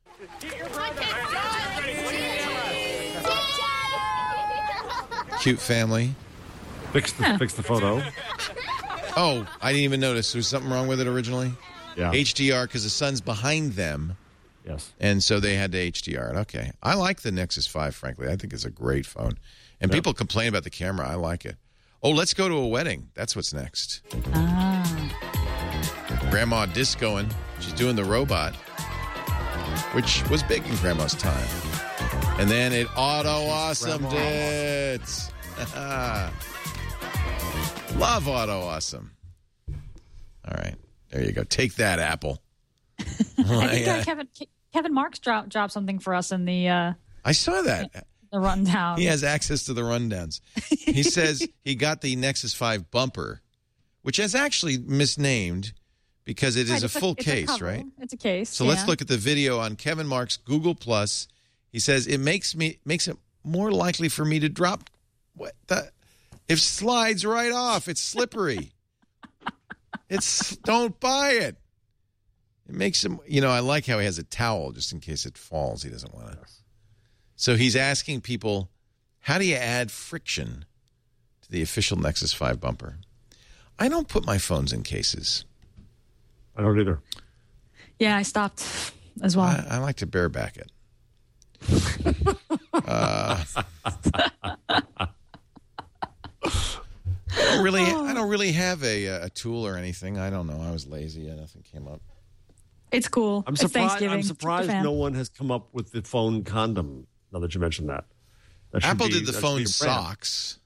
Cute family. Fix the photo. Oh, I didn't even notice. There was something wrong with it originally? Yeah. HDR, because the sun's behind them. Yes. And so they had to HDR it. Okay. I like the Nexus 5, frankly. I think it's a great phone. And people complain about the camera. I like it. Oh, let's go to a wedding. That's what's next. Grandma discoing. She's doing the robot, which was big in Grandma's time. And then it auto-awesomed it. Love auto-awesome. All right. There you go. Take that, Apple. I think Kevin Marks dropped something for us in the I saw that. The rundown. He has access to the rundowns. He says he got the Nexus 5 bumper, which is actually misnamed because it is a full case, right? It's a case. So let's look at the video on Kevin Marks' Google Plus. He says it makes it more likely for me to drop. It slides right off. It's slippery. Don't buy it. It makes him. I like how he has a towel just in case it falls. He doesn't want to. So he's asking people, how do you add friction to the official Nexus 5 bumper? I don't put my phones in cases. I don't either. Yeah, I stopped as well. I like to bareback it. I don't really have a tool or anything. I don't know. I was lazy. Nothing came up. It's cool. I'm surprised no one has come up with the phone condom. Now that you mentioned that, Apple did the phone socks.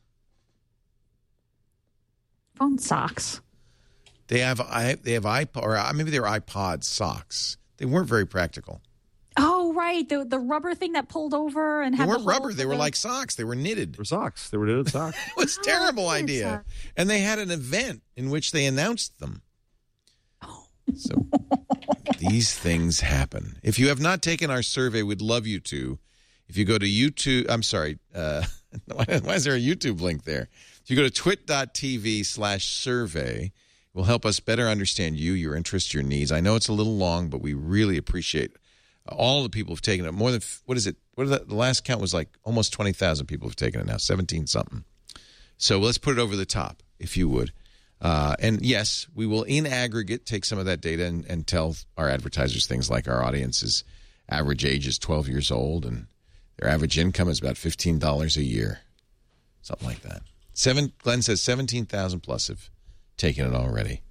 Phone socks. They have iPod, or maybe they're iPod socks. They weren't very practical. Oh, right, the rubber thing that pulled over and had they weren't rubber. They were like socks. They were knitted. They were socks. They were knitted socks. It was a terrible idea, and they had an event in which they announced them. So these things happen. If you have not taken our survey, we'd love you to. If you go to YouTube, I'm sorry, why is there a YouTube link there? If you go to twit.tv/survey, it will help us better understand you, your interests, your needs. I know it's a little long, but we really appreciate all the people who've taken it. More than, what is it? The last count was like almost 20,000 people have taken it now, 17-something. So let's put it over the top, if you would. And yes, we will in aggregate take some of that data and tell our advertisers things like our audience's average age is 12 years old and their average income is about $15 a year. Something like that. Glenn says 17,000 plus have taken it already.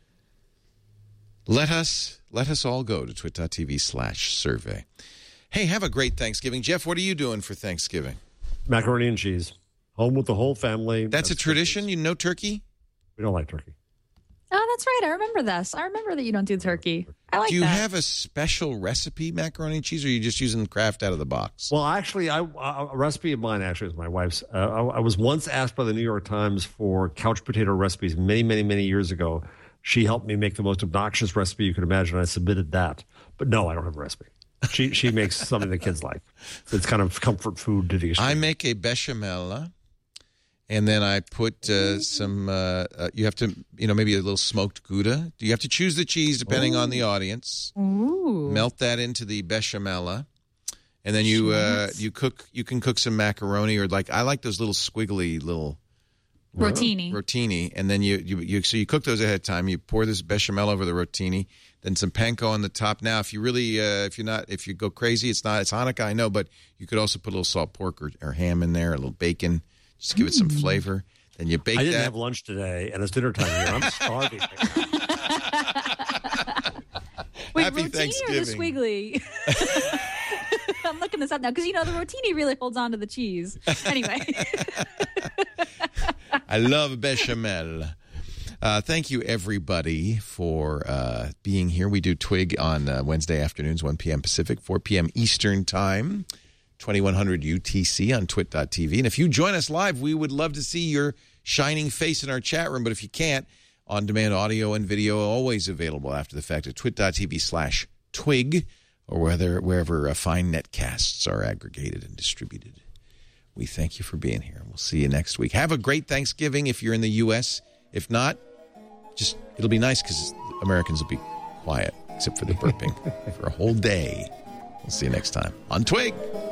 Let us all go to twit.tv/survey. Hey, have a great Thanksgiving. Jeff, what are you doing for Thanksgiving? Macaroni and cheese. Home with the whole family. That's a tradition? You know turkey? We don't like turkey. Oh, that's right. I remember this. I remember that you don't do turkey. I like that. Do you have a special recipe macaroni and cheese, or are you just using Kraft out of the box? Well, actually, a recipe of mine actually is my wife's. I was once asked by the New York Times for couch potato recipes many, many, many years ago. She helped me make the most obnoxious recipe you could imagine. I submitted that. But no, I don't have a recipe. She makes something the kids like. It's kind of comfort food to the extreme. I make a bechamel. And then I put some, you have to, maybe a little smoked Gouda. You have to choose the cheese depending on the audience. Ooh. Melt that into the bechamel. And then you can cook some macaroni or I like those little squiggly little. Rotini. And then you cook those ahead of time. You pour this bechamel over the rotini, then some panko on the top. Now, if you really, if you go crazy, it's Hanukkah, I know, but you could also put a little salt pork or ham in there, a little bacon. Just give it some flavor. Then you bake that. I didn't have lunch today, and it's dinner time here. I'm starving. Wait, Happy rotini Thanksgiving. or the squiggly? I'm looking this up now because the rotini really holds on to the cheese. Anyway. I love bechamel. Thank you, everybody, for being here. We do Twig on Wednesday afternoons, 1 p.m. Pacific, 4 p.m. Eastern Time, 2100 UTC on twit.tv. And if you join us live, we would love to see your shining face in our chat room. But if you can't, on-demand audio and video always available after the fact at twit.tv/twig or wherever fine netcasts are aggregated and distributed. We thank you for being here. We'll see you next week. Have a great Thanksgiving if you're in the U.S. If not, it'll be nice because Americans will be quiet, except for the burping, for a whole day. We'll see you next time on Twig.